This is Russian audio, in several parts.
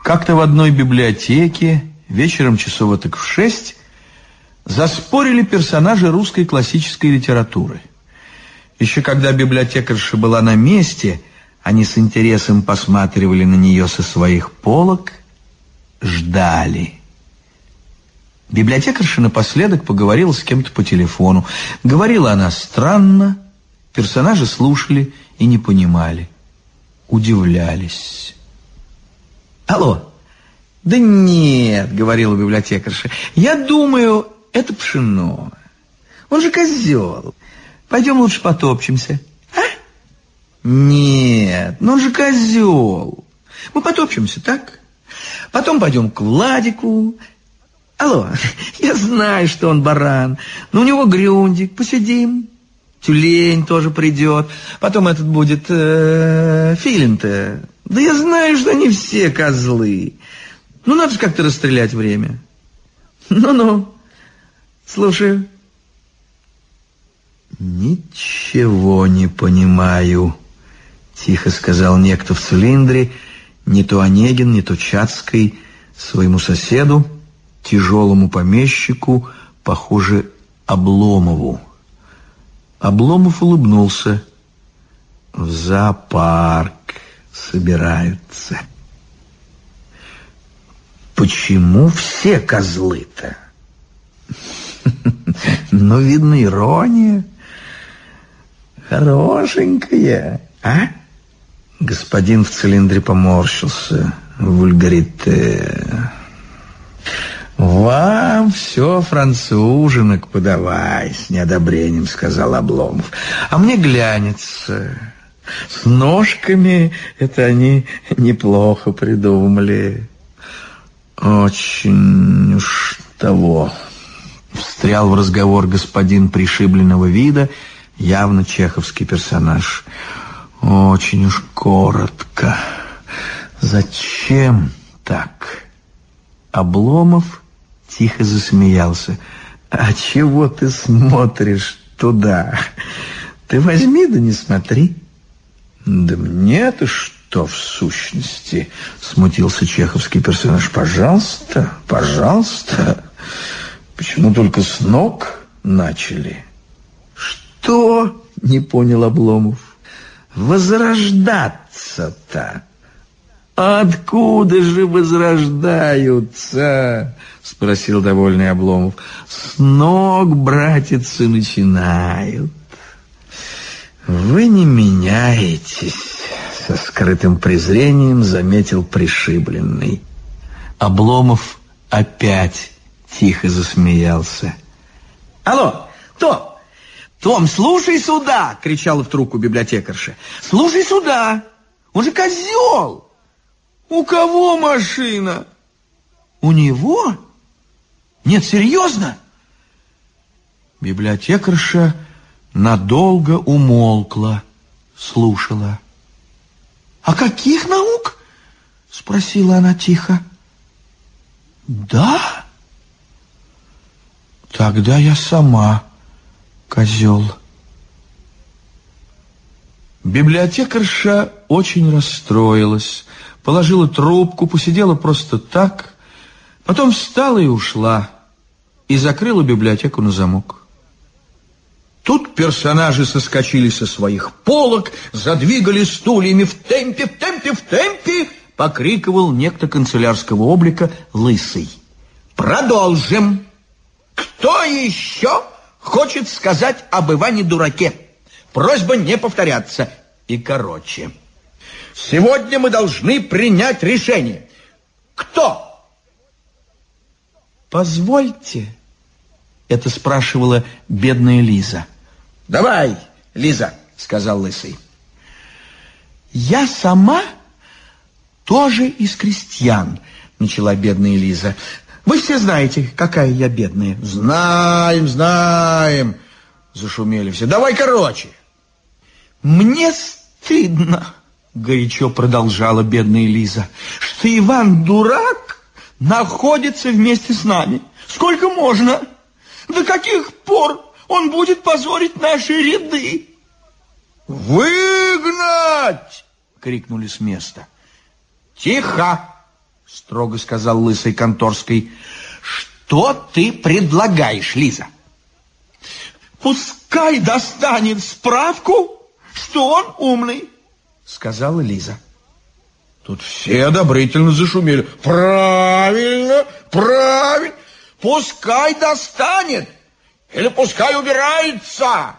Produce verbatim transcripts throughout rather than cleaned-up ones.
Как-то в одной библиотеке вечером часов так в шесть заспорили персонажи русской классической литературы. Еще когда библиотекарша была на месте, они с интересом посматривали на нее со своих полок, ждали. Библиотекарша напоследок поговорила с кем-то по телефону. Говорила она странно, персонажи слушали и не понимали, удивлялись. «Алло!» «Да нет, — говорила библиотекарша, — я думаю, это пшено. Он же козел. Пойдем лучше потопчемся». «А? Нет, но он же козел. Мы потопчемся, так? Потом пойдем к Владику. Алло, я знаю, что он баран, но у него грюндик, посидим. Тюлень тоже придет. Потом этот будет э, Филин-то. Да я знаю, что они все козлы. Ну, надо же как-то расстрелять время. Ну-ну, слушаю». «Ничего не понимаю», — тихо сказал некто в цилиндре, не то Онегин, не то Чацкой, своему соседу, тяжелому помещику, похоже, Обломову. Обломов улыбнулся. «В зоопарк собираются». «Почему все козлы-то?» «Ну, видно, ирония. Хорошенькая, а?» Господин в цилиндре поморщился. «Вульгарите. Вам все француженок подавай», — с неодобрением сказал Обломов. «А мне глянется. С ножками это они неплохо придумали». «Очень уж того», — встрял в разговор господин пришибленного вида, явно чеховский персонаж. «Очень уж коротко. Зачем так?» Обломов тихо засмеялся. «А чего ты смотришь туда? Ты возьми да не смотри». «Да мне-то что в сущности?» — смутился чеховский персонаж. «Пожалуйста, пожалуйста. Почему только с ног начали?» «Что?» — не понял Обломов. «Возрождаться-то?» «Откуда же возрождаются?» — спросил довольный Обломов. «С ног, братицы, начинают». «Вы не меняетесь», — со скрытым презрением заметил пришибленный. Обломов опять тихо засмеялся. «Алло, Том! Том, слушай сюда!» — кричала в трубку библиотекарша. «Слушай сюда! Он же козел!» «У кого машина?» «У него? Нет, серьезно?» Библиотекарша надолго умолкла, слушала. «А каких наук?» — спросила она тихо. «Да? Тогда я сама козел». Библиотекарша очень расстроилась, положила трубку, посидела просто так, потом встала и ушла, и закрыла библиотеку на замок. Тут персонажи соскочили со своих полок, задвигали стульями в темпе, в темпе, в темпе, покрикивал некто канцелярского облика Лысый. «Продолжим! Кто еще хочет сказать об Иване-дураке? Просьба не повторяться. И короче. Сегодня мы должны принять решение. Кто?» «Позвольте», — это спрашивала бедная Лиза. «Давай, Лиза», — сказал Лысый. «Я сама тоже из крестьян», — начала бедная Лиза. «Вы все знаете, какая я бедная». «Знаем, знаем», — зашумели все. «Давай короче». «Мне стыдно», — горячо продолжала бедная Лиза, «что Иван-дурак находится вместе с нами. Сколько можно? До каких пор он будет позорить наши ряды?» «Выгнать!» — крикнули с места. «Тихо!» — строго сказал Лысый Конторский. Что ты предлагаешь, Лиза? Пускай достанет справку, что он умный, сказала Лиза. Тут все одобрительно зашумели. Правильно, правильно. Пускай достанет или пускай убирается.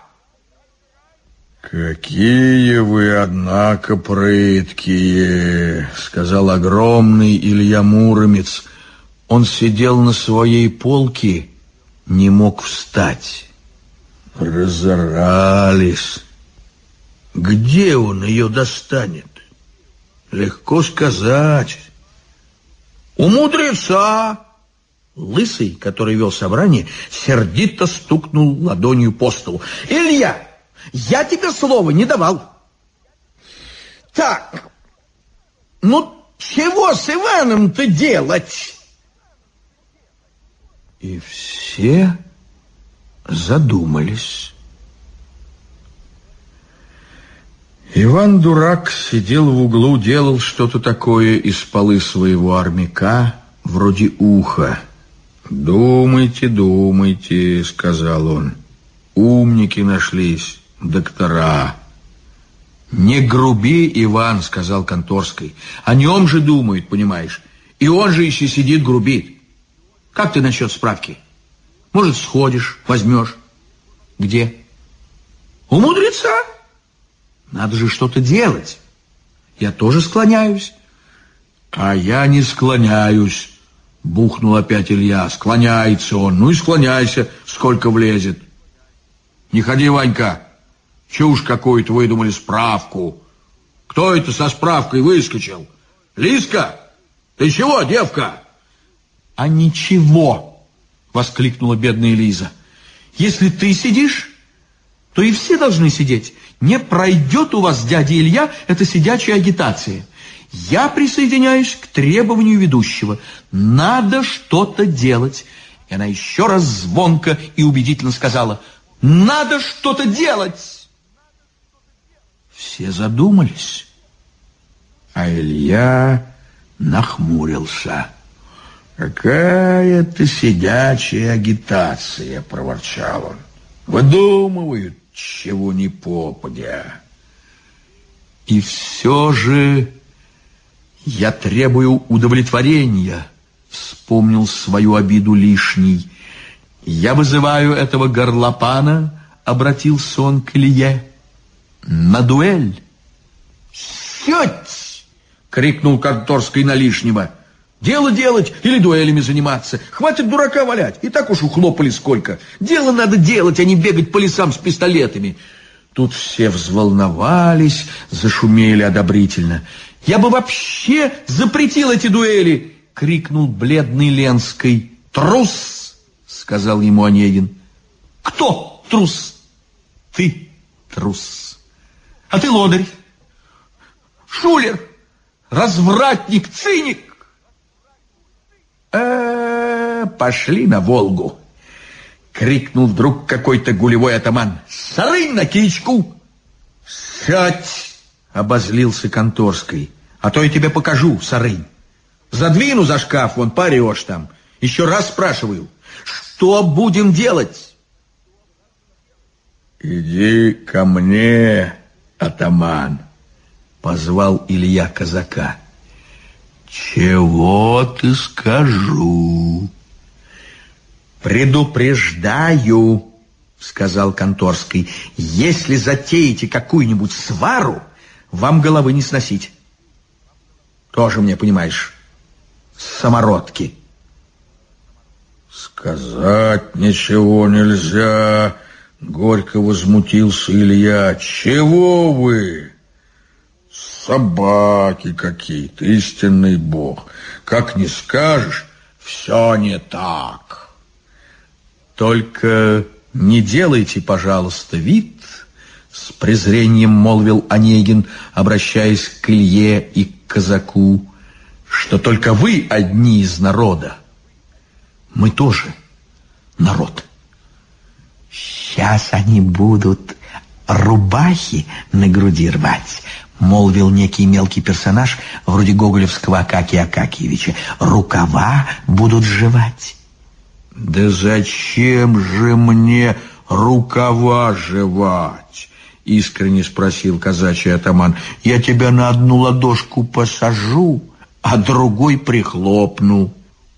Какие вы, однако, прыткие, сказал огромный Илья Муромец. Он сидел на своей полке, не мог встать. Разорались. Где он ее достанет? Легко сказать. У мудреца. Лысый, который вел собрание, сердито стукнул ладонью по столу. Илья, я тебе слова не давал. Так, ну чего с Иваном-то делать? И все задумались. Иван Дурак сидел в углу, делал что-то такое из полы своего армяка, вроде уха. «Думайте, думайте», — сказал он. «Умники нашлись, доктора». «Не груби, Иван», — сказал Конторский. «О нем же думают, понимаешь. И он же еще сидит, грубит. Как ты насчет справки? Может, сходишь, возьмешь? Где? У мудреца. Надо же что-то делать. Я тоже склоняюсь». «А я не склоняюсь», — бухнул опять Илья. «Склоняется он. Ну и склоняйся, сколько влезет. Не ходи, Ванька. Чушь какую-то выдумали, справку. Кто это со справкой выскочил? Лизка? Ты чего, девка?» «А ничего», — воскликнула бедная Лиза. «Если ты сидишь, то и все должны сидеть. Не пройдет у вас, дядя Илья, эта сидячая агитация. Я присоединяюсь к требованию ведущего. Надо что-то делать». И она еще раз звонко и убедительно сказала: «Надо что-то делать». Все задумались, а Илья нахмурился. «Какая-то сидячая агитация», — проворчал он. «Выдумывают, чего ни попадя. И все же я требую удовлетворения», — вспомнил свою обиду лишний. «Я вызываю этого горлопана», — обратился он к Илье, — «на дуэль». «Сядь!» — крикнул Конторский на лишнего. «Дело делать или дуэлями заниматься. Хватит дурака валять. И так уж ухлопали сколько. Дело надо делать, а не бегать по лесам с пистолетами». Тут все взволновались, зашумели одобрительно. «Я бы вообще запретил эти дуэли!» — крикнул бледный Ленский. «Трус!» — сказал ему Онегин. «Кто трус?» «Ты трус. А ты лодырь, шулер, развратник, циник». «А, пошли на Волгу!» — крикнул вдруг какой-то гулевой атаман. «Сарынь на кичку!» «Сядь!» — обозлился Конторский. «А то я тебе покажу, Сарынь. Задвину за шкаф, вон парешь там. Еще раз спрашиваю, что будем делать?» «Иди ко мне, атаман», — позвал Илья казака. «Чего ты скажу?» «Предупреждаю», — сказал Конторский, — «если затеете какую-нибудь свару, вам головы не сносить. Тоже мне, понимаешь, самородки». «Сказать ничего нельзя», — горько возмутился Илья. «Чего вы? Собаки какие-то, истинный бог. Как не скажешь, все не так». «Только не делайте, пожалуйста, вид», — с презрением молвил Онегин, обращаясь к Илье и к казаку, — «что только вы одни из народа. Мы тоже народ». «Сейчас они будут рубахи на груди рвать, молвил некий мелкий персонаж, вроде гоголевского Акакия Акакиевича. Рукава будут жевать. Да зачем же мне рукава жевать? Искренне спросил казачий атаман. Я тебя на одну ладошку посажу, а другой прихлопну.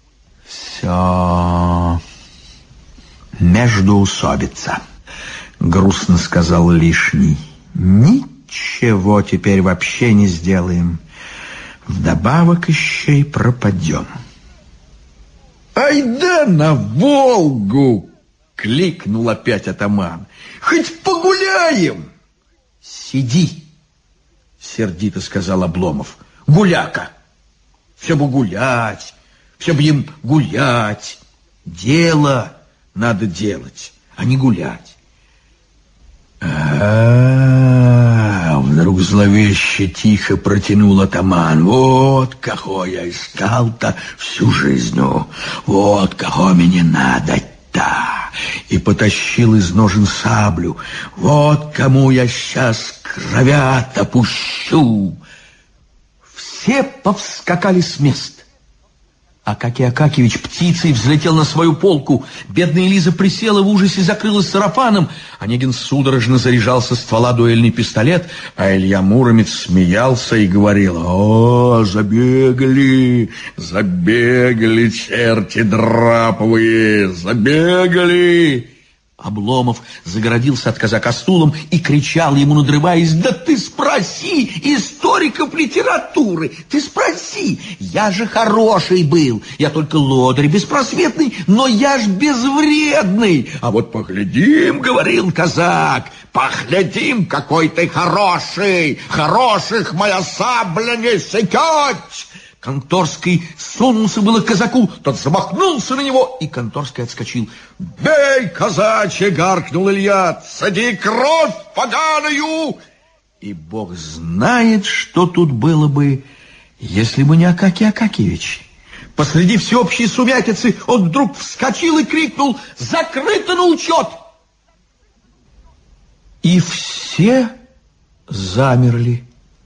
Все междоусобица, грустно сказал Лишний. Ничего теперь вообще не сделаем. Вдобавок еще и пропадем. «Айда на Волгу!» — кликнул опять атаман. «Хоть погуляем!» «Сиди!» — сердито сказал Обломов. «Гуляка! Все бы гулять, все бы им гулять. Дело надо делать, а не гулять». А-а-а, вдруг зловеще тихо протянул атаман. Вот кого я искал-то всю жизнь, вот кого мне надо-то. И потащил из ножен саблю. Вот кому я сейчас кровят опущу. Все повскакали с мест. Акакий Акакиевич птицей взлетел на свою полку. Бедная Лиза присела в ужасе, закрылась сарафаном. Онегин судорожно заряжал со ствола дуэльный пистолет, а Илья Муромец смеялся и говорил: «О, забегали, забегали черти драповые, забегали!» Обломов загородился от казака стулом и кричал ему, надрываясь: «Да ты спроси историков литературы! Ты спроси! Я же хороший был! Я только лодырь беспросветный, но я ж безвредный! А вот поглядим, — говорил казак, — поглядим, какой ты хороший! Хороших моя сабля не секет!» Конторский сунулся было к казаку, тот замахнулся на него, и Конторский отскочил. «Бей, казачье!» — гаркнул Илья. «Цеди кровь поганую!» И бог знает, что тут было бы, если бы не Акакий Акакиевич. Посреди всеобщей сумятицы он вдруг вскочил и крикнул: «Закрыто на учет!» И все замерли,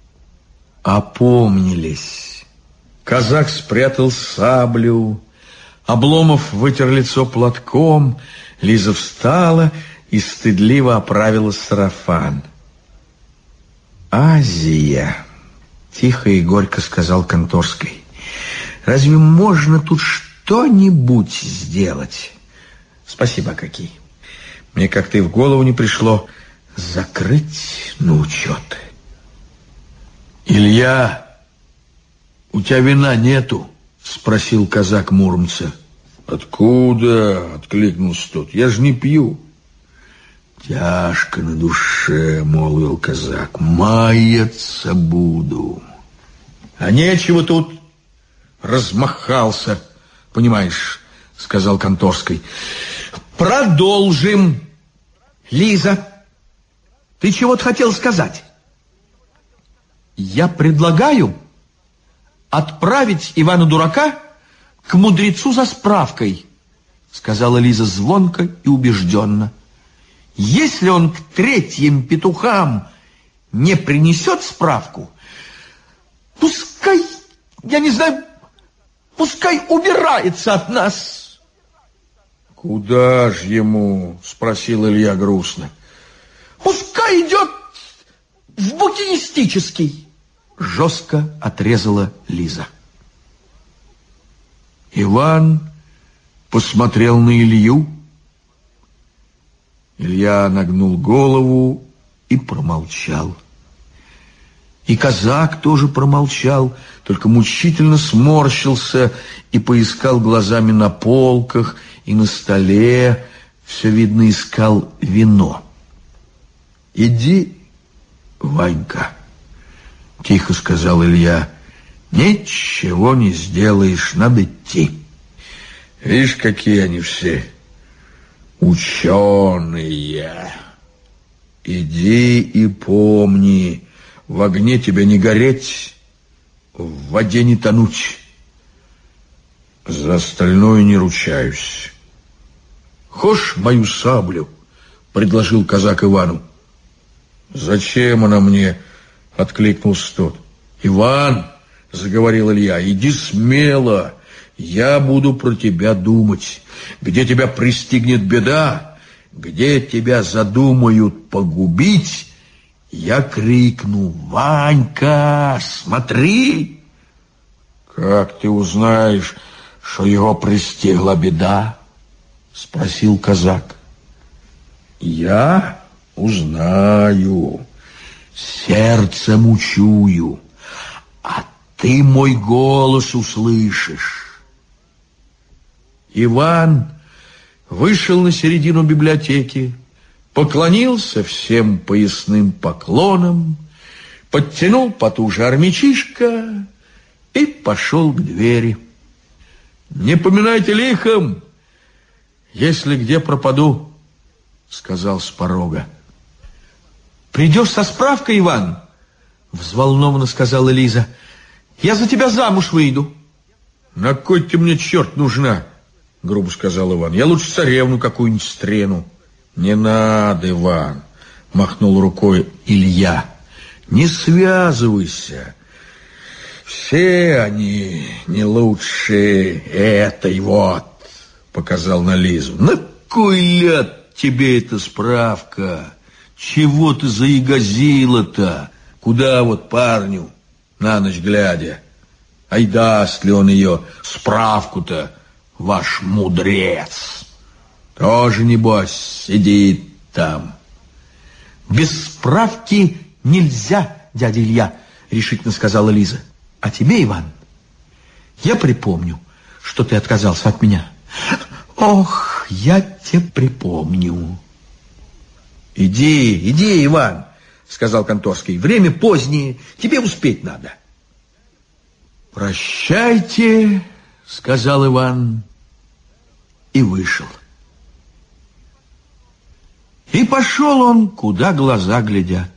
опомнились. Казак спрятал саблю, Обломов вытер лицо платком, Лиза встала и стыдливо оправила сарафан. «Азия!» — тихо и горько сказал Конторский. «Разве можно тут что-нибудь сделать?» «Спасибо, Акакий. Мне как-то и в голову не пришло закрыть на учет». «Илья, у тебя вина нету?» — спросил казак Муромца. «Откуда?» — откликнулся тот. «Я же не пью». «Тяжко на душе», — молвил казак. «Маяться буду». «А нечего тут». «Размахался, понимаешь», — сказал Конторский. «Продолжим. Лиза, ты чего-то хотел сказать?» «Я предлагаю отправить Ивана Дурака к мудрецу за справкой», — сказала Лиза звонко и убежденно. «Если он к третьим петухам не принесет справку, пускай, я не знаю, пускай убирается от нас». «Куда ж ему?» — спросил Илья грустно. «Пускай идет в букинистический», — жестко отрезала Лиза. Иван посмотрел на Илью. Илья нагнул голову и промолчал. И казак тоже промолчал, только мучительно сморщился и поискал глазами на полках и на столе. Все, видно, искал вино. «Иди, Ванька», — тихо сказал Илья. «Ничего не сделаешь, надо идти. Видишь, какие они все ученые. Иди и помни, в огне тебе не гореть, в воде не тонуть. За остальное не ручаюсь». «Хошь мою саблю?» — предложил казак Ивану. «Зачем она мне?» — откликнулся тот. Иван, заговорил Илья, иди смело, я буду про тебя думать. Где тебя пристигнет беда, где тебя задумают погубить, я крикну: Ванька, смотри! Как ты узнаешь, что его пристигла беда? Спросил казак. Я узнаю, сердцем учую, а ты мой голос услышишь. Иван вышел на середину библиотеки, поклонился всем поясным поклонам, подтянул потуже армячишко и пошел к двери. «Не поминайте лихом, если где пропаду», — сказал с порога. «Придешь со справкой, Иван?» — взволнованно сказала Лиза. «Я за тебя замуж выйду». «На кой ты мне, черт, нужна?» — грубо сказал Иван. «Я лучше царевну какую-нибудь стрену». «Не надо, Иван», — махнул рукой Илья. «Не связывайся. Все они не лучше этой вот», — показал на Лизу. «На кой ляд тебе эта справка? Чего ты заигазила-то? Куда вот парню на ночь глядя? Ай даст ли он ее справку-то, ваш мудрец? Тоже, небось, сидит там». «Без справки нельзя, дядя Илья», — решительно сказала Лиза. «А тебе, Иван, я припомню, что ты отказался от меня». «Ох, я тебе припомню». «Иди, иди, Иван», — сказал Конторский. «Время позднее, тебе успеть надо». «Прощайте», — сказал Иван и вышел. И пошел он, куда глаза глядят.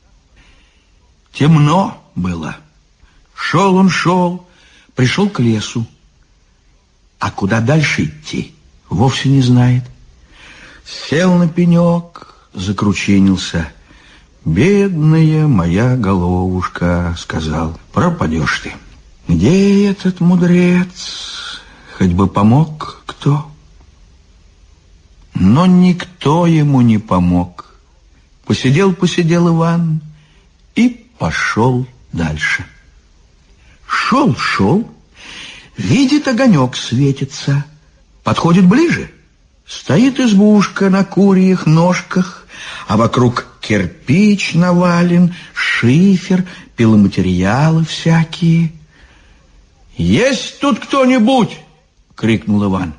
Темно было. Шел он, шел, пришел к лесу. А куда дальше идти, вовсе не знает. Сел на пенек, закрученился. «Бедная моя головушка», — сказал, — «пропадешь ты». Где этот мудрец? Хоть бы помог кто. Но никто ему не помог. Посидел-посидел Иван и пошел дальше. Шел-шел, видит, огонек светится. Подходит ближе. Стоит избушка на курьих ножках, а вокруг кирпич навален, шифер, пиломатериалы всякие. «Есть тут кто-нибудь?» — крикнул Иван.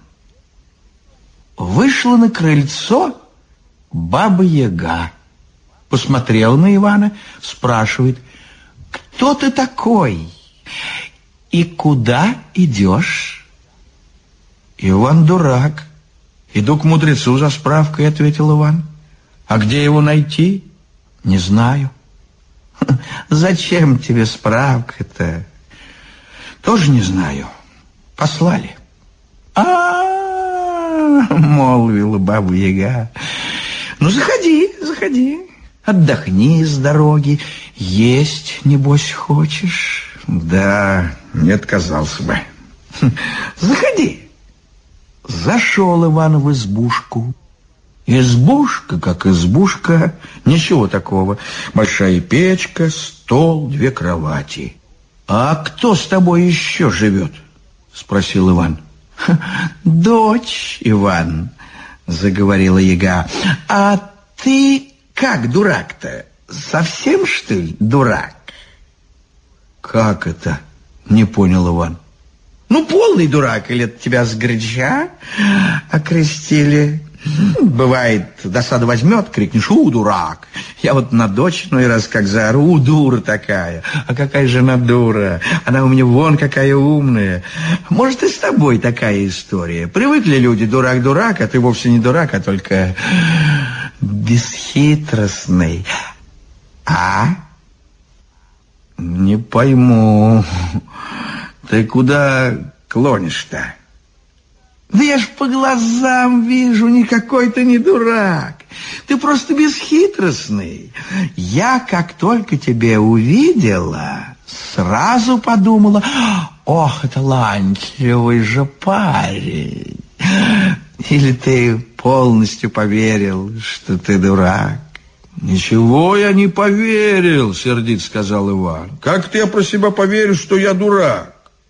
Вышла на крыльцо Баба-Яга. Посмотрела на Ивана, спрашивает: «Кто ты такой? И куда идешь?» «Иван дурак. Иду к мудрецу за справкой», — ответил Иван. «А где его найти? Не знаю». «Зачем тебе справка-то?» «Тоже не знаю. Послали». «А-а-а!» — молвила Баба-Яга. «Ну, заходи, заходи, отдохни с дороги. Есть, небось, хочешь?» «Да, не отказался бы». «Заходи». Зашел Иван в избушку. Избушка, как избушка, ничего такого. Большая печка, стол, две кровати. «А кто с тобой еще живет?» — спросил Иван. «Дочь, Иван», — заговорила Яга. «А ты как дурак-то? Совсем, что ли, дурак?» «Как это?» — не понял Иван. «Ну, полный дурак, или от тебя сгоряча окрестили? Бывает, досада возьмет, крикнешь: «У, дурак!» Я вот на дочь иной раз как заору: «У, дура такая!» А какая же она дура? Она у меня вон какая умная. Может, и с тобой такая история. Привыкли люди: дурак-дурак, а ты вовсе не дурак, а только бесхитростный. А? Не пойму. Ты куда клонишь-то? Да я ж по глазам вижу, никакой ты не дурак. Ты просто бесхитростный. Я, как только тебя увидела, сразу подумала: ох, талантливый же парень. Или ты полностью поверил, что ты дурак? Ничего я не поверил, сердито сказал Иван. Как ты про себя поверишь, что я дурак?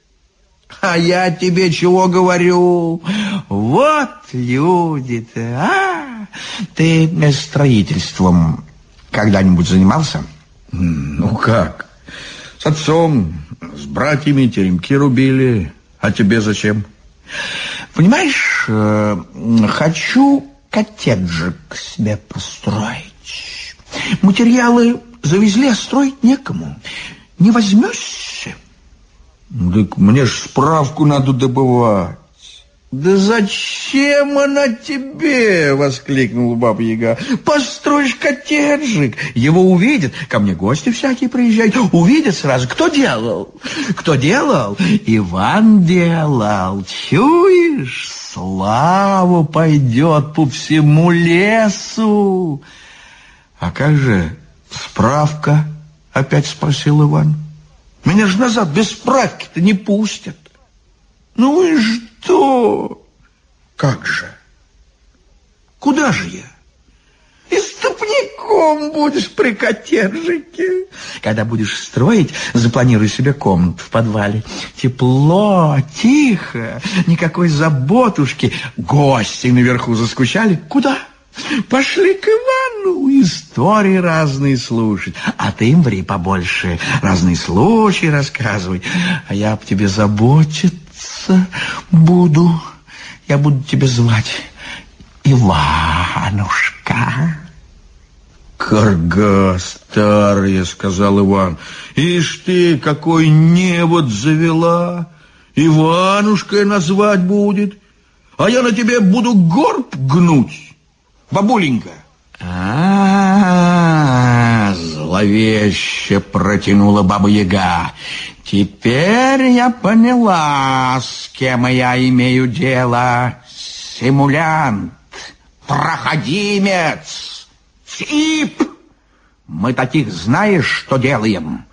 А я тебе чего говорю? Вот люди-то, а? Ты строительством когда-нибудь занимался? Ну как? С отцом, с братьями теремки рубили. А тебе зачем? Понимаешь, хочу коттеджик себе построить. Материалы завезли, а строить некому. Не возьмешься? Так мне ж справку надо добывать. Да зачем она тебе? Воскликнул Баба-Яга. Построишь коттеджик, его увидят. Ко мне гости всякие приезжают. Увидят сразу. Кто делал? Кто делал? Иван делал. Чуешь? Слава пойдет по всему лесу. А как же справка? Опять спросил Иван. Меня же назад без справки-то не пустят. Ну и что? Как же? Куда же я? Истопником будешь при коттеджике. Когда будешь строить, запланируй себе комнату в подвале. Тепло, тихо, никакой заботушки. Гости наверху заскучали. Куда? Пошли к Ивану, истории разные слушать. А ты им ври побольше, разные случаи рассказывай. А я об тебе заботиться буду. Я буду тебя звать Иванушка. Карга старая, сказал Иван. Ишь ты, какой невод завела. Иванушкой назвать будет. А я на тебе буду горб гнуть. Бабуленька. А-а-а, зловеще протянула Баба-Яга. Теперь я поняла, с кем я имею дело. Симулянт, проходимец, тип. Мы таких, знаешь, что делаем?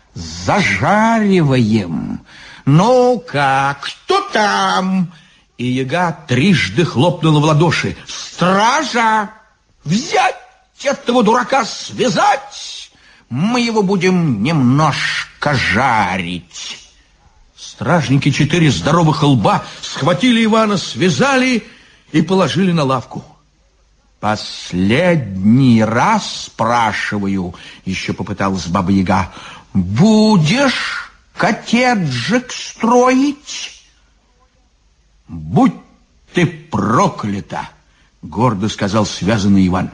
Зажариваем. Ну-ка, кто там? И Яга трижды хлопнула в ладоши. «Стража! Взять этого дурака, связать! Мы его будем немножко жарить!» Стражники четыре здоровых лба схватили Ивана, связали и положили на лавку. «Последний раз спрашиваю», — еще попыталась Баба-Яга, «будешь коттеджик строить?» «Будь ты проклята!» — гордо сказал связанный Иван.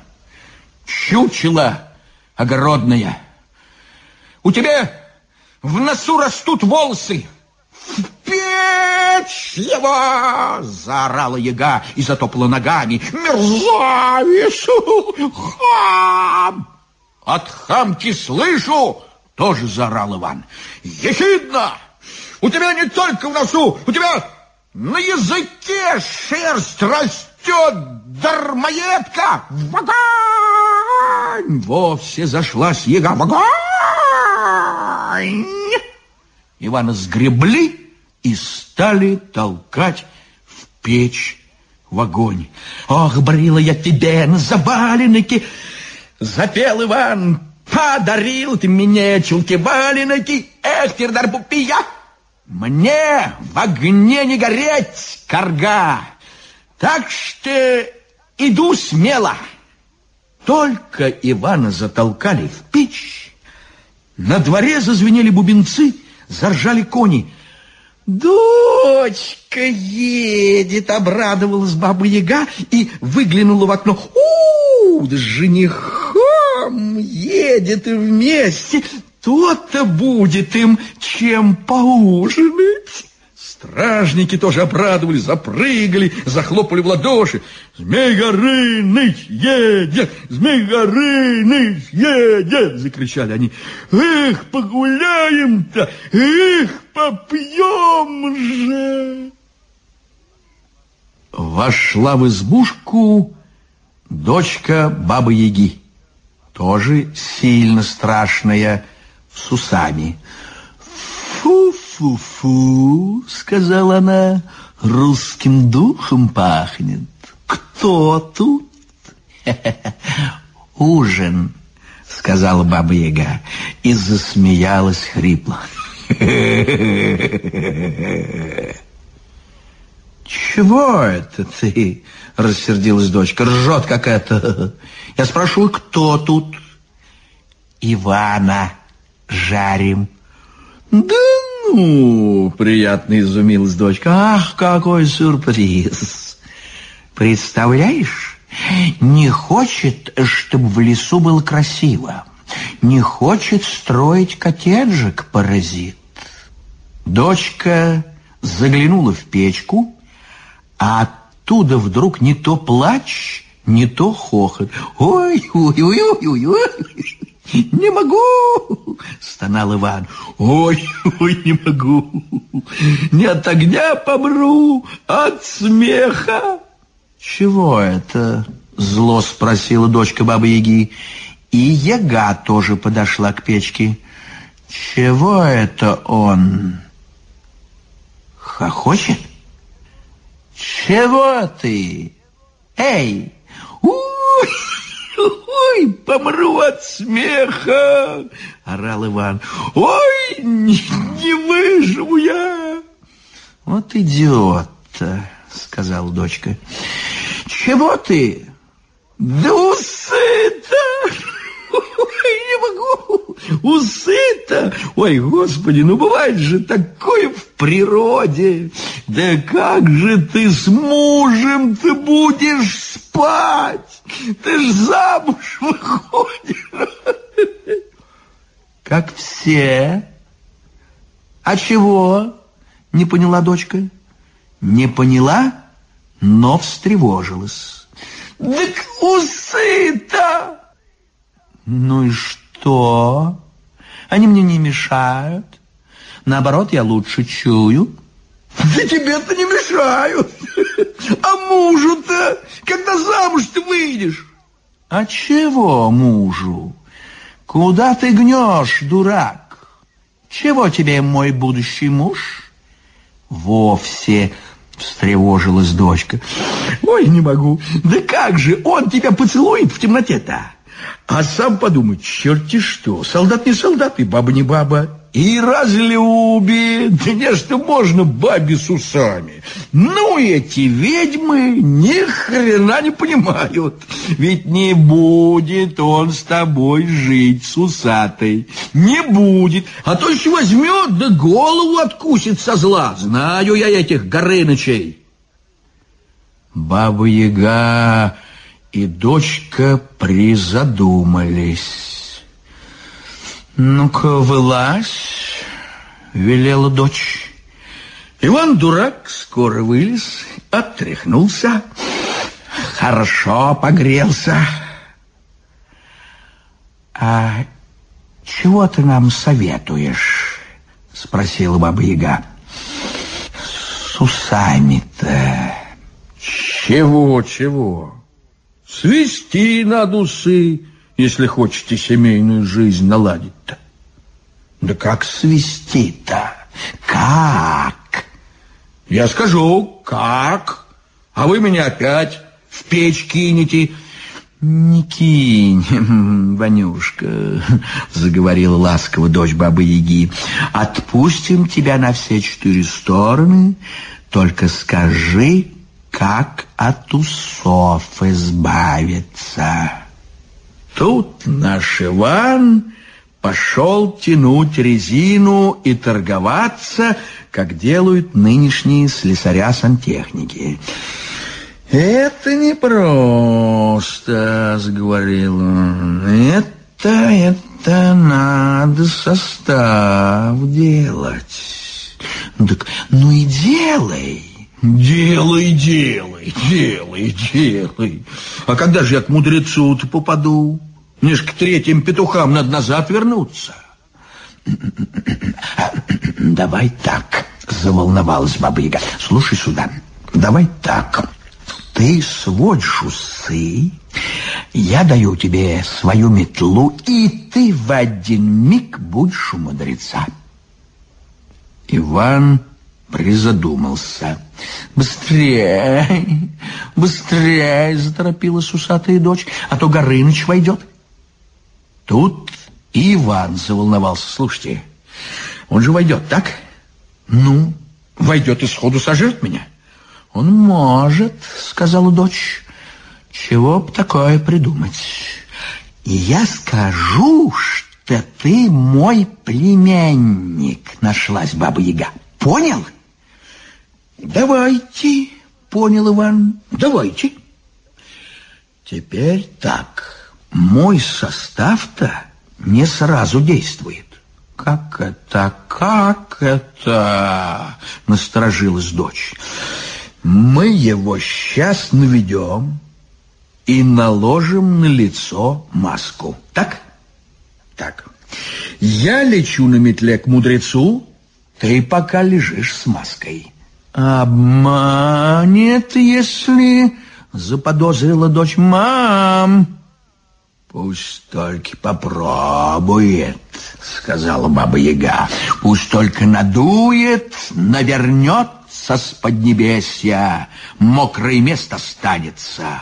«Чучело огородное! У тебя в носу растут волосы! В печь его!» — заорала Яга и затопала ногами. «Мерзавец! Хам!» «От хамки слышу!» — тоже заорал Иван. «Ехидно! У тебя не только в носу, у тебя... на языке шерсть растет, дармоедка! В огонь!» Вовсе зашлась Яга. В огонь! Ивана сгребли и стали толкать в печь, в огонь. «Ох, брила я тебе на заваленке!» Запел Иван. «Подарил ты мне чулки-валенки! Эх, тердар-пупия! Мне в огне не гореть, карга, так что иду смело». Только Ивана затолкали в печь, на дворе зазвенели бубенцы, заржали кони. «Дочка едет!» — обрадовалась Баба-Яга и выглянула в окно. «У, да с женихом едет вместе! То-то будет им чем поужинать!» Стражники тоже обрадовались, запрыгали, захлопали в ладоши. «Змей Горыныч едет! Змей Горыныч едет!» — закричали они. «Эх, погуляем-то! Эх, попьем же!» вошла в избушку дочка Бабы-Яги, тоже сильно страшная, с усами. «Фу-фу-фу», — сказала она, — «русским духом пахнет. Кто тут?» «Ужин», — сказала Баба-Яга и засмеялась хрипло. «Чего это ты?» — рассердилась дочка. «Ржет какая-то. Я спрашиваю, кто тут?» «Ивана жарим». «Да ну!» — приятно изумилась дочка. «Ах, какой сюрприз! Представляешь, не хочет, чтобы в лесу было красиво. Не хочет строить коттеджик, паразит». Дочка заглянула в печку, а оттуда вдруг не то плач, не то хохот. «Ой-ой-ой-ой-ой! Не могу!» — стонал Иван. «Ой-ой, не могу! Не от огня помру, а от смеха!» «Чего это?» — зло спросила дочка Бабы-Яги. И Яга тоже подошла к печке. «Чего это он? Хохочет? Чего ты? Эй! Ой, ой, помру от смеха!» — орал Иван. «Ой, не, не выживу я!» «Вот идиот-то!» — сказала дочка. «Чего ты?» «Да усы-то! Ой, не могу! Усы-то! Ой, Господи, ну бывает же такое в природе! Да как же ты с мужем-то будешь спать? Ты ж замуж выходишь!» «Как все. А чего?» — не поняла дочка. Не поняла, но встревожилась. «Так усы-то!» «Ну и что? Они мне не мешают. Наоборот, я лучше чую». «Да тебе-то не мешают. А мужу-то, когда замуж ты выйдешь?» «А чего мужу? Куда ты гнешь, дурак? Чего тебе мой будущий муж?» «Вовсе...» — встревожилась дочка. «Ой, не могу. Да как же он тебя поцелует в темноте-то? А сам подумай, черти что, солдат не солдат и баба не баба. И разлюбит. Да не, что можно бабе с усами. Ну, эти ведьмы ни хрена не понимают. Ведь не будет он с тобой жить с усатой. Не будет. А то еще возьмет, да голову откусит со зла. Знаю я этих Горынычей». Баба-Яга и дочка призадумались. «Ну-ка, вылазь», — велела дочь. Иван-дурак скоро вылез, отряхнулся, хорошо погрелся. «А чего ты нам советуешь?» — спросила Баба-Яга. «С усами-то». «Чего, чего? Свести надо усы, если хочете семейную жизнь наладить-то». «Да как свести-то? Как?» «Я скажу, как, а вы меня опять в печь кинете». «Не кинь, Ванюшка», — заговорила ласково дочь Бабы-Яги. «Отпустим тебя на все четыре стороны, только скажи, как от усов избавиться». Тут наш Иван пошел тянуть резину и торговаться, как делают нынешние слесаря-сантехники. «Это непросто», — заговорил он. «Это, это надо состав делать». «Так, ну и делай». «Делай, делай, делай, делай. А когда же я к мудрецу-то попаду? Мне ж к третьим петухам надо назад вернуться». «Давай так», — заволновалась Баба-Яга. «Слушай сюда, давай так. ты сводишь усы, я даю тебе свою метлу, и ты в один миг будешь у мудреца. Иван призадумался. «Быстрее, быстрее!» — заторопилась усатая дочь, «а то Горыныч войдет». Тут и Иван заволновался. «Слушайте, он же войдет, так? Ну, войдет и сходу сожрет меня». «Он может», — сказала дочь. «Чего б такое придумать? И я скажу, что ты мой племянник», — нашлась Баба-Яга. «Понял?» «Давайте», — понял Иван, — «давайте». «Теперь так, мой состав-то не сразу действует». «Как это, как это?» — насторожилась дочь. «Мы его сейчас наведем и наложим на лицо маску. Так? Так. Я лечу на метле к мудрецу, ты пока лежишь с маской». «Обманет, если...» — заподозрила дочь. «Мам!» «Пусть только попробует», — сказала Баба-Яга. «Пусть только надует, навернется с поднебесья, мокрое место останется».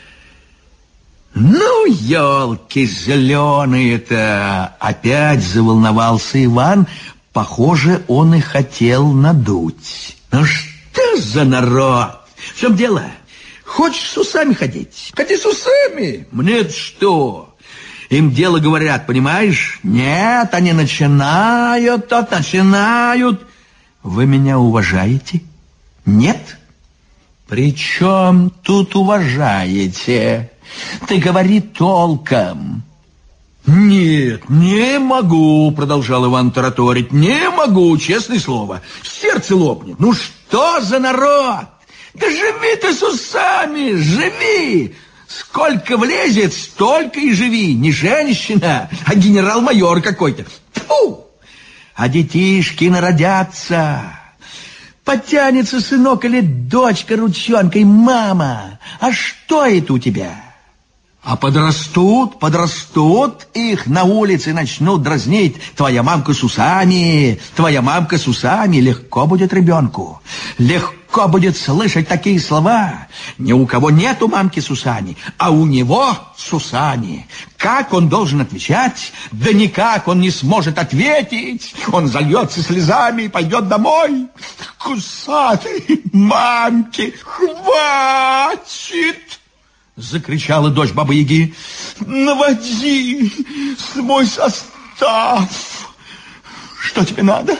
«Ну, елки зеленые-то!» — опять заволновался Иван. Похоже, он и хотел надуть. «Ну что за народ? В чем дело? Хочешь с усами ходить? Ходи с усами. Мне-то что? Им дело говорят, понимаешь? Нет, они начинают, тот начинают. Вы меня уважаете? Нет? При чем тут уважаете? Ты говори толком». «Нет, не могу», — продолжал Иван тараторить. «Не могу, честное слово. Сердце лопнет. Ну что за народ? Да живи ты с усами, живи! Сколько влезет, столько и живи. Не женщина, а генерал-майор какой-то. Тьфу! А детишки народятся. Потянется сынок или дочка ручонкой. Мама, а что это у тебя? А подрастут, подрастут, их на улице начнут дразнить. Твоя мамка с усами, твоя мамка с усами. Легко будет ребенку, легко будет слышать такие слова. Ни у кого нету мамки с усами, а у него с усами. Как он должен отвечать? Да никак он не сможет ответить. Он зальется слезами и пойдет домой. К усатой мамке хватит! Закричала дочь Бабы-Яги. «Наводи свой состав! Что тебе надо?»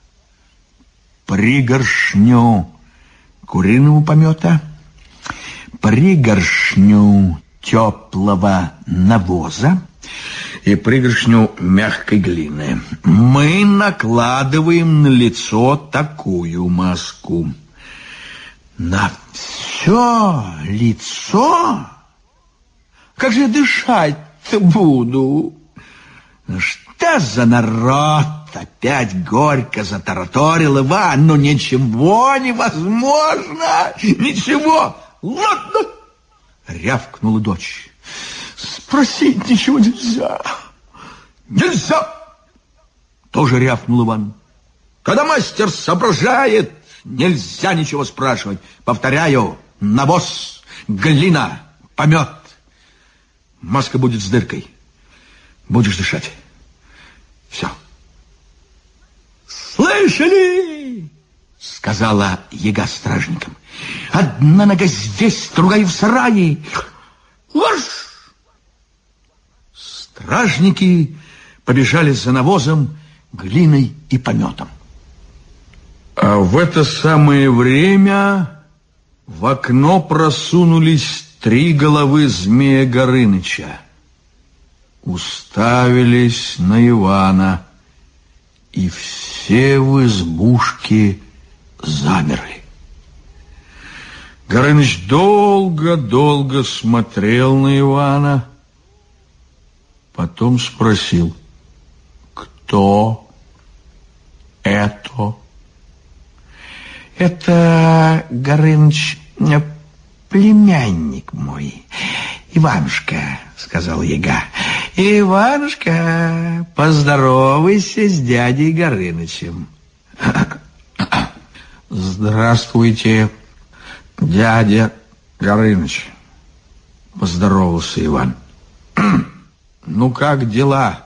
«Пригоршню куриного помета, пригоршню теплого навоза и пригоршню мягкой глины. Мы накладываем на лицо такую маску. На все лицо? Как же дышать-то буду? Что за народ?» Опять горько затараторил Иван. «Ну ничего невозможно! Ничего! Ладно!» Рявкнула дочь. «Спросить ничего нельзя! Нельзя!» Тоже рявкнул Иван. «Когда мастер соображает, нельзя ничего спрашивать. Повторяю, навоз, глина, помет. Маска будет с дыркой. Будешь дышать. Все». «Слышали?» — сказала Яга стражникам. «Одна нога здесь, другая в сарае. Марш!» Стражники побежали за навозом, глиной и пометом. А в это самое время в окно просунулись три головы змея Горыныча. Уставились на Ивана, и все в избушке замерли. Горыныч долго-долго смотрел на Ивана, потом спросил: «Кто это?» «Это, Горыныч, племянник мой. Иванушка, сказал Яга, Иванушка, поздоровайся с дядей Горынычем. Здравствуйте, дядя Горыныч, поздоровался Иван. Ну, как дела?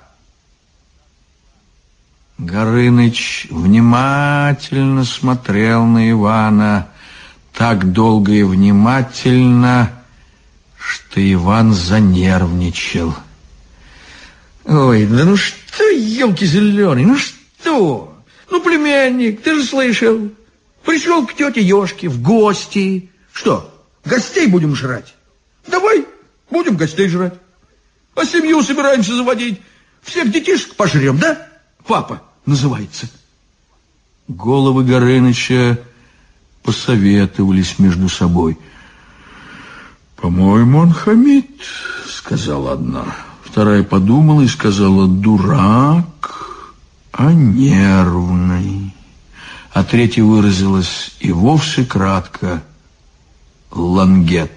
Горыныч внимательно смотрел на Ивана, так долго и внимательно, что Иван занервничал. Ой, да ну что, елки зеленые, ну что? Ну, племянник, ты же слышал, пришел к тете Ёшке в гости. Что, гостей будем жрать? Давай, будем гостей жрать. А семью собираемся заводить. Всех детишек пожрем, да? Папа называется. Головы Горыныча посоветовались между собой. По-моему, он хамит, сказала одна. Вторая подумала и сказала, дурак, а нервный. А третья выразилась и вовсе кратко, лангет.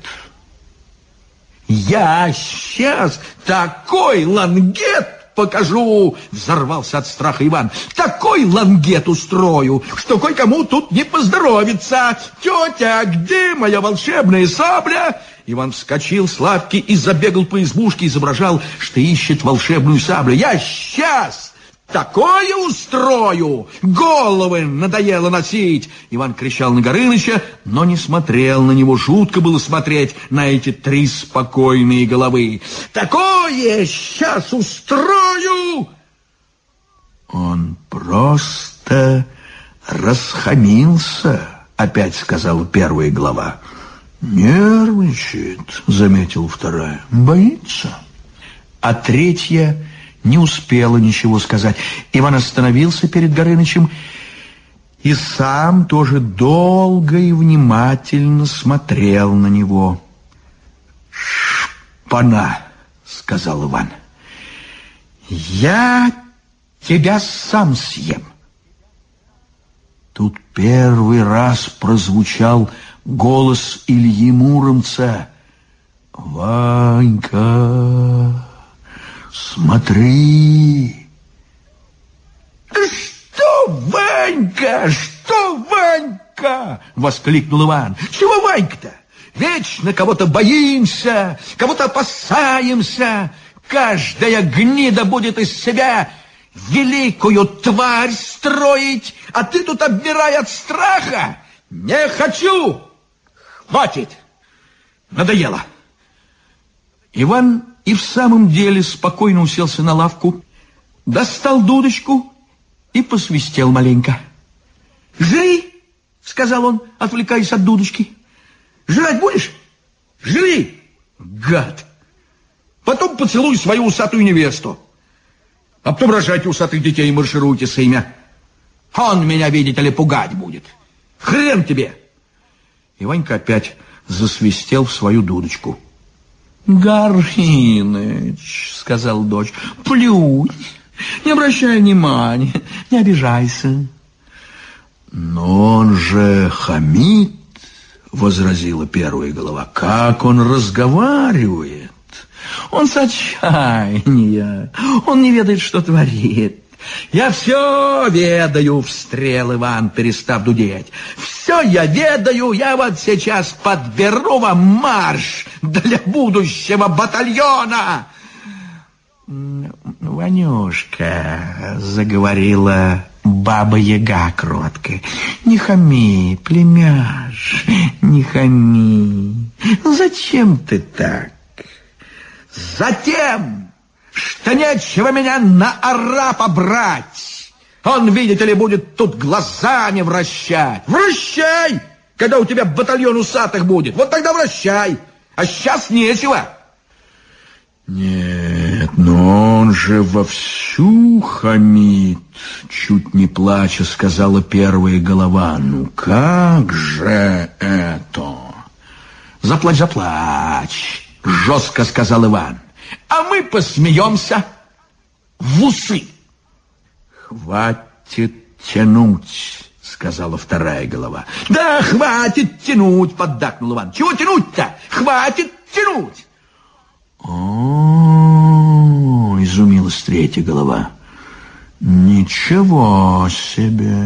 Я сейчас такой лангет покажу, взорвался от страха Иван. Такой лангет устрою, что кое-кому тут не поздоровится. Тетя, где моя волшебная сабля? Иван вскочил с лавки и забегал по избушке, изображал, что ищет волшебную саблю. Я сейчас такое устрою! Головы надоело носить! Иван кричал на Горыныча, но не смотрел на него. Жутко было смотреть на эти три спокойные головы. Такое сейчас устрою! Он просто расхамился, опять сказала первая глава. Нервничает, заметила вторая. Боится. А третья не успела ничего сказать. Иван остановился перед Горынычем и сам тоже долго и внимательно смотрел на него. «Шпана», — сказал Иван, — «я тебя сам съем». Тут первый раз прозвучал голос Ильи Муромца. «Ванька, смотри!» «Что, Ванька? Что, Ванька?» — воскликнул Иван. «Чего Ванька-то? Вечно кого-то боимся, кого-то опасаемся. Каждая гнида будет из себя великую тварь строить, а ты тут обмирай от страха. Не хочу! Хватит! Надоело!» Иван и в самом деле спокойно уселся на лавку, достал дудочку и посвистел маленько. «Жри!» — сказал он, отвлекаясь от дудочки. «Жрать будешь? Жри, гад! Потом поцелуй свою усатую невесту. А потом рожайте усатых детей и маршируйте с имя. Он меня, видите ли, пугать будет. Хрен тебе!» И Ванька опять засвистел в свою дудочку. «Горыныч, — сказал дочь, — плюнь, не обращай внимания, не обижайся». «Но он же хамит, — возразила первая голова, — как он разговаривает. Он с отчаяния, он не ведает, что творит». «Я все ведаю, — встрял Иван, перестав дудеть. Все я ведаю, я вот сейчас подберу вам марш для будущего батальона». «Ванюшка, — заговорила Баба-Яга кротко, — не хами, племяш, не хами. Зачем ты так?» «Затем, что нечего меня на арапа брать. Он, видите ли, будет тут глазами вращать. Вращай, когда у тебя батальон усатых будет. Вот тогда вращай. А сейчас нечего». «Нет, но он же вовсю хамит, — чуть не плача сказала первая голова. — Ну как же это?» «Заплачь, заплачь, — жестко сказал Иван. — А мы посмеемся в усы». «Хватит тянуть, — сказала вторая голова. Да хватит тянуть, поддакнул Иван. Чего тянуть-то? Хватит тянуть. О, изумилась третья голова. Ничего себе.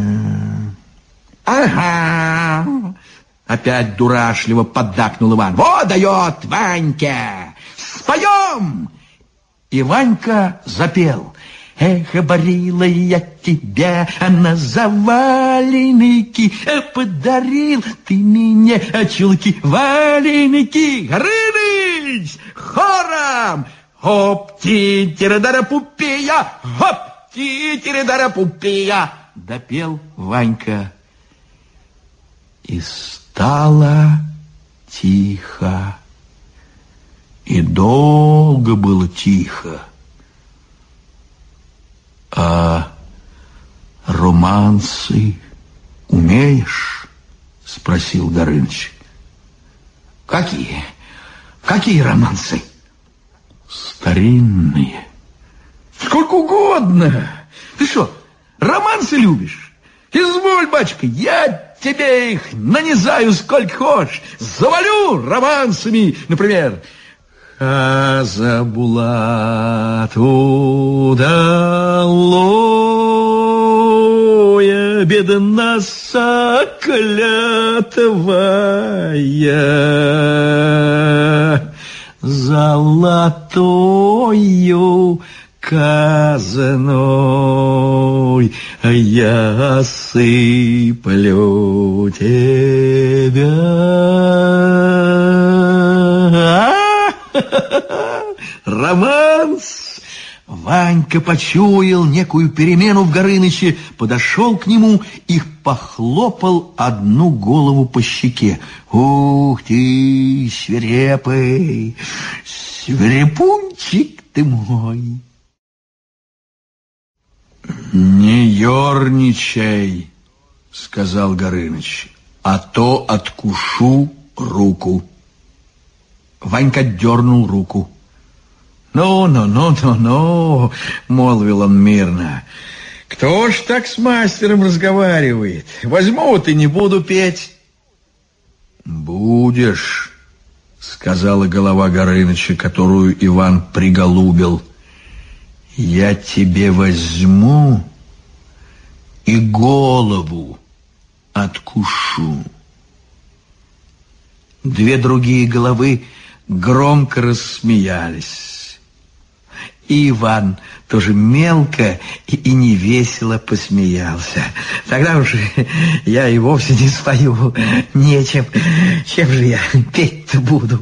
Ага. Опять дурашливо поддакнул Иван. Вот дает Ваньке. Споем. И Ванька запел. Эх, оборила я тебя, а на заваленники подарил ты мне чулки, валеники. Горыныч, хором! Хоп, ти-тире-дара-пупея, хоп, ти-тире-дара-пупея, допел Ванька. И стало тихо. И долго было тихо. А романсы умеешь? Спросил Горыныч. Какие? Какие романсы? Старинные. Сколько угодно. Ты что, романсы любишь? Изволь, батюшка, я тебе их нанизаю сколько хочешь. Завалю романсами, например. Хазабулату далоя, бедна соклятовая, золотою казной я сыплю тебя. Романс! Ванька почуял некую перемену в Горыныче, подошел к нему и похлопал одну голову по щеке. Ух ты, свирепый, свирепунчик ты мой! Не ерничай, сказал Горыныч, а то откушу руку. Ванька дернул руку. «Ну, ну, ну, ну, ну», — молвил он мирно. «Кто ж так с мастером разговаривает? Возьму вот и не буду петь». «Будешь», — сказала голова Горыныча, которую Иван приголубил. «Я тебе возьму и голову откушу». Две другие головы громко рассмеялись. И Иван тоже мелко и, и невесело посмеялся. Тогда уж я и вовсе не спою, нечем. Чем же я петь-то буду?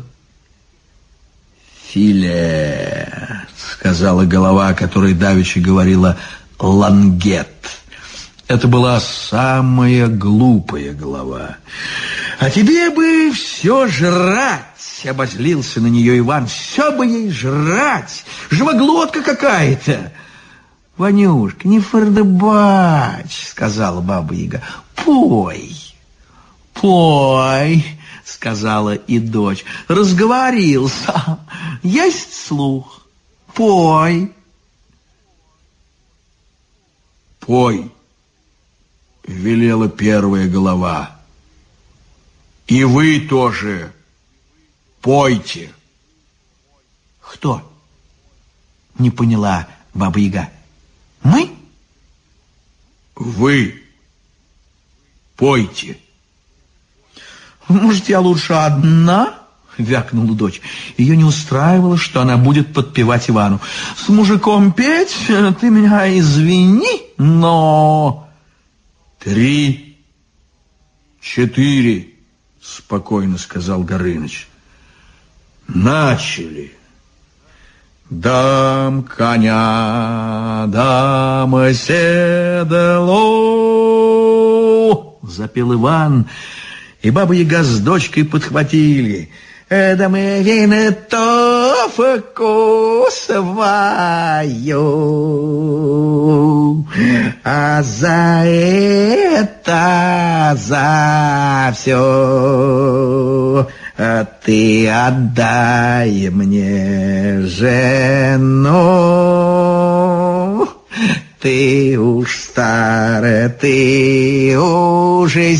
«Филе», — сказала голова, о которой давеча говорила «лангет». Это была самая глупая голова. «А тебе бы все жрать!» — обозлился на нее Иван. «Все бы ей жрать! Живоглотка какая-то!» «Ванюшка, не фордыбачь!» — сказала Баба-Яга. «Пой!» «Пой!» — сказала и дочь. «Разговорился! Есть слух! Пой!» «Пой!» — велела первая голова. «И вы тоже пойте». «Кто?» — не поняла Баба-Яга. «Мы?» «Вы пойте». «Может, я лучше одна?» — вякнула дочь. Ее не устраивало, что она будет подпевать Ивану. «С мужиком петь? Ты меня извини, но...» «Три, четыре», — спокойно сказал Горыныч. «Начали». «Дам коня, дам седло», — запел Иван, и Баба-Яга с дочкой подхватили. «Да мы винтовку свою, а за это, за все ты отдай мне жену, ты уж старая ты уже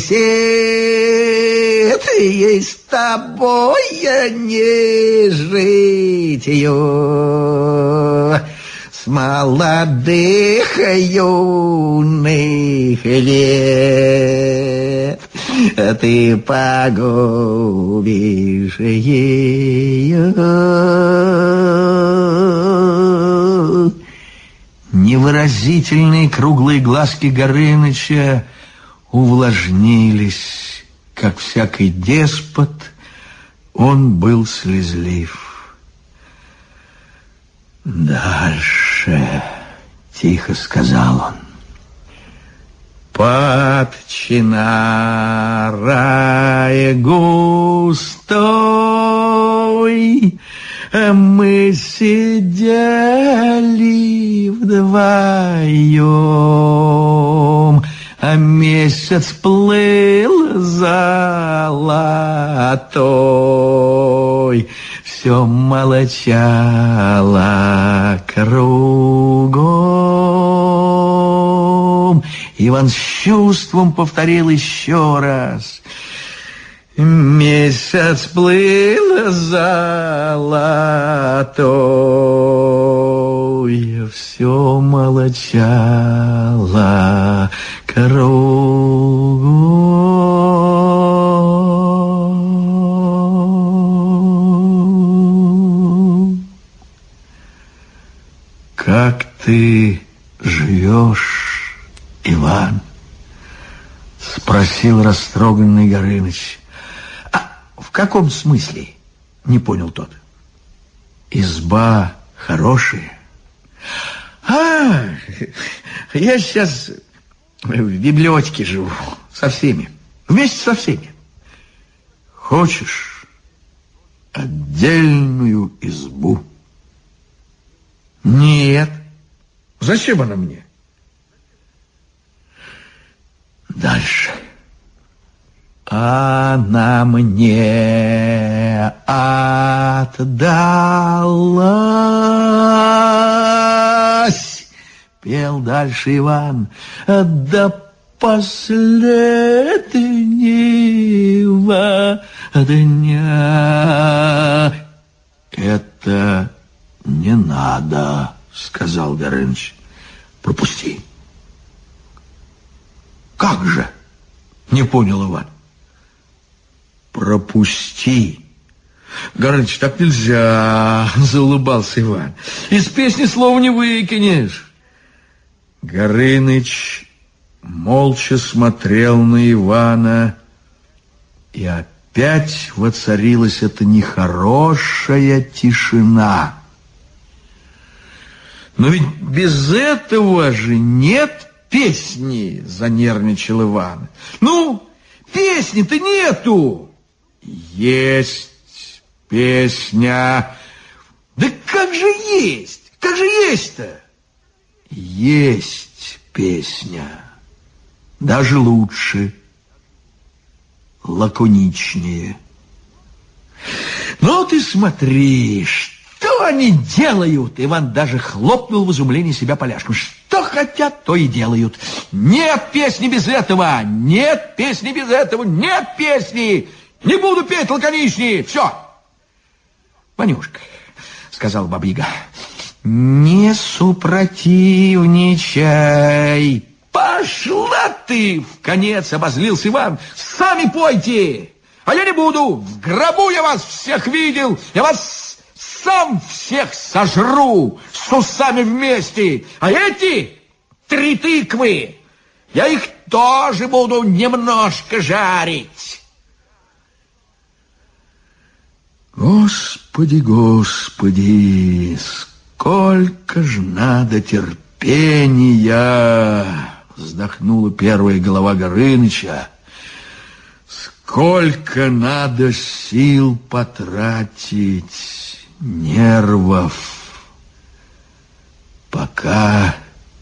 сед, ей с тобой не жить ее. С молодых юных лет ты погубишь ее. Невыразительные круглые глазки Горыныча увлажнились, как всякий деспот, он был слезлив. «Дальше», — тихо сказал он, — «под чинарой густой мы сидели вдвоем, а месяц плыл золотой, все молчало кругом». Иван с чувством повторил еще раз: «Месяц плыл золотой, все молчало кругом». «Как ты живешь, Иван?» — спросил растроганный Горыныч. «В каком смысле?» — не понял тот. «Изба хорошая». «А, я сейчас в библиотеке живу, со всеми, вместе со всеми». «Хочешь отдельную избу?» «Нет. Зачем она мне?» «Дальше. Она мне отдалась», — пел дальше Иван, — «до последнего дня». «Это не надо», — сказал Горыныч. «Пропусти». «Как же?» — не понял Иван. «Пропусти». «Горыныч, так нельзя», — заулыбался Иван. «Из песни слова не выкинешь». Горыныч молча смотрел на Ивана, и опять воцарилась эта нехорошая тишина. «Но ведь без этого же нет песни», — занервничал Иван. «Ну, песни-то нету». «Есть песня». «Да как же есть? Как же есть-то?» «Есть песня. Даже лучше, лаконичнее». «Ну ты смотри, что они делают!» Иван даже хлопнул в изумлении себя поляшком. «Что хотят, то и делают. Нет песни без этого! Нет песни без этого! Нет песни! Не буду петь лаконичнее! Все!» «Ванюшка», — сказал Баба-Яга, — «не супротивничай». «Пошла ты!» — вконец обозлился Иван. «Сами пойте! А я не буду! В гробу я вас всех видел! Я вас сам всех сожру с усами вместе! А эти три тыквы, я их тоже буду немножко жарить!» «Господи, Господи, сколько ж надо терпения!» — вздохнула первая голова Горыныча. «Сколько надо сил потратить, нервов, пока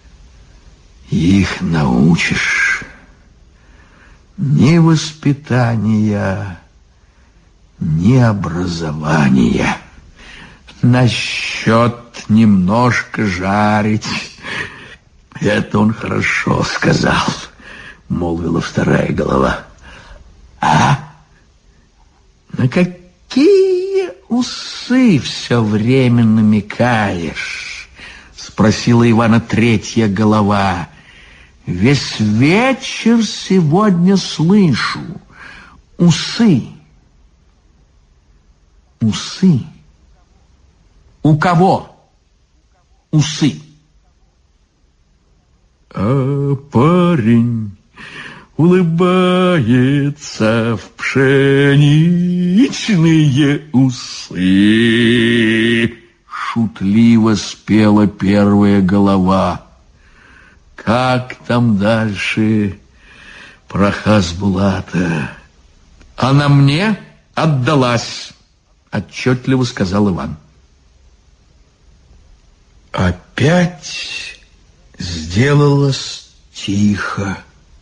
их научишь. Ни воспитания, ни образования. Насчет немножко жарить. Это он хорошо сказал, молвила вторая голова. А? На какие усы все время намекаешь? Спросила Ивана третья голова. Весь вечер сегодня слышу. Усы. Усы. У кого усы? А парень улыбается в пшеничные усы. Шутливо спела первая голова. Как там дальше про Хасбулата? Она мне отдалась, отчетливо сказал Иван. Опять сделалось тихо.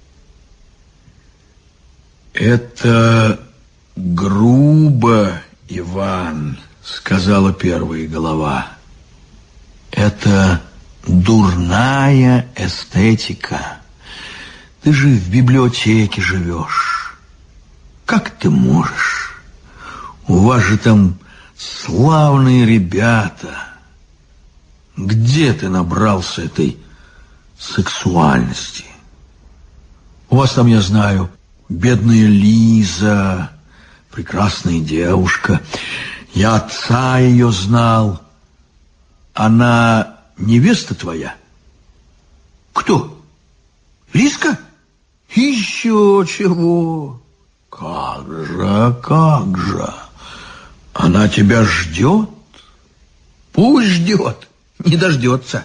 Это грубо, Иван, сказала первая голова. Это дурная эстетика. Ты же в библиотеке живешь. Как ты можешь? У вас же там славные ребята. Где ты набрался этой сексуальности? У вас там, я знаю, бедная Лиза, прекрасная девушка. Я отца ее знал. Она невеста твоя? Кто? Лизка? Еще чего? Как же, как же? Она тебя ждет? Пусть ждет, не дождется.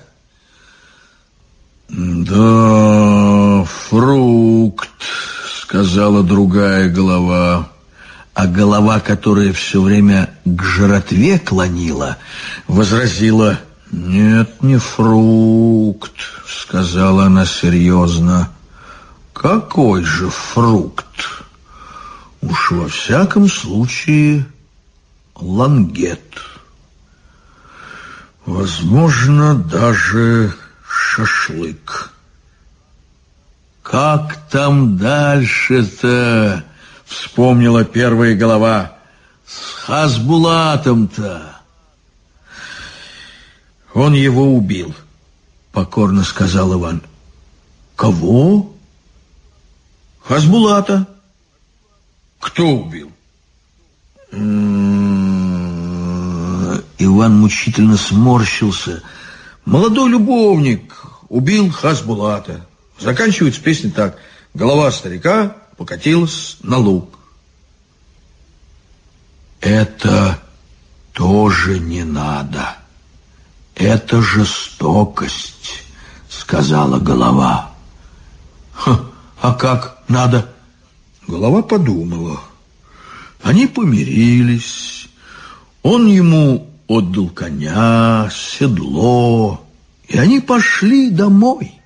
Да, фрукт, сказала другая голова. А голова, которая все время к жратве клонила, возразила: «Нет, не фрукт», — сказала она серьезно. «Какой же фрукт? Уж во всяком случае лангет. Возможно, даже шашлык». «Как там дальше-то?» — вспомнила первая голова. «С Хасбулатом-то». «Он его убил», — покорно сказал Иван. «Кого?» «Хасбулата». «Кто убил?» Иван мучительно сморщился. «Молодой любовник убил Хасбулата». Заканчивается песня так: голова старика покатилась на луг. «Это тоже не надо. Это жестокость», — сказала голова. «Ха, а как надо?» Голова подумала. Они помирились. Он ему отдал коня, седло, и они пошли домой.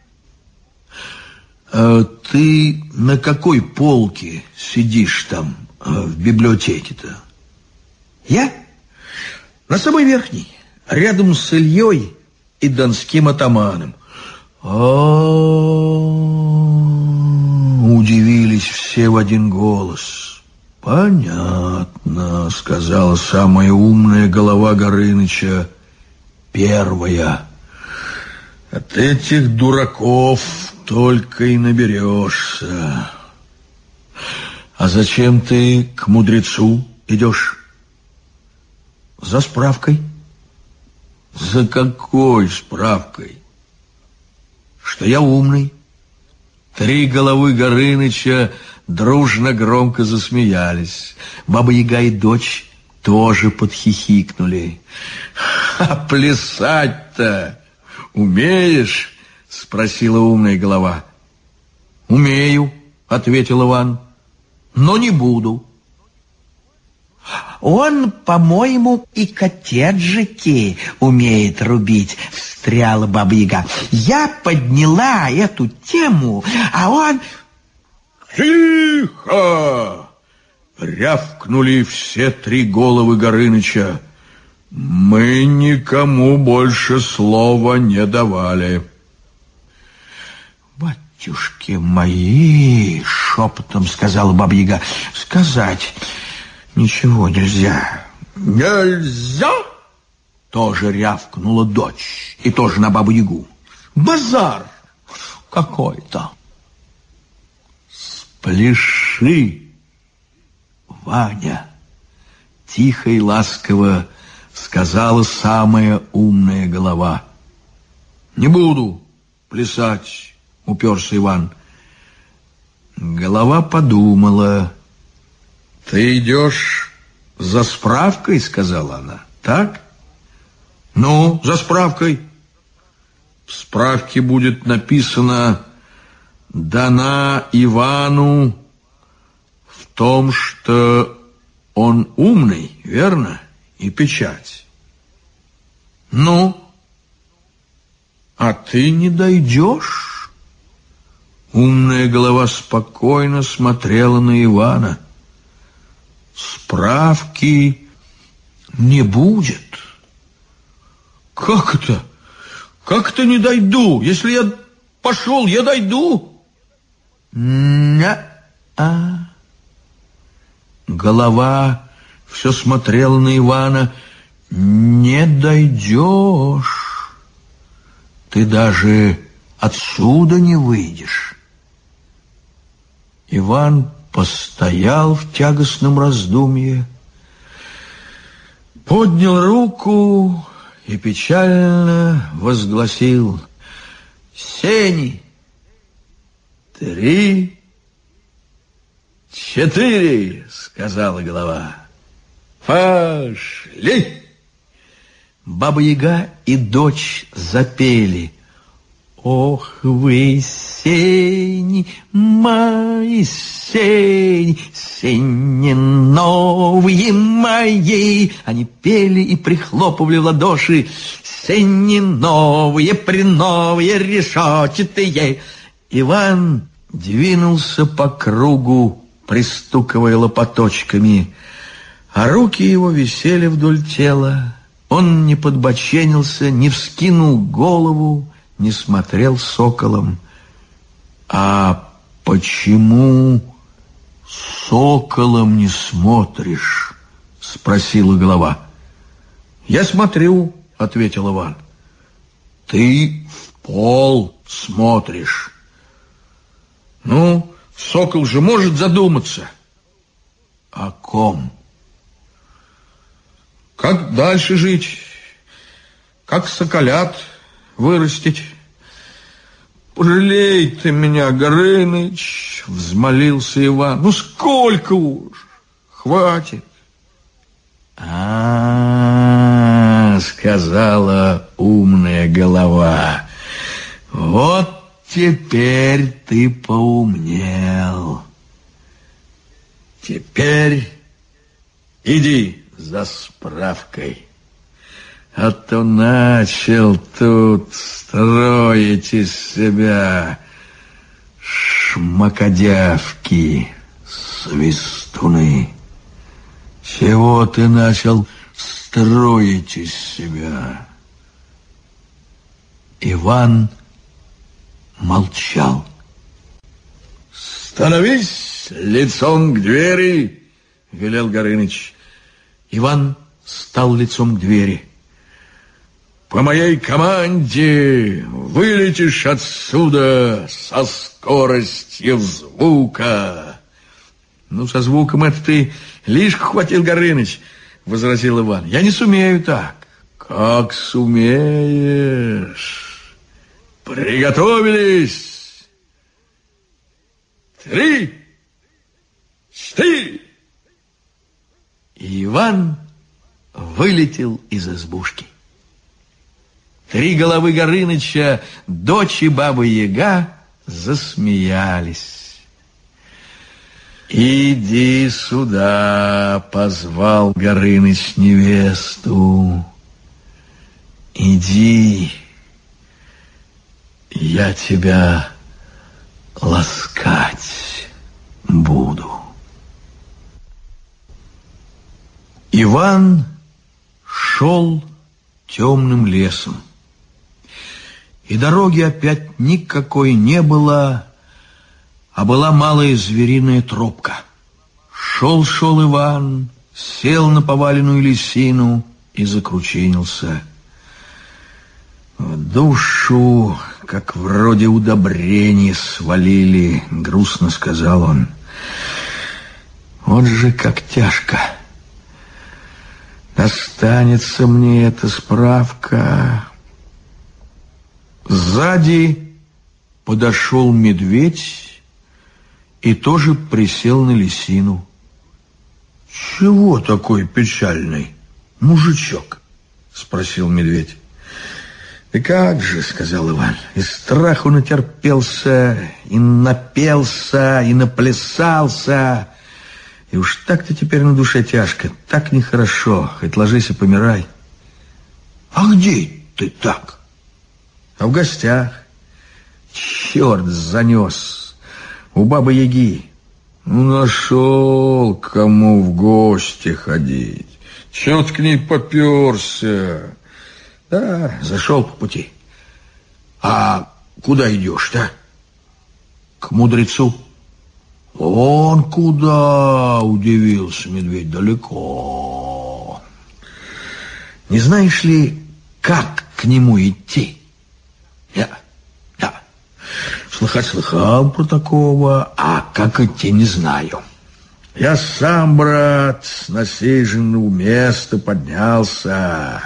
А ты на какой полке сидишь там в библиотеке-то? Я? На самой верхней, рядом с Ильей и донским атаманом. А-а-а, удивились все в один голос. Понятно, сказала самая умная голова Горыныча, первая. От этих дураков только и наберешься. А зачем ты к мудрецу идешь? За справкой. За какой справкой? Что я умный. Три головы Горыныча дружно громко засмеялись. Баба-Яга и дочь тоже подхихикнули. А плясать-то умеешь? Спросила умная голова. Умею, ответил Иван, но не буду. Он, по-моему, и коттеджики умеет рубить, встряла Баба-Яга. Я подняла эту тему, а он... Тихо! Рявкнули все три головы Горыныча. Мы никому больше слова не давали. Батюшки мои, шепотом сказала Баба-Яга. Сказать ничего нельзя. Нельзя? Тоже рявкнула дочь. И тоже на Бабу-Ягу. Базар какой-то. Спляши, Ваня, тихо и ласково сказала самая умная голова. Не буду плясать, уперся Иван. Голова подумала. Ты идешь за справкой, сказала она. Так? Ну, за справкой. В справке будет написано: дана Ивану в том, что он умный, верно? И печать. Ну, а ты не дойдешь? Умная голова спокойно смотрела на Ивана. Справки не будет. Как это? Как это не дойду? Если я пошел, я дойду. Не-а. Голова все смотрела на Ивана. Не дойдешь. Ты даже отсюда не выйдешь. Иван постоял в тягостном раздумье, поднял руку и печально возгласил: сени, три, четыре, сказала голова. Пошли! Баба-Яга и дочь запели: ох вы, сени, мои сени, сени новые мои. Они пели и прихлопывали в ладоши. Сени новые, приновые, решетчатые. Иван двинулся по кругу, пристукивая лопаточками, а руки его висели вдоль тела. Он не подбоченился, не вскинул голову, не смотрел соколом. А почему соколом не смотришь? Спросила голова. Я смотрю, ответил Иван. Ты в пол смотришь. Ну, сокол же может задуматься. О ком? Как дальше жить? Как соколят вырастить? Пожалей ты меня, Горыныч, взмолился Иван. Ну сколько уж? Хватит. А-а-а, сказала умная голова. Вот теперь ты поумнел. Теперь иди за справкой. А то начал тут строить из себя шмакодявки, свистуны. Чего ты начал строить из себя? Иван молчал. Становись лицом к двери, велел Горыныч. Иван стал лицом к двери. По моей команде вылетишь отсюда со скоростью звука. Ну, со звуком это ты лишку хватил, Горыныч, возразил Иван. Я не сумею так. Как сумеешь? Приготовились. Три, четыре. И Иван вылетел из избушки. Три головы Горыныча, дочь и Баба-Яга, засмеялись. «Иди сюда», — позвал Горыныч невесту. «Иди, я тебя ласкать буду». Иван шел темным лесом. И дороги опять никакой не было, а была малая звериная тропка. Шел-шел Иван, сел на поваленную лисину и закручинился. В душу, как вроде удобрения свалили, грустно сказал он. Вот же как тяжко. Достанется мне эта справка. Сзади подошел медведь и тоже присел на лисину. «Чего такой печальный, мужичок?» — спросил медведь. «Да как же», — сказал Иван, — «и страху натерпелся, и напелся, и наплясался, и уж так-то теперь на душе тяжко, так нехорошо, хоть ложись и помирай». «А где ты так?» «А в гостях. Черт занес. У бабы-яги». «Ну, нашел, кому в гости ходить. Чего ты к ней поперся?» «Да, зашел по пути». «А куда идешь-то?» «К мудрецу». «Он куда?» — удивился медведь. «Далеко. Не знаешь ли, как к нему идти?» «Я, да. Слыхать слыхал про такого, а как идти не знаю. Я сам, брат, с насиженного места поднялся.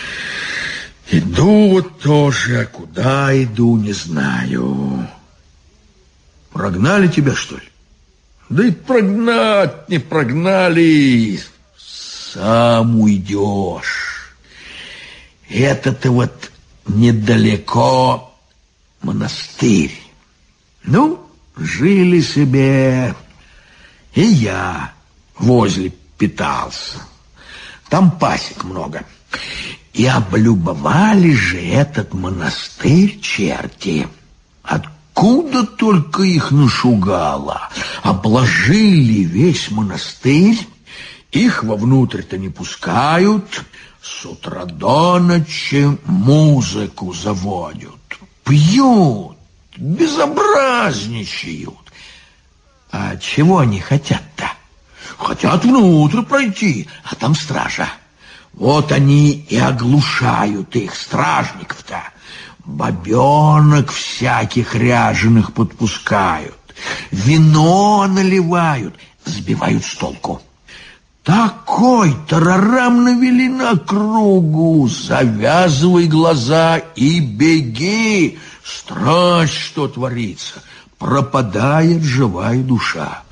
Иду вот тоже, а куда иду, не знаю». «Прогнали тебя, что ли?» «Да и прогнать не прогнали. Сам уйдешь. Это-то вот недалеко монастырь. Ну, жили себе, и я возле питался. Там пасек много. И облюбовали же этот монастырь черти. Откуда только их нашугало. Обложили весь монастырь, их вовнутрь-то не пускают, с утра до ночи музыку заводят, пьют, безобразничают. А чего они хотят-то? Хотят внутрь пройти, а там стража. Вот они и оглушают их, стражников-то. Бабенок всяких ряженых подпускают, вино наливают, сбивают с толку. Такой тарарам навели на кругу, завязывай глаза и беги. Страсть, что творится, пропадает живая душа.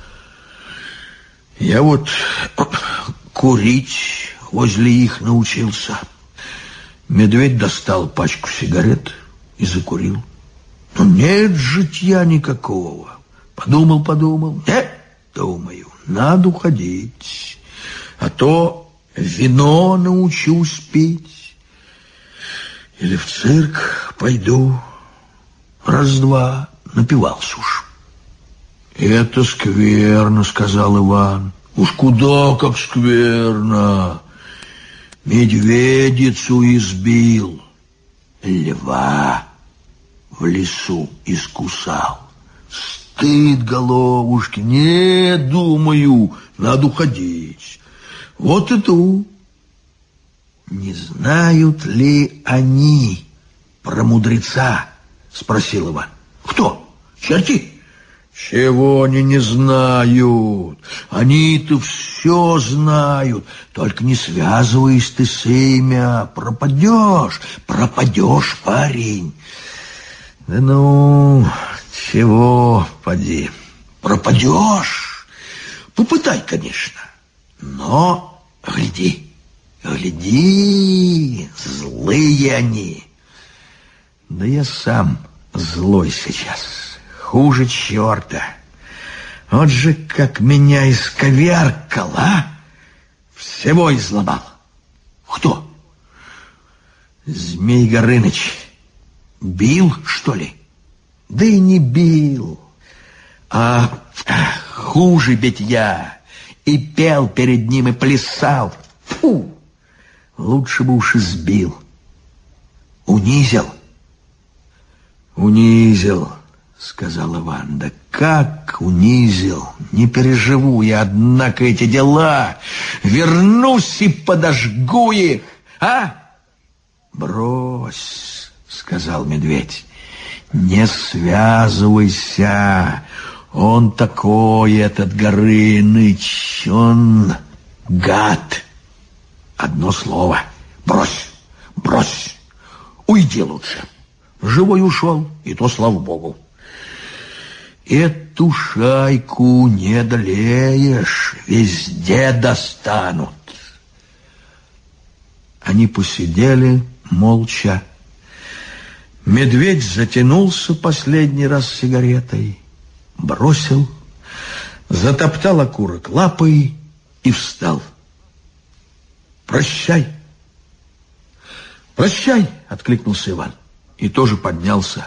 Я вот курить возле их научился. Медведь достал пачку сигарет и закурил. Но нет житья никакого. Подумал, подумал. Нет, думаю, надо уходить. А то вино научусь пить. Или в цирк пойду. Раз-два напивался уж. Это скверно, сказал Иван. Уж куда как скверно. Медведицу избил, льва в лесу искусал. Стыд головушки. Не, думаю, надо уходить. Вот иду. Не знают ли они про мудреца? Спросил Иван. Кто? Черти? Чего они не знают? Они-то все знают. Только не связывайся ты с ими. Пропадешь, пропадешь, парень. Да ну, чего, поди, пропадешь. Попытай, конечно. Но гляди, гляди, злые они. Да я сам злой сейчас. Хуже черта. Вот же как меня исковеркал, а? Всего изломал. Кто? Змей Горыныч. Бил, что ли? Да и не бил. А хуже битья. И пел перед ним, и плясал. Фу! Лучше бы уж избил. Унизил. Унизил. — сказал Иван. — Да как унизил. Не переживу я, однако, эти дела. Вернусь и подожгу их, а? Брось, сказал медведь, не связывайся. Он такой, этот Горыныч, он гад. Одно слово. Брось, брось. Уйди лучше. Живой ушел, и то слава богу. Эту шайку не одолеешь, везде достанут. Они посидели молча. Медведь затянулся последний раз сигаретой, бросил, затоптал окурок лапой и встал. «Прощай!» «Прощай!» — откликнулся Иван и тоже поднялся.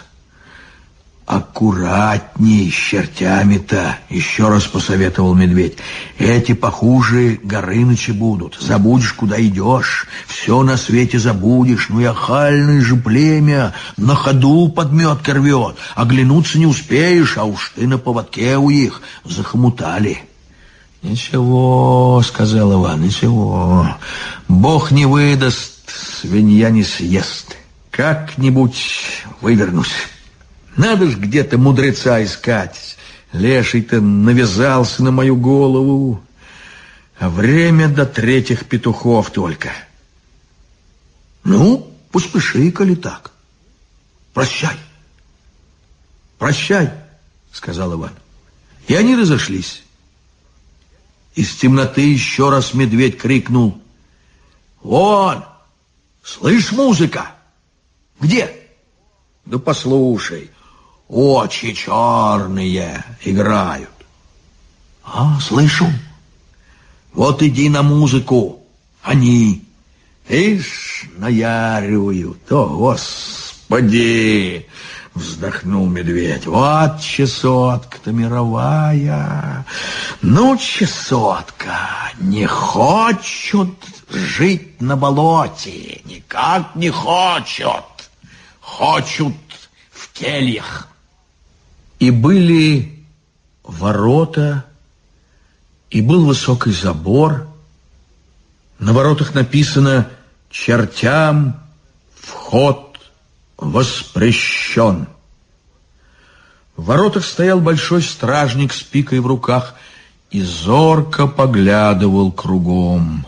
«Аккуратней с чертями-то!» — еще раз посоветовал медведь. «Эти похуже Горыныча будут. Забудешь, куда идешь. Все на свете забудешь. Ну и охальное же племя. На ходу подметка рвет. Оглянуться не успеешь, а уж ты на поводке у их. Захомутали». «Ничего, — сказал Иван, — ничего. Бог не выдаст, свинья не съест. Как-нибудь вывернусь. Надо ж где-то мудреца искать. Леший-то навязался на мою голову. А время до третьих петухов только. Ну, поспеши, коли так. Прощай. Прощай, сказал Иван. И они разошлись. Из темноты еще раз медведь крикнул. Вон, слышь, музыка? Где? Да послушай. Очи черные играют. А, слышу. Вот иди на музыку. Они, ишь, наяривают. О, Господи! Вздохнул медведь. Вот чесотка-то мировая. Ну, чесотка, не хочет жить на болоте. Никак не хочет. Хочут в кельях. И были ворота, и был высокий забор. На воротах написано «Чертям вход воспрещен». В воротах стоял большой стражник с пикой в руках и зорко поглядывал кругом.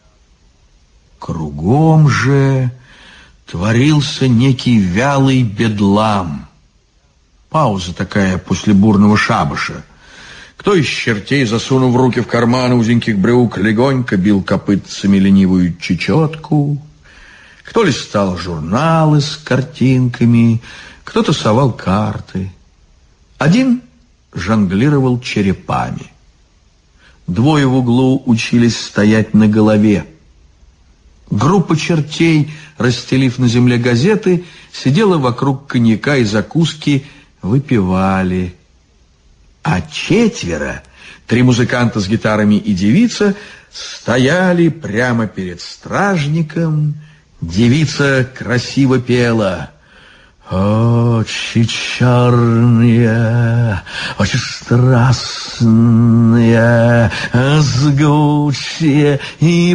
Кругом же творился некий вялый бедлам. Пауза такая после бурного шабаша. Кто из чертей, засунув руки в карманы узеньких брюк, легонько бил копытцами ленивую чечетку, кто листал журналы с картинками, кто-то совал карты. Один жонглировал черепами. Двое в углу учились стоять на голове. Группа чертей, расстелив на земле газеты, сидела вокруг коньяка и закуски, выпивали. А четверо, три музыканта с гитарами и девица, стояли прямо перед стражником. Девица красиво пела. Очи черные, очи страстные, жгучие и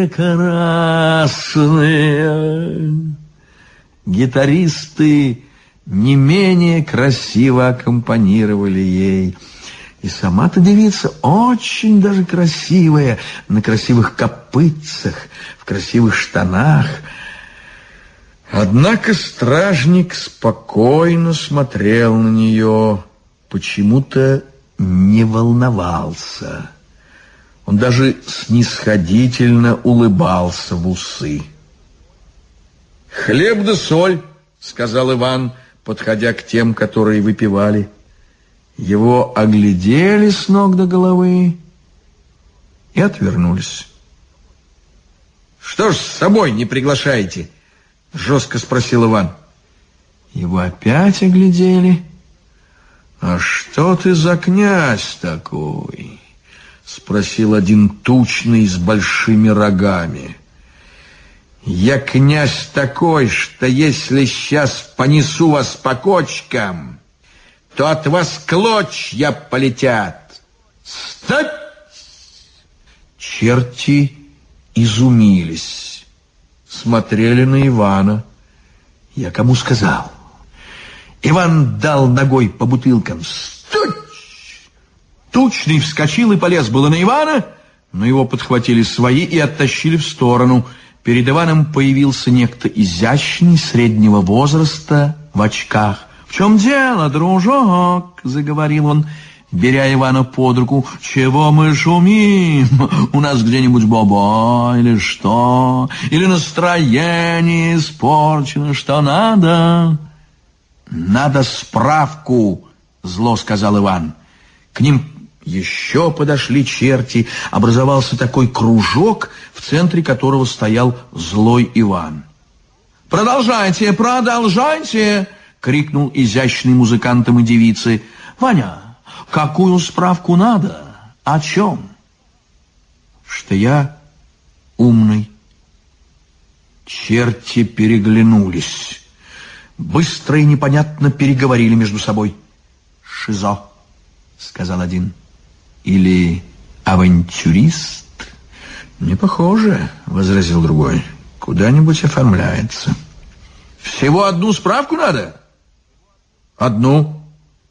прекрасные. Гитаристы не менее красиво аккомпанировали ей. И сама-то девица очень даже красивая, на красивых копытцах, в красивых штанах. Однако стражник спокойно смотрел на нее, почему-то не волновался. Он даже снисходительно улыбался в усы. «Хлеб да соль», — сказал Иван, подходя к тем, которые выпивали. Его оглядели с ног до головы и отвернулись. «Что ж с собой не приглашаете?» — жестко спросил Иван. Его опять оглядели. «А что ты за князь такой?» — спросил один тучный с большими рогами. «Я князь такой, что если сейчас понесу вас по кочкам, то от вас клочья полетят. Стать! Черти изумились, смотрели на Ивана. Я кому сказал? Иван дал ногой по бутылкам. Стуть! Тучный вскочил и полез было на Ивана, но его подхватили свои и оттащили в сторону. Перед Иваном появился некто изящный, среднего возраста, в очках. «В чем дело, дружок?» — заговорил он, беря Ивана под руку. «Чего мы шумим? У нас где-нибудь баба или что? Или настроение испорчено? Что надо?» «Надо справку», — зло сказал Иван. К ним еще подошли черти. Образовался такой кружок, в центре которого стоял злой Иван. «Продолжайте, продолжайте!» — крикнул изящный музыкантам и девицы. «Ваня, какую справку надо? О чем?» «Что я умный». Черти переглянулись. Быстро и непонятно переговорили между собой. «Шизо», — сказал один. «Или авантюрист?» «Не похоже», — возразил другой. «Куда-нибудь оформляется». «Всего одну справку надо?» «Одну».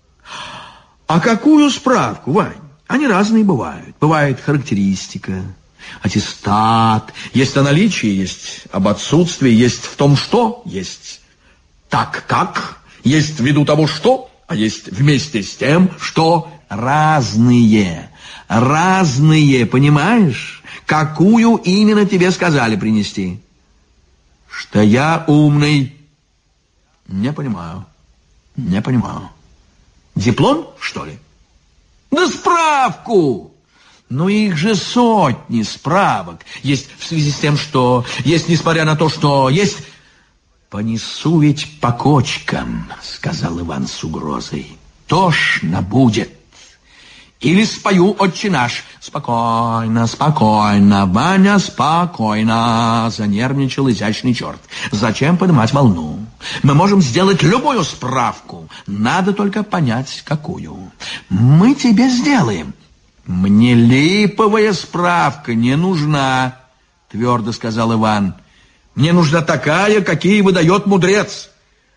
«А какую справку, Вань? Они разные бывают. Бывает характеристика, аттестат. Есть о наличии, есть об отсутствии, есть в том, что есть. Так как? Есть ввиду того, что, а есть вместе с тем, что разные. Разные, понимаешь? Какую именно тебе сказали принести?» «Что я умный». «Не понимаю, не понимаю. Диплом, что ли?» «Да справку!» «Ну их же сотни справок. Есть в связи с тем, что... Есть несмотря на то, что... Есть...» «Понесу ведь по кочкам», — сказал Иван с угрозой. «Тошно будет. Или спою «Отче наш». «Спокойно, спокойно, Ваня, спокойно», — занервничал изящный черт. «Зачем поднимать волну? Мы можем сделать любую справку. Надо только понять, какую. Мы тебе сделаем». «Мне липовая справка не нужна», — твердо сказал Иван. «Мне нужна такая, какие выдает мудрец».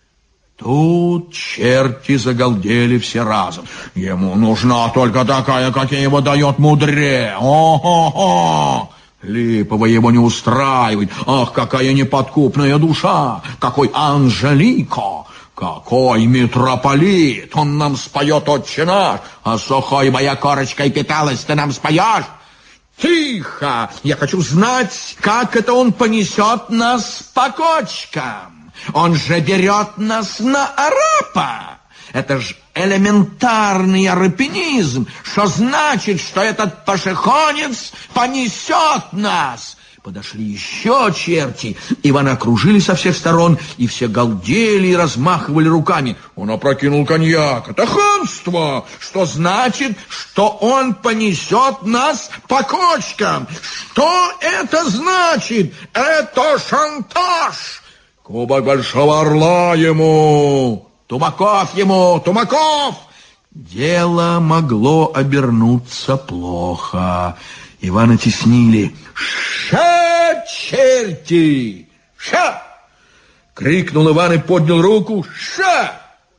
Тут черти загалдели все разом. «Ему нужна только такая, какие выдает мудрец. О-хо-хо! Липовая его не устраивает. Ах, какая неподкупная душа! Какой Анжелика! Какой митрополит! Он нам споет «Отче наш», а сухой моя корочкой питалась, ты нам споешь? Тихо! Я хочу знать, как это он понесет нас по кочкам. Он же берет нас на арапа. Это ж элементарный арапинизм. Что значит, что этот пошехонец понесет нас? Подошли еще черти. Ивана окружили со всех сторон, и все галдели и размахивали руками. Он опрокинул коньяк. Это хамство! Что значит, что он понесет нас по кочкам? Что это значит? Это шантаж! Кубок Большого Орла ему! Тумаков ему! Тумаков! Дело могло обернуться плохо. Ивана теснили. «Ша, черти! Ша!» — крикнул Иван и поднял руку. «Ша!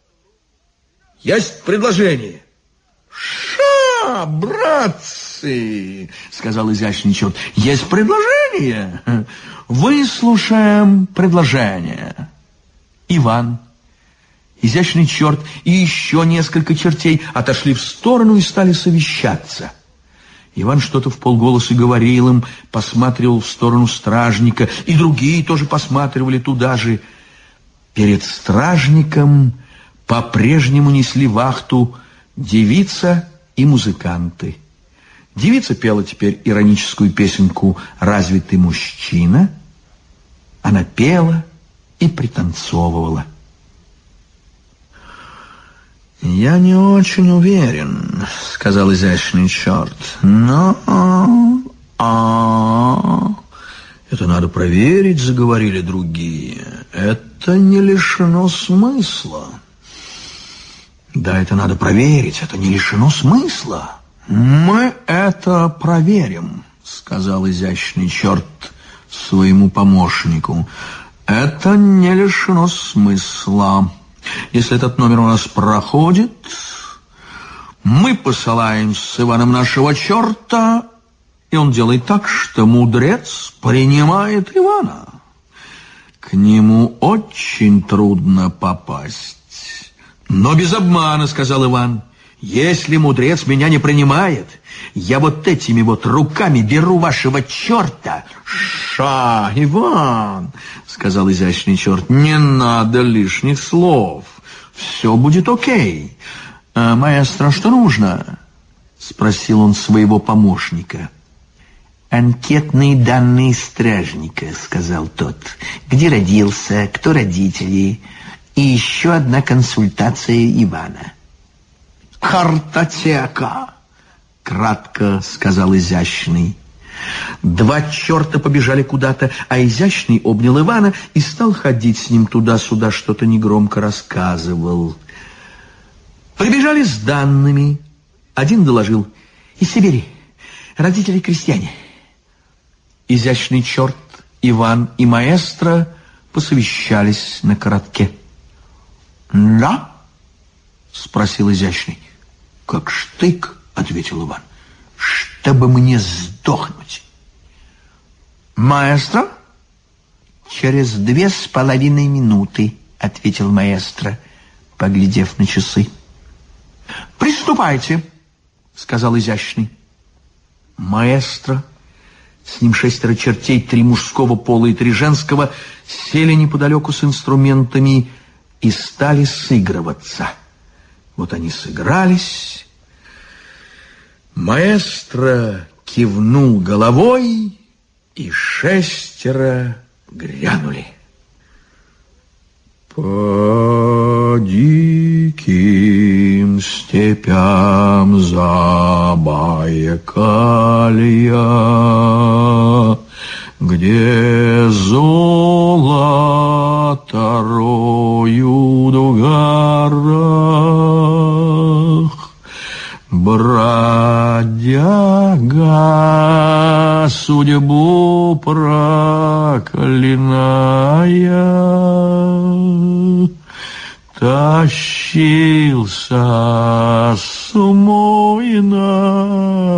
Есть предложение!» «Ша, братцы!» — сказал изящный черт. «Есть предложение? Выслушаем предложение». Иван, изящный черт и еще несколько чертей отошли в сторону и стали совещаться. Иван что-то вполголоса говорил им, посматривал в сторону стражника, и другие тоже посматривали туда же. Перед стражником по-прежнему несли вахту девица и музыканты. Девица пела теперь ироническую песенку «Разве ты мужчина?». Она пела и пританцовывала. «Я не очень уверен», — сказал изящный черт. «Но... а это надо проверить», — заговорили другие. «Это не лишено смысла. Да, это надо проверить, это не лишено смысла. Мы это проверим, сказал изящный черт своему помощнику. Это не лишено смысла. Если этот номер у нас проходит, мы посылаем с Иваном нашего черта, и он делает так, что мудрец принимает Ивана. К нему очень трудно попасть. Но без обмана, сказал Иван. Если мудрец меня не принимает, я вот этими вот руками беру вашего черта. Ша, Иван, сказал изящный черт, не надо лишних слов. Все будет окей. А, маэстро, что нужно? Спросил он своего помощника. Анкетные данные стражника, сказал тот. Где родился, кто родители, и еще одна консультация Ивана. Картотека, кратко сказал изящный. Два черта побежали куда-то, а изящный обнял Ивана и стал ходить с ним туда-сюда, что-то негромко рассказывал. Прибежали с данными. Один доложил: из Сибири, родители крестьяне. Изящный черт, Иван и маэстро посовещались на коротке. «Да?» — спросил изящный. «Как штык», — ответил Иван, — «чтобы мне сдохнуть». «Маэстро?» «Через две с половиной минуты», — ответил маэстро, поглядев на часы. «Приступайте», — сказал изящный. Маэстро, с ним шестеро чертей, три мужского пола и три женского, сели неподалеку с инструментами и стали сыгрываться. Вот они сыгрались. Маэстро кивнул головой, и шестеро грянули. По диким степям Забайкалья, где золото роют в горах, бродяга судьбу проклиная, тащился с умой на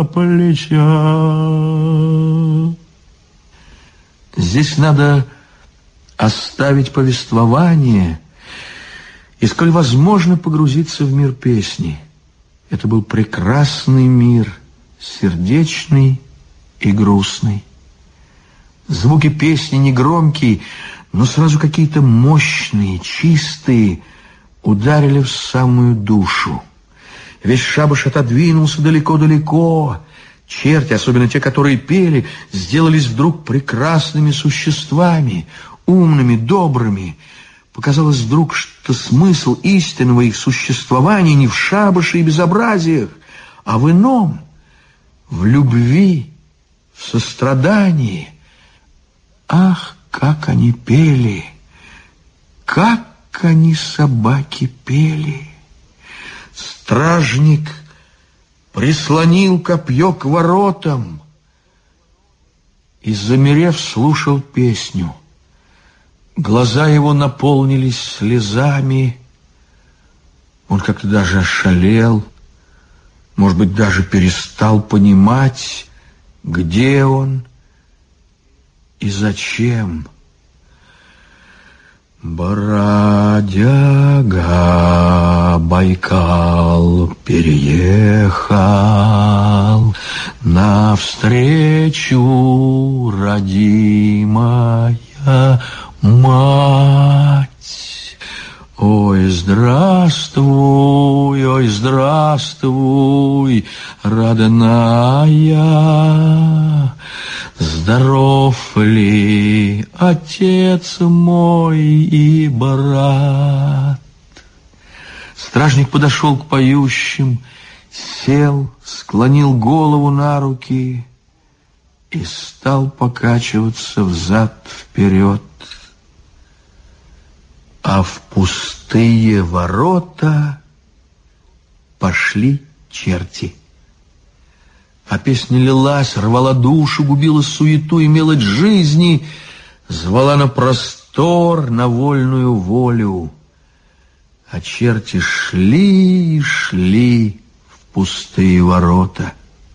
плечах. Здесь надо оставить повествование и, сколь возможно, погрузиться в мир песни. Это был прекрасный мир, сердечный и грустный. Звуки песни негромкие, но сразу какие-то мощные, чистые, ударили в самую душу. Весь шабаш отодвинулся далеко-далеко. Черти, особенно те, которые пели, сделались вдруг прекрасными существами, умными, добрыми. Показалось вдруг, что смысл истинного их существования не в шабаше и безобразиях, а в ином, в любви, в сострадании. Ах, как они пели! Как они, собаки, пели! Стражник прислонил копье к воротам и, замерев, слушал песню. Глаза его наполнились слезами. Он как-то даже ошалел, может быть, даже перестал понимать, где он и зачем. Бродяга Байкал переехал навстречу родимая мать. Ой, здравствуй, ой, здравствуй, родная. Здоров ли отец мой и брат? Стражник подошел к поющим, сел, склонил голову на руки и стал покачиваться взад-вперед. А в пустые ворота пошли черти. А песня лилась, рвала душу, губила суету и мелочь жизни, звала на простор, на вольную волю. А черти шли и шли в пустые ворота.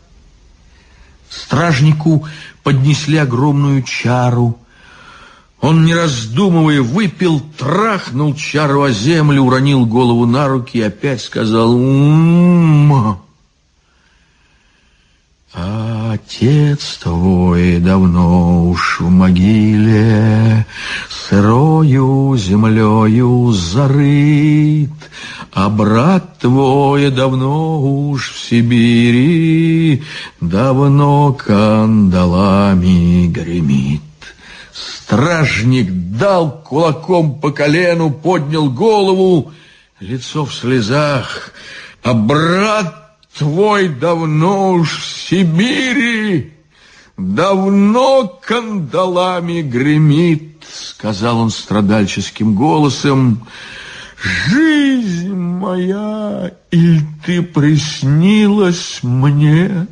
Стражнику поднесли огромную чару. Он, не раздумывая, выпил, трахнул чару о землю, уронил голову на руки и опять сказал «Ум». А отец твой давно уж в могиле, сырою землею зарыт, а брат твой давно уж в Сибири, давно кандалами гремит. Стражник дал кулаком по колену, поднял голову, лицо в слезах. А брат твой давно уж в Сибири, давно кандалами гремит, сказал он страдальческим голосом. Жизнь моя, иль ты приснилась мне?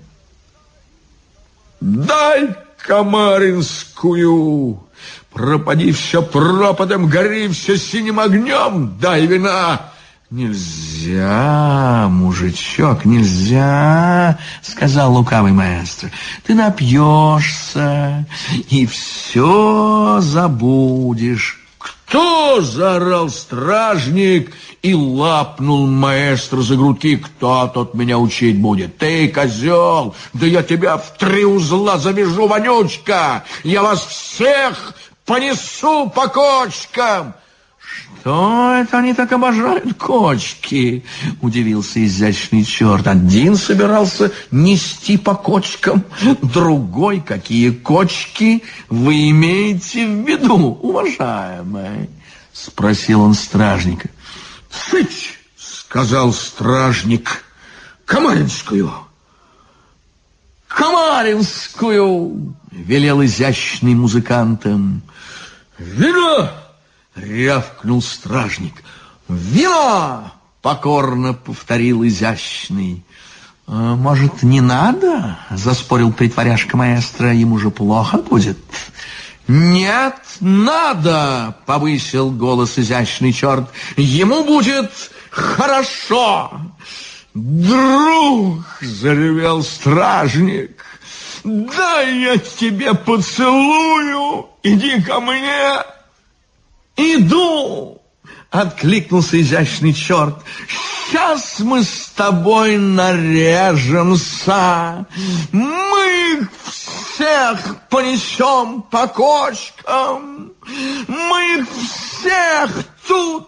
Дай камаринскую, пропади все пропадом, гори все синим огнем, дай вина. Нельзя, мужичок, нельзя, сказал лукавый маэстро. Ты напьешься и все забудешь. Кто? Заорал стражник и лапнул маэстро за грудки. Кто тут меня учить будет? Ты, козел! Да я тебя в три узла завяжу, вонючка! Я вас всех понесу по кочкам! Что это они так обожают кочки? Удивился изящный черт. Один собирался нести по кочкам, другой, какие кочки вы имеете в виду, уважаемый? Спросил он стражника. Сыч, сказал стражник, камаринскую. Камаринскую, велел изящный музыкантам. Вино! Рявкнул стражник. «Вино!» — покорно повторил изящный. «А, может, не надо?» — заспорил притворяшка маэстро. «Ему же плохо будет». «Нет, надо!» — повысил голос изящный черт. «Ему будет хорошо!» «Друг!» — заревел стражник. «Дай я тебе поцелую! Иди ко мне!» «Иду!» — откликнулся изящный черт. «Сейчас мы с тобой нарежемся. Мы их всех понесем по кочкам. Мы их всех тут!»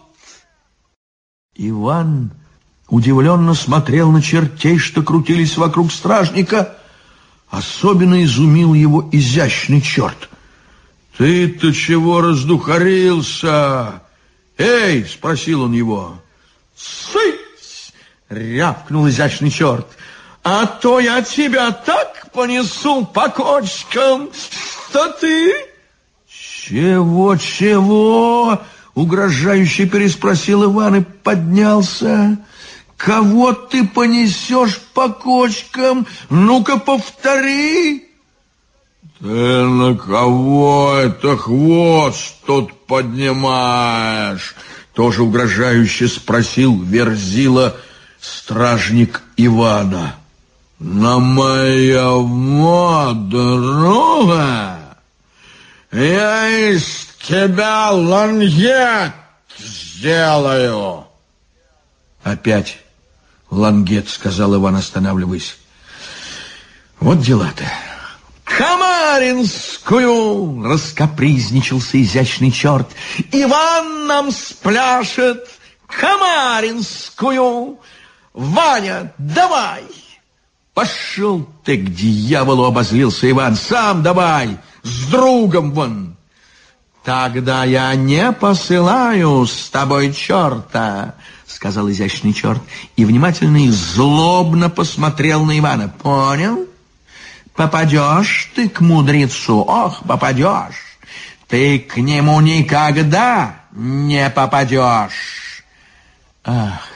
Иван удивленно смотрел на чертей, что крутились вокруг стражника. Особенно изумил его изящный черт. «Ты-то чего раздухарился? Эй!» — спросил он его. «Сыть!» — рявкнул изящный черт. «А то я тебя так понесу по кочкам, что ты...» «Чего, чего?» — угрожающе переспросил Иван и поднялся. «Кого ты понесешь по кочкам? Ну-ка, повтори!» «Ты на кого это хвост тут поднимаешь?» Тоже угрожающе спросил верзила стражник Ивана. «На моего друга? Я из тебя лангет сделаю!» «Опять лангет», — сказал Иван, останавливаясь. «Вот дела-то». «Камаринскую!» — раскапризничался изящный черт. «Иван нам спляшет камаринскую! Ваня, давай!» «Пошел ты к дьяволу!» — обозлился Иван. «Сам давай! С другом вон!» «Тогда я не посылаю с тобой черта!» — сказал изящный черт и внимательно и злобно посмотрел на Ивана. «Понял? Попадешь ты к мудрецу, ох, попадешь. Ты к нему никогда не попадешь». «Ах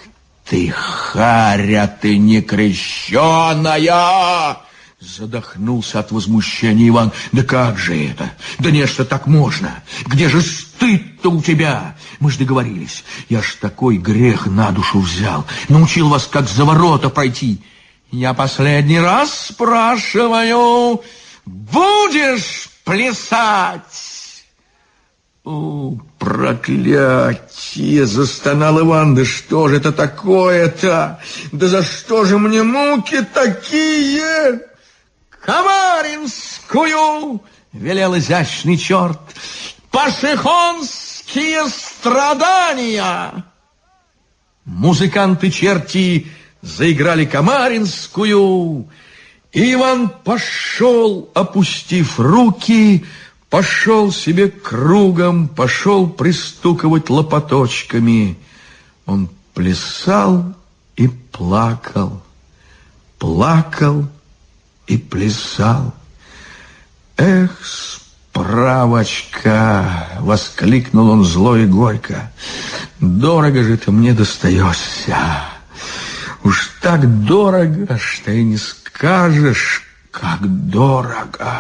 ты, харя, ты некрещеная! Задохнулся от возмущения Иван. Да как же это? Да не, что так можно. Где же стыд-то у тебя? Мы ж договорились. Я ж такой грех на душу взял. Научил вас, как за ворота пройти. Я последний раз спрашиваю, будешь плясать? О, проклятие! Застонал Иван. Да что же это такое-то? Да за что же мне муки такие? Камаринскую, велел изящный черт, пашихонские страдания. Музыканты-черти заиграли камаринскую, и Иван пошел, опустив руки, пошел себе кругом, пошел пристукивать лопаточками. Он плясал и плакал, плакал и плясал. Эх, справочка! Воскликнул он зло и горько. Дорого же ты мне достаешься. Уж так дорого, что и не скажешь, как дорого.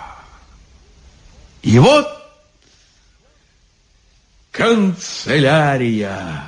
И вот канцелярия.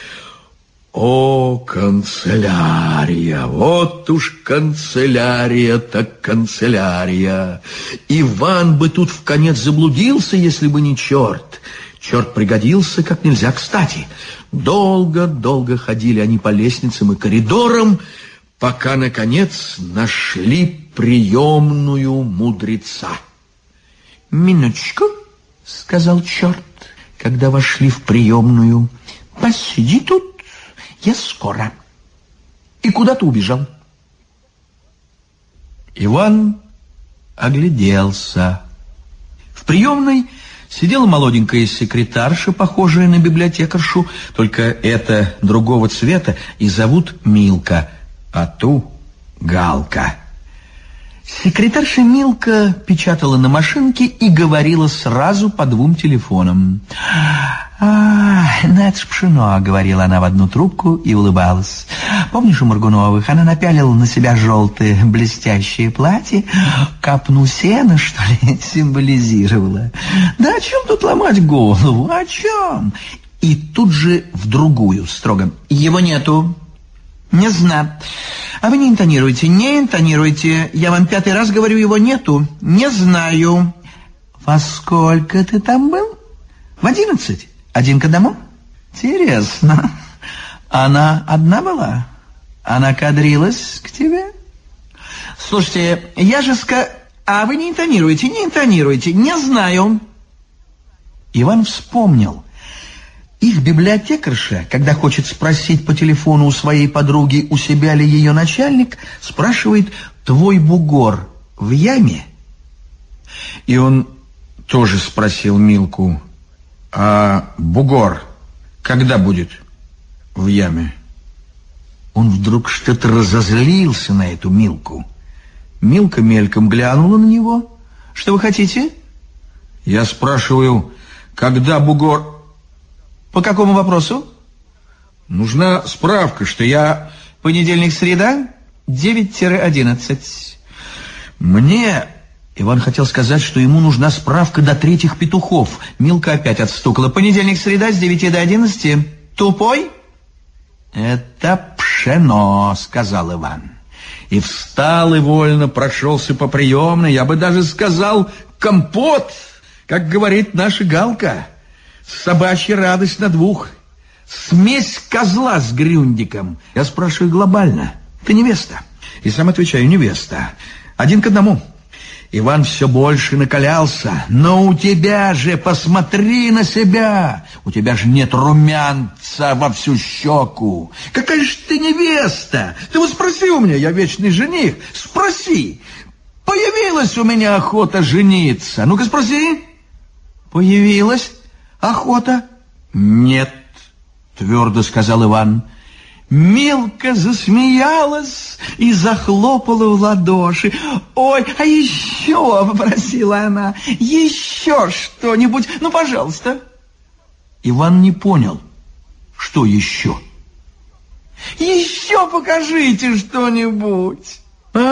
О, канцелярия, вот уж канцелярия, так канцелярия. Иван бы тут вконец заблудился, если бы не черт. Черт пригодился как нельзя кстати. Долго-долго ходили они по лестницам и коридорам, пока, наконец, нашли приемную мудреца. «Минуточку», — сказал черт, когда вошли в приемную, — «посиди тут. Я скоро». И куда-то убежал. Иван огляделся. В приемной сидела молоденькая секретарша, похожая на библиотекаршу, только это другого цвета, и зовут Милка, а ту Галка. Секретарша Милка печатала на машинке и говорила сразу по двум телефонам. «А, ну это ж пшено», — говорила она в одну трубку и улыбалась. «Помнишь, у Моргуновых она напялила на себя желтое блестящее платье, копну сена, что ли, символизировала? Да о чем тут ломать голову, о чем?» И тут же в другую строго. «Его нету. Не знаю. А вы не интонируйте, не интонируйте. Я вам пятый раз говорю, его нету. Не знаю». «Во сколько ты там был?» «В одиннадцать. Один к одному?» «Интересно. Она одна была? Она кадрилась к тебе?» «Слушайте, я же ска... А вы не интонируете, не интонируете. Не знаю». Иван вспомнил. Их библиотекарша, когда хочет спросить по телефону у своей подруги, у себя ли ее начальник, спрашивает: «Твой бугор в яме?» И он тоже спросил Милку: «А бугор когда будет в яме?» Он вдруг что-то разозлился на эту Милку. Милка мельком глянула на него. «Что вы хотите?» «Я спрашиваю, когда бугор...» «По какому вопросу?» «Нужна справка, что я...» «Понедельник, среда, девять-одиннадцать. Мне...» Иван хотел сказать, что ему нужна справка до третьих петухов. Милка опять отстукала. «Понедельник, среда, с девяти до одиннадцати. Тупой?» «Это пшено», — сказал Иван. И встал и вольно прошелся по приемной. Я бы даже сказал, компот, как говорит наша Галка. Собачья радость на двух. Смесь козла с грюндиком. Я спрашиваю глобально. Ты невеста? И сам отвечаю: невеста. Один к одному. Иван все больше накалялся. Но у тебя же, посмотри на себя. У тебя же нет румянца во всю щеку. Какая же ты невеста? Ты вот спроси у меня, я вечный жених. Спроси. Появилась у меня охота жениться. Ну-ка спроси. Появилась охота? Нет, твердо сказал Иван. Милка засмеялась и захлопала в ладоши. «Ой, а еще, — попросила она, — еще что-нибудь, ну, пожалуйста». Иван не понял, что еще. Еще покажите что-нибудь.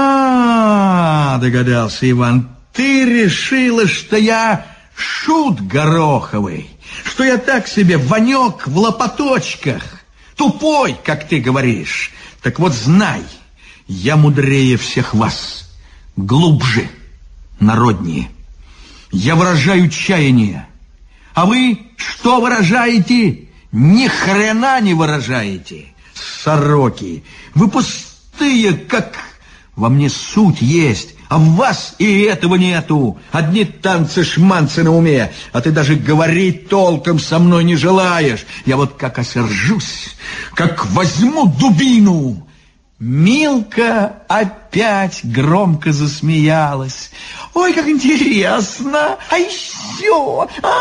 А, догадался Иван, ты решила, что я шут гороховый, что я так себе Ванек в лопаточках, тупой, как ты говоришь. Так вот знай, я мудрее всех вас, глубже, народнее. Я выражаю чаяние, а вы что выражаете? Ни хрена не выражаете, сороки. Вы пустые, как... Во мне суть есть, а в вас и этого нету. Одни танцы-шманцы на уме, а ты даже говорить толком со мной не желаешь. Я вот как осержусь, как возьму дубину. Милка опять громко засмеялась. Ой, как интересно! А еще, а?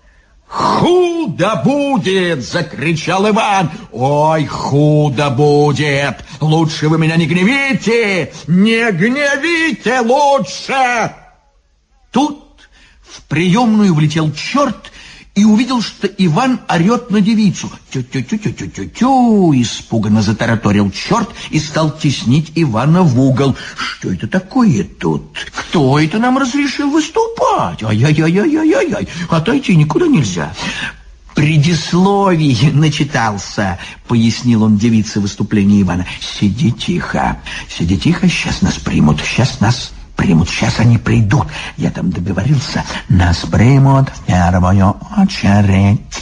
«Худо будет!» — закричал Иван. «Ой, худо будет! Лучше вы меня не гневите! Не гневите лучше!» Тут в приемную влетел черт и увидел, что Иван орет на девицу. «Тю-тю-тю-тю-тю-тю!» — испуганно затараторил черт и стал теснить Ивана в угол. «Что это такое тут? Кто это нам разрешил выступать? Ай-яй-яй-яй-яй-яй! Отойти никуда нельзя!» «Предисловий начитался», — пояснил он девице выступления Ивана. «Сиди тихо, сиди тихо, сейчас нас примут, сейчас нас примут, сейчас они придут. Я там договорился, нас примут в первую очередь».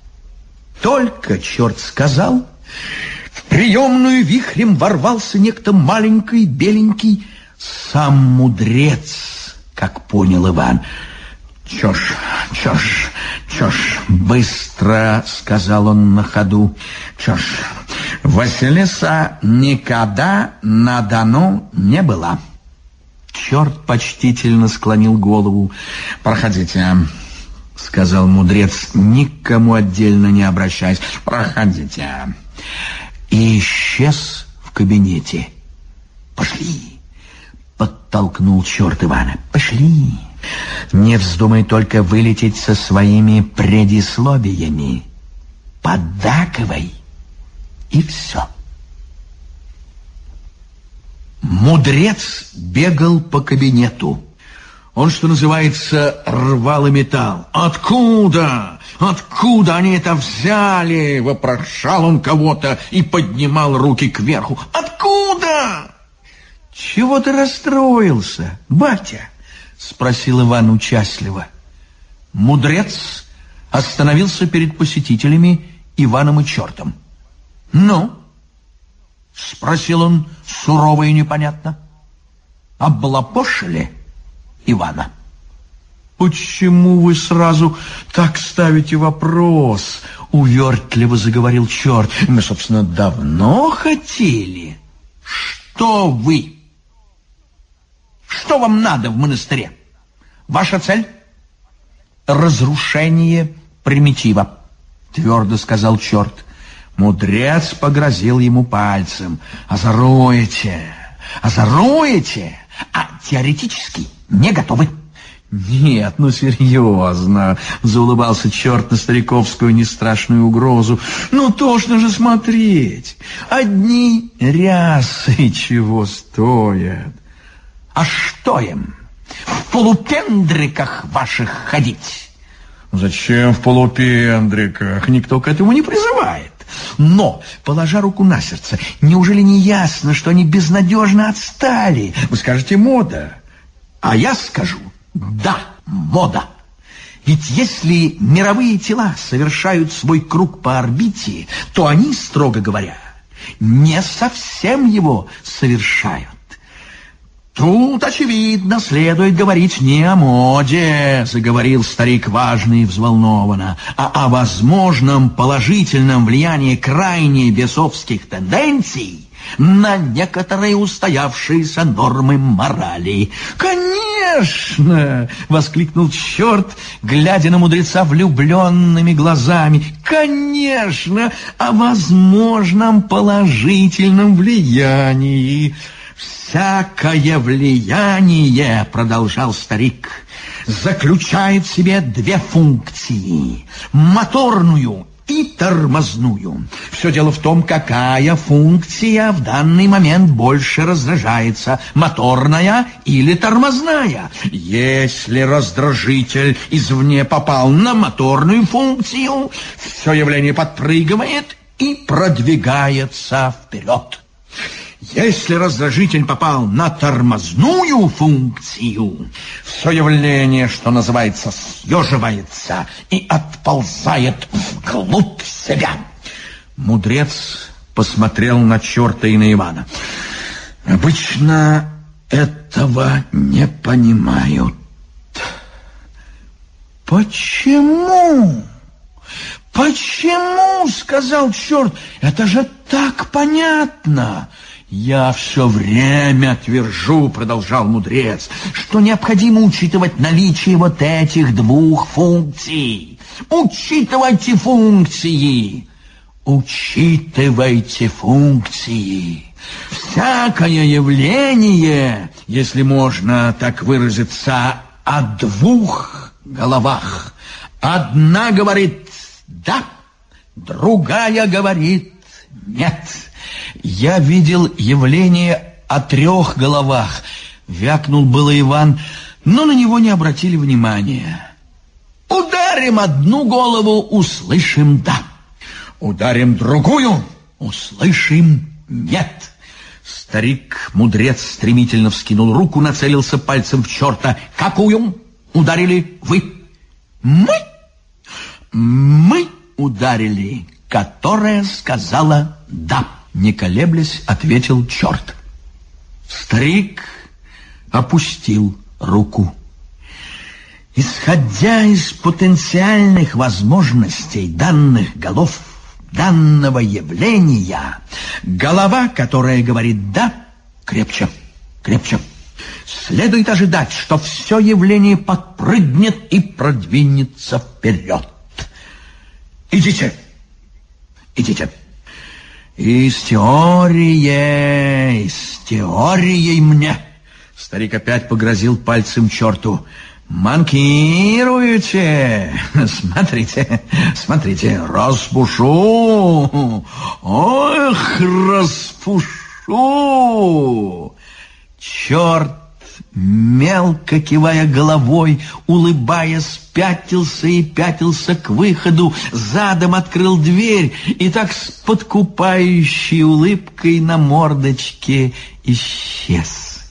Только черт сказал, в приемную вихрем ворвался некто маленький, беленький, сам мудрец, как понял Иван. «Чё ж, чё ж, чё ж, быстро», — сказал он на ходу, «чё ж, Василиса никогда на Дону не была». Черт почтительно склонил голову. «Проходите», — сказал мудрец, никому отдельно не обращаясь. «Проходите». И исчез в кабинете. «Пошли», — подтолкнул черт Ивана. «Пошли. Не вздумай только вылететь со своими предисловиями. Поддакивай, и все». Мудрец бегал по кабинету. Он, что называется, рвал и металл. «Откуда? Откуда они это взяли?» — вопрошал он кого-то и поднимал руки кверху. «Откуда?» «Чего ты расстроился, батя?» — спросил Иван участливо. Мудрец остановился перед посетителями Иваном и чертом. «Ну?» — спросил он сурово и непонятно. «Облапошили Ивана?» «Почему вы сразу так ставите вопрос?» — увертливо заговорил черт. «Мы, собственно, давно хотели». «Что вы? Что вам надо в монастыре? Ваша цель?» «Разрушение примитива», — твердо сказал черт. Мудрец погрозил ему пальцем. «Озоруете, озоруете, а теоретически не готовы». «Нет, ну серьезно», — заулыбался черт на стариковскую нестрашную угрозу. «Ну тошно же смотреть. Одни рясы чего стоят. А что им, в полупендриках ваших ходить?» «Зачем в полупендриках? Никто к этому не призывает. Но, положа руку на сердце, неужели не ясно, что они безнадежно отстали? Вы скажете, мода. А я скажу, да, мода. Ведь если мировые тела совершают свой круг по орбите, то они, строго говоря, не совсем его совершают. Тут, очевидно, следует говорить не о моде, заговорил старик важно и взволнованно, а о возможном положительном влиянии крайне бесовских тенденций на некоторые устоявшиеся нормы морали. «Конечно!» — воскликнул черт, глядя на мудреца влюбленными глазами. «Конечно! О возможном положительном влиянии!» «Всякое влияние, — продолжал старик, — заключает в себе две функции — моторную и тормозную. Все дело в том, какая функция в данный момент больше раздражается, моторная или тормозная. Если раздражитель извне попал на моторную функцию, все явление подпрыгивает и продвигается вперед. Если раздражитель попал на тормозную функцию, все явление, что называется, съеживается и отползает вглубь себя. Мудрец посмотрел на черта и на Ивана. Обычно этого не понимают. Почему? Почему, сказал черт, это же так понятно. Я все время твержу, продолжал мудрец, что необходимо учитывать наличие вот этих двух функций. Учитывайте функции. Учитывайте функции. Всякое явление, если можно так выразиться, о двух головах. Одна говорит «да», другая говорит «нет». Я видел явление о трех головах. Вякнул было Иван, но на него не обратили внимания. Ударим одну голову, услышим «да». Ударим другую, услышим «нет». Старик-мудрец стремительно вскинул руку, нацелился пальцем в черта. Какую ударили вы? Мы? Мы ударили, которая сказала «да». Не колеблясь, ответил черт. Старик опустил руку. Исходя из потенциальных возможностей данных голов, данного явления, голова, которая говорит «да», крепче, крепче. Следует ожидать, что все явление подпрыгнет и продвинется вперед. Идите, идите. И с теорией, с теорией мне. Старик опять погрозил пальцем черту. Манкируете? Смотрите, смотрите, распушу. Ох, распушу. Черт, мелко кивая головой, улыбаясь, пятился и пятился к выходу, задом открыл дверь и так с подкупающей улыбкой на мордочке исчез.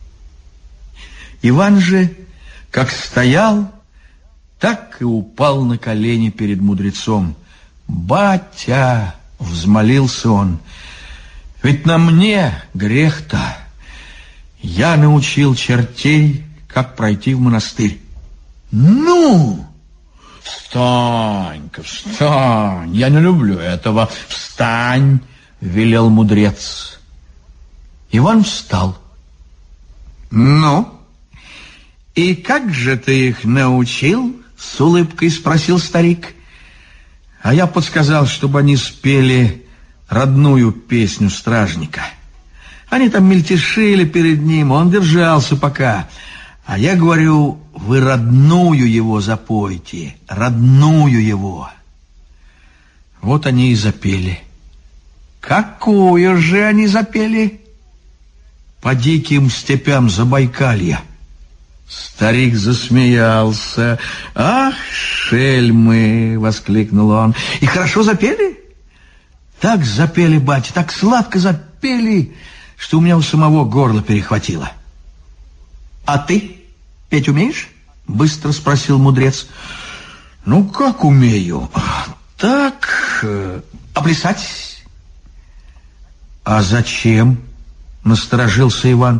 Иван же, как стоял, так и упал на колени перед мудрецом. «Батя!» — взмолился он. «Ведь на мне грех-то. Я научил чертей, как пройти в монастырь». «Ну, встань-ка, встань, я не люблю этого. Встань!» — велел мудрец. Иван встал. «Ну, и как же ты их научил?» — с улыбкой спросил старик. А я подсказал, чтобы они спели родную песню стражника. Они там мельтешили перед ним, он держался пока. А я говорю, вы родную его запойте, родную его. Вот они и запели. Какую же они запели? По диким степям Забайкалья. Старик засмеялся. «Ах, шельмы!» — воскликнул он. «И хорошо запели?» «Так запели, батя, так сладко запели, что у меня у самого горло перехватило». «А ты петь умеешь?» — быстро спросил мудрец. «Ну, как умею? Так, э, а плясать?» «А зачем?» — насторожился Иван.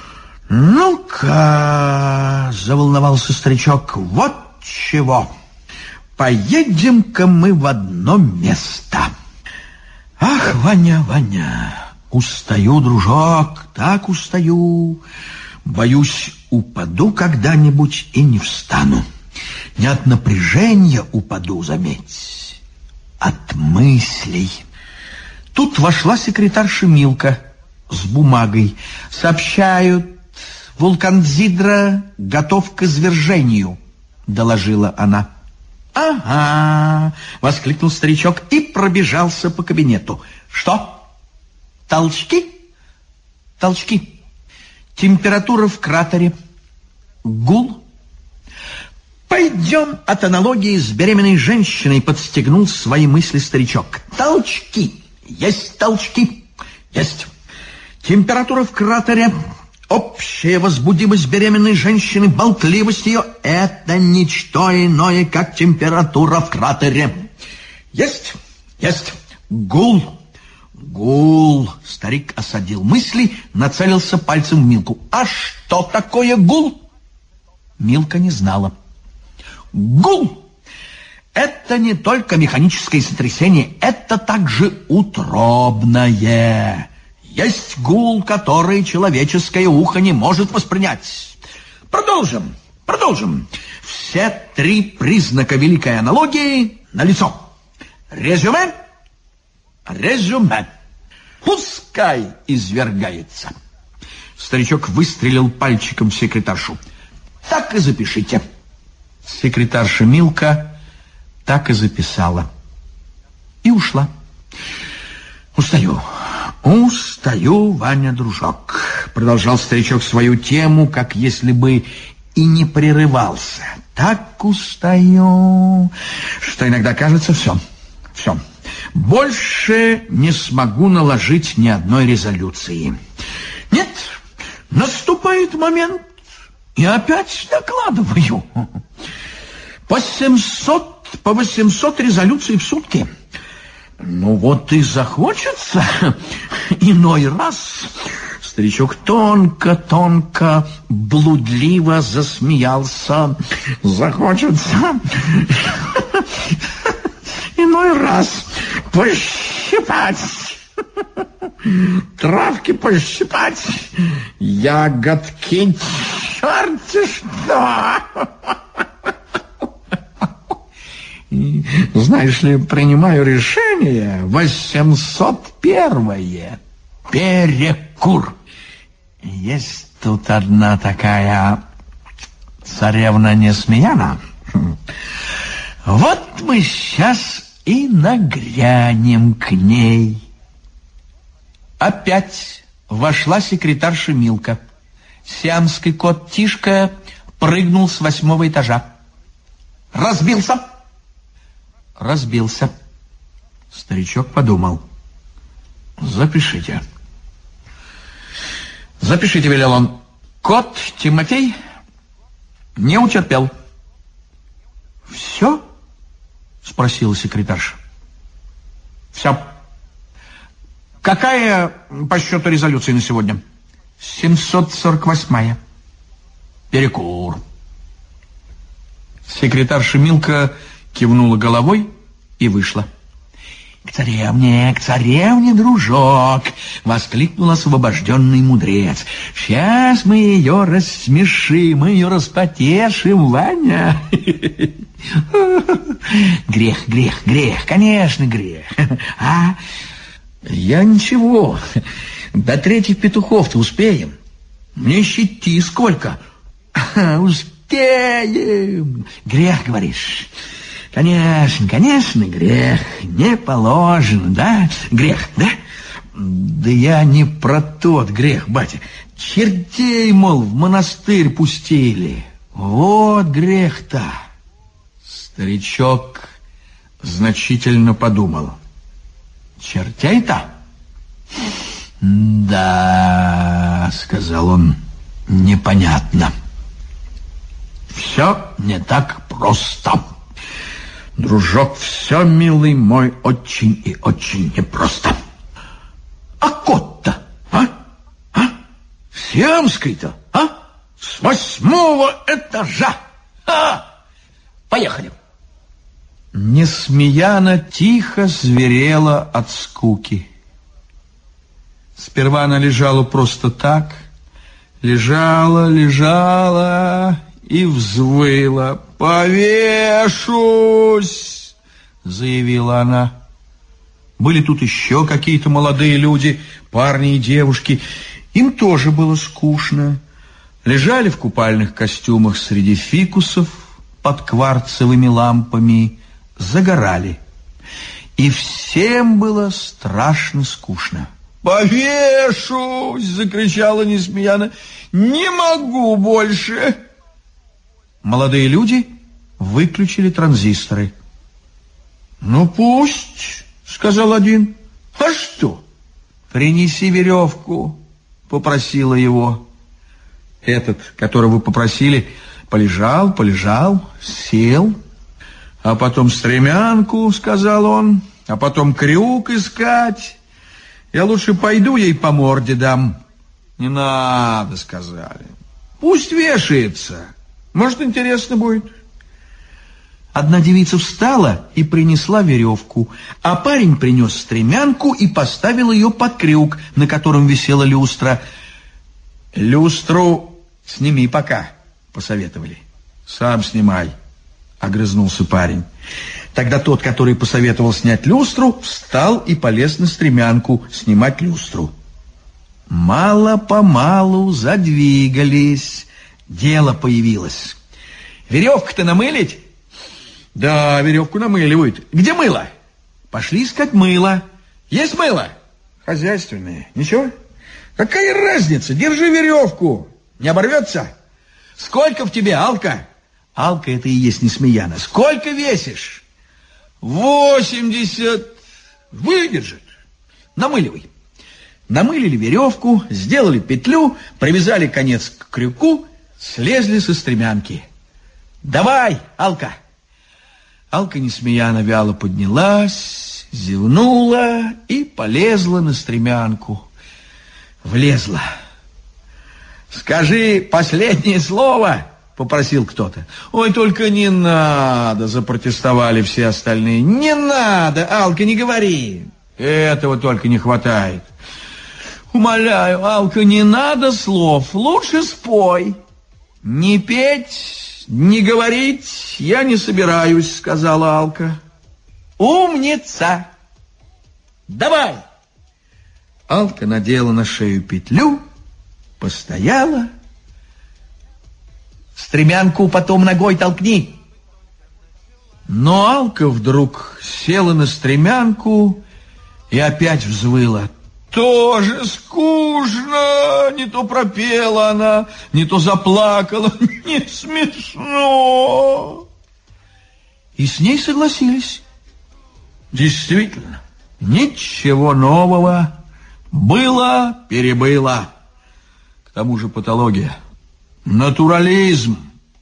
«Ну-ка», — заволновался старичок, — «вот чего. Поедем-ка мы в одно место». «Ах, Ваня, Ваня, устаю, дружок, так устаю. Боюсь, упаду когда-нибудь и не встану. Не от напряжения упаду, заметь, от мыслей». Тут вошла секретарша Милка с бумагой. «Сообщают, вулкан Зидра готов к извержению», — доложила она. Ага, воскликнул старичок и пробежался по кабинету. Что? Толчки? Толчки. Температура в кратере. Гул. Пойдем от аналогии с беременной женщиной, подстегнул свои мысли старичок. Толчки. Есть толчки. Есть. Температура в кратере. Общая возбудимость беременной женщины, болтливость ее — это ничто иное, как температура в кратере. Есть. Есть. Гул. Гул. Старик осадил мысли, нацелился пальцем в Милку. А что такое гул? Милка не знала. Гул — это не только механическое сотрясение, это также утробное. Есть гул, который человеческое ухо не может воспринять. Продолжим, продолжим. Все три признака великой аналогии налицо. Резюме. Резюме. Пускай извергается. Старичок выстрелил пальчиком в секретаршу. Так и запишите. Секретарша Милка так и записала. И ушла. Устаю. Устаю, Ваня, дружок. Продолжал старичок свою тему, как если бы и не прерывался. Так устаю, что иногда кажется, все, все. Больше не смогу наложить ни одной резолюции. Нет, наступает момент, и опять докладываю. По семьсот, по восемьсот резолюций в сутки. Ну вот и захочется иной раз. Старичок тонко-тонко, блудливо засмеялся. Захочется иной раз пощипать, травки пощипать, ягодки, черти что. И, знаешь ли, принимаю решение восемьсот первое. Перекур. Есть тут одна такая царевна Несмеяна. Вот мы сейчас и нагрянем к ней. Опять вошла секретарша Милка. Сиамский кот Тишка прыгнул с восьмого этажа. Разбился. Разбился. Старичок подумал. Запишите. Запишите, велел он. Кот Тимофей не утерпел. Все? Спросила секретарша. Все. Какая по счету резолюция на сегодня? семьсот сорок восьмая. Перекур. Секретарша Милка кивнула головой и вышла. «К царевне, к царевне, дружок!» — воскликнул освобожденный мудрец. «Сейчас мы ее рассмешим, мы ее распотешим, Ваня!» «Грех, грех, грех, конечно, грех! А я ничего, до третьих петухов-то успеем. Мне еще идти сколько?» «Успеем! Грех, говоришь?» Конечно, конечно, грех. Не положено, да? Грех, да? Да я не про тот грех, батя. Чертей, мол, в монастырь пустили. Вот грех-то. Старичок значительно подумал. Чертей-то? Да, сказал он, непонятно. Все не так просто. Дружок, все, милый мой, очень и очень непросто. А кот-то, а? А? Сиамский-то, а? С восьмого этажа. А? Поехали. Несмеяна тихо зверела от скуки. Сперва она лежала просто так. Лежала, лежала и взвыла. «Повешусь!» — заявила она. Были тут еще какие-то молодые люди, парни и девушки. Им тоже было скучно. Лежали в купальных костюмах среди фикусов, под кварцевыми лампами загорали. И всем было страшно скучно. «Повешусь!» — закричала Несмеяна. «Не могу больше!» Молодые люди выключили транзисторы. «Ну пусть!» — сказал один. «А что?» «Принеси веревку!» — попросила его. Этот, которого вы попросили, полежал, полежал, сел. «А потом стремянку!» — сказал он. «А потом крюк искать. Я лучше пойду ей по морде дам». «Не надо», — сказали. «Пусть вешается. Может, интересно будет». Одна девица встала и принесла веревку, а парень принес стремянку и поставил ее под крюк, на котором висела люстра. «Люстру сними пока», — посоветовали. «Сам снимай», — огрызнулся парень. Тогда тот, который посоветовал снять люстру, встал и полез на стремянку снимать люстру. Мало-помалу задвигались. Дело появилось. «Веревку-то намылить?» «Да, веревку намыливают. Где мыло?» «Пошли искать мыло». «Есть мыло?» «Хозяйственное. Ничего?» «Какая разница? Держи веревку. Не оборвется?» «Сколько в тебе, Алка?» «Алка, это и есть Несмеяна. Сколько весишь?» «Восемьдесят». «Выдержит. Намыливай». Намылили веревку, сделали петлю, привязали конец к крюку, слезли со стремянки. «Давай, Алка!» Алка Несмеяна вяло поднялась, зевнула и полезла на стремянку. Влезла. «Скажи последнее слово!» — попросил кто-то. «Ой, только не надо!» — запротестовали все остальные. «Не надо, Алка, не говори! Этого только не хватает!» «Умоляю, Алка, не надо слов, лучше спой!» «Не петь, не говорить я не собираюсь», — сказала Алка. «Умница! Давай!» Алка надела на шею петлю, постояла. «Стремянку потом ногой толкни!» Но Алка вдруг села на стремянку и опять взвыла. «Тоже скучно!» Не то пропела она, не то заплакала. «Не смешно!» И с ней согласились. Действительно, ничего нового. Было-перебыло. К тому же патология. Натурализм.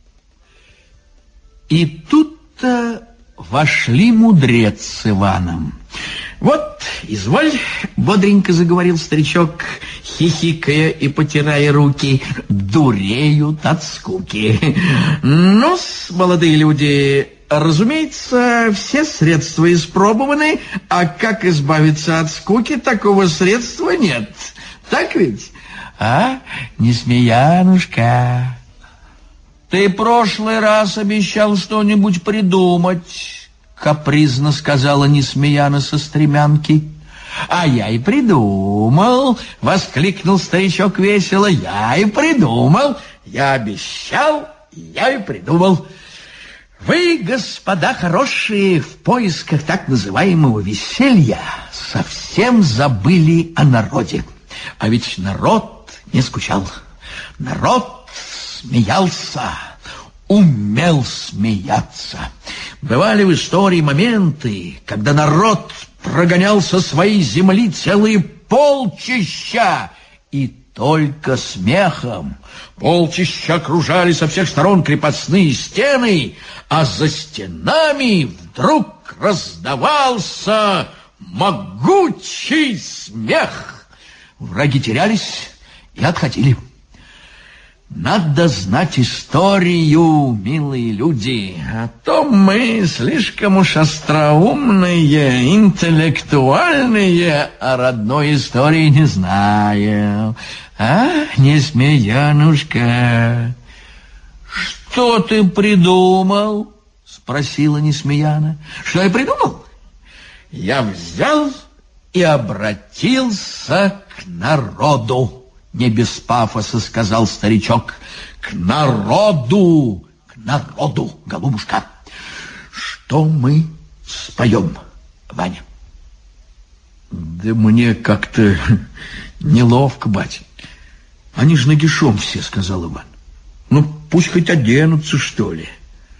И тут-то вошли мудрец с Иваном. «Вот, изволь», — бодренько заговорил старичок, хихикая и потирая руки, «дуреют от скуки. Ну-с, молодые люди, разумеется, все средства испробованы, а как избавиться от скуки, такого средства нет. Так ведь? А, Несмеянушка, ты прошлый раз обещал что-нибудь придумать». Капризно сказала Несмеяна со стремянки. «А я и придумал!» — воскликнул старичок весело. «Я и придумал! Я обещал, я и придумал! Вы, господа хорошие, в поисках так называемого веселья совсем забыли о народе. А ведь народ не скучал. Народ смеялся, умел смеяться. Бывали в истории моменты, когда народ прогонял со своей земли целые полчища, и только смехом. Полчища окружали со всех сторон крепостные стены, а за стенами вдруг раздавался могучий смех. Враги терялись и отходили. Надо знать историю, милые люди, а то мы слишком уж остроумные, интеллектуальные, а родной истории не знаем. А, Несмеянушка? Что ты придумал? Спросила Несмеяна. Что я придумал? Я взял и обратился к народу. Не без пафоса сказал старичок. К народу, к народу, голубушка. Что мы споем, Ваня? Да мне как-то неловко, батя. Они же нагишом все, сказал Иван. Ну, пусть хоть оденутся, что ли.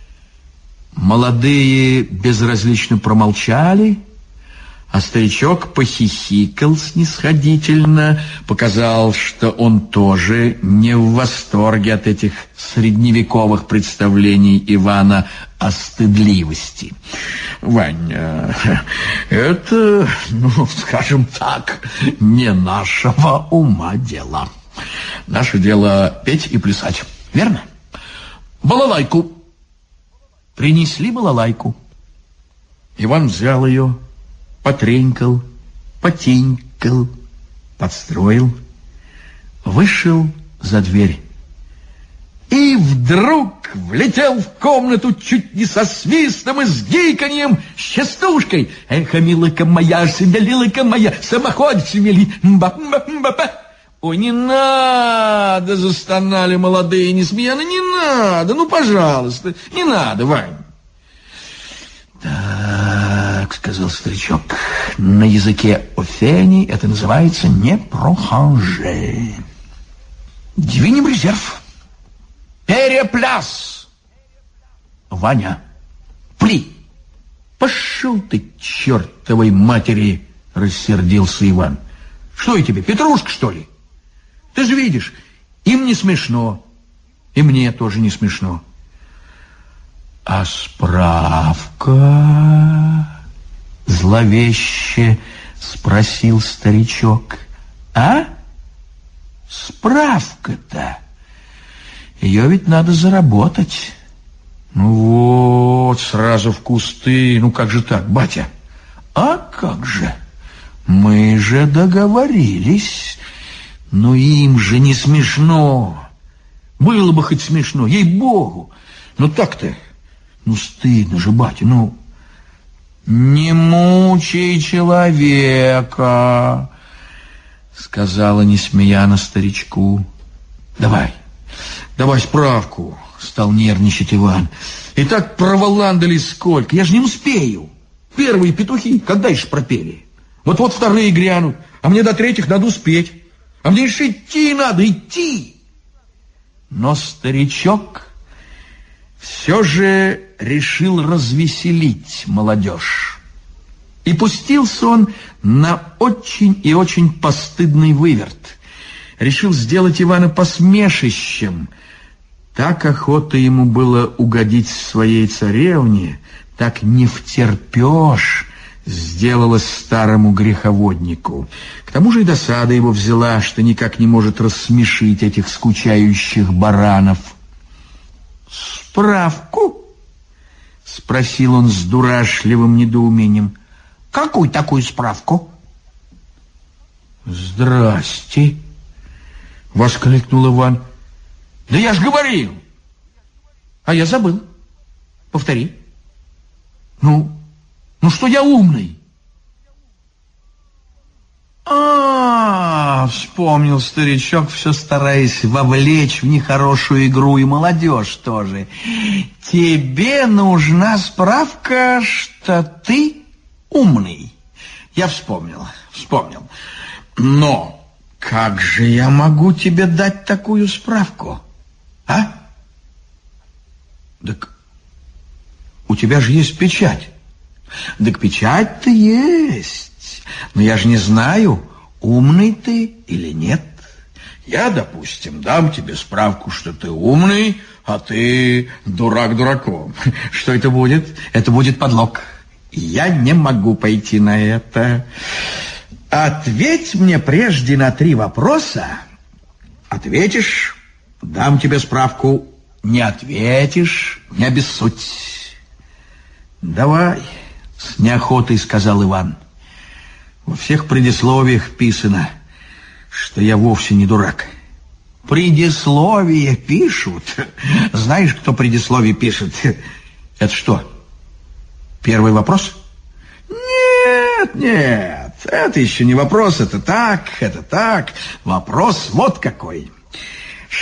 Молодые безразлично промолчали, а старичок похихикал снисходительно, показал, что он тоже не в восторге от этих средневековых представлений Ивана о стыдливости. Ваня, это, ну, скажем так, не нашего ума дело. Наше дело петь и плясать, верно? Балалайку. Принесли балалайку. Иван взял ее, потренькал, потенькал, подстроил, вышел за дверь. И вдруг влетел в комнату чуть не со свистом и с гиканьем, с частушкой. Эхо, милыка моя, шевелилка моя, самоход шевели. Мба-мба-мба-ба. Ой, не надо, застонали молодые несмеяны, не надо, ну, пожалуйста, не надо, Вань. Так, сказал старичок, на языке Офени это называется не проханже. Двинем резерв. Перепляс. Ваня, пли. Пошел ты, чертовой матери, рассердился Иван. Что я тебе, Петрушка, что ли? Ты же видишь, им не смешно, и мне тоже не смешно. А справка? Зловеще спросил старичок. А? Справка-то? Ее ведь надо заработать. Ну вот, сразу в кусты. Ну как же так, батя? А как же? Мы же договорились. Но им же не смешно. Было бы хоть смешно, ей-богу. Но так-то, ну стыдно же, батя, ну... Не мучай человека, сказала несмеяно старичку. Давай, давай справку, стал нервничать Иван. И так проволандали сколько, я же не успею. Первые петухи, когда еще пропели? Вот-вот вторые грянут, а мне до третьих надо успеть. А мне еще идти надо, идти. Но старичок все же решил развеселить молодежь. И пустился он на очень и очень постыдный выверт. Решил сделать Ивана посмешищем. Так охота ему было угодить своей царевне, так не втерпешь сделалось старому греховоднику. К тому же и досада его взяла, что никак не может рассмешить этих скучающих баранов. «Справку?» — спросил он с дурашливым недоумением. «Какую такую справку?» «Здрасте!» — воскликнул Иван. «Да я ж говорил!» «А я забыл. Повтори». «Ну, ну что я умный?» А, вспомнил старичок, все стараясь вовлечь в нехорошую игру и молодежь тоже. Тебе нужна справка, что ты умный. Я вспомнил, вспомнил. Но как же я могу тебе дать такую справку, а? Так у тебя же есть печать. Так печать-то есть. Но я же не знаю, умный ты или нет. Я, допустим, дам тебе справку, что ты умный, а ты дурак дураком. Что это будет? Это будет подлог. Я не могу пойти на это. Ответь мне прежде на три вопроса. Ответишь, дам тебе справку. Не ответишь, не обессудь. Давай, с неохотой сказал Иван. Во всех предисловиях писано, что я вовсе не дурак. Предисловия пишут? Знаешь, кто предисловие пишет? Это что, первый вопрос? Нет, нет, это еще не вопрос, это так, это так. Вопрос вот какой.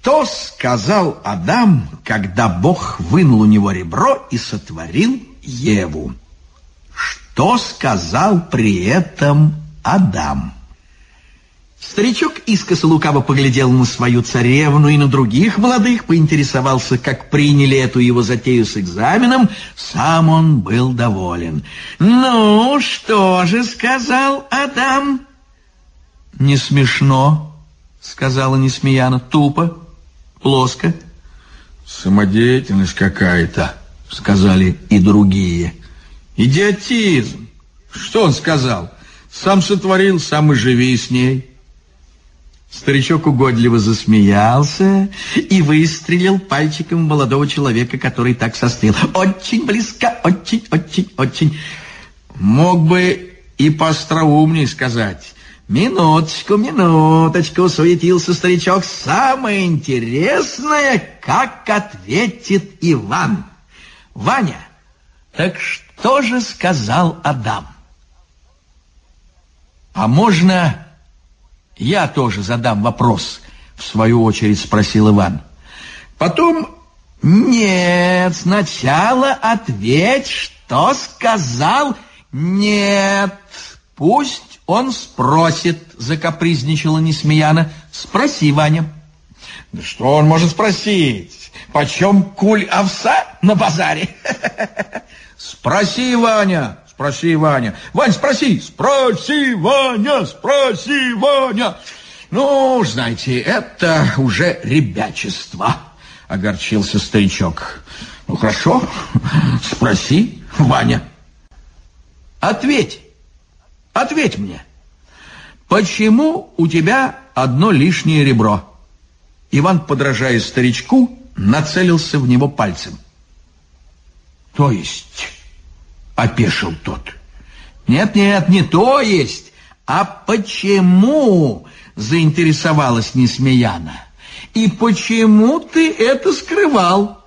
Что сказал Адам, когда Бог вынул у него ребро и сотворил Еву? Что сказал при этом Адам? Старичок искоса лукаво поглядел на свою царевну и на других молодых, поинтересовался, как приняли эту его затею с экзаменом. Сам он был доволен. «Ну, что же сказал Адам?» «Не смешно», — сказала Несмеяна, — «тупо, плоско». «Самодеятельность какая-то», — сказали и другие. «Идиотизм! Что он сказал? Сам сотворил, сам и живи с ней». Старичок угодливо засмеялся и выстрелил пальчиком молодого человека, который так состыл. «Очень близко, очень, очень, очень». Мог бы и поостроумней сказать. «Минуточку, минуточку», — суетился старичок. «Самое интересное, как ответит Иван. Ваня, так что же сказал Адам?» «А можно я тоже задам вопрос?» — в свою очередь спросил Иван. Потом: «Нет, сначала ответь, что сказал». «Нет, пусть он спросит», — закапризничала Несмеяна. «Спроси, Ваня». «Да что он может спросить? Почем куль овса на базаре?» «Спроси, Ваня, спроси, Ваня. Вань, спроси, спроси, Ваня, спроси, Ваня». «Ну, знаете, это уже ребячество», — огорчился старичок. «Ну, хорошо, спроси, Ваня». «Ответь, ответь мне, почему у тебя одно лишнее ребро?» Иван, подражая старичку, нацелился в него пальцем. «То есть?» — опешил тот. «Нет-нет, не то есть, а почему?» — заинтересовалась Несмеяна. «И почему ты это скрывал?»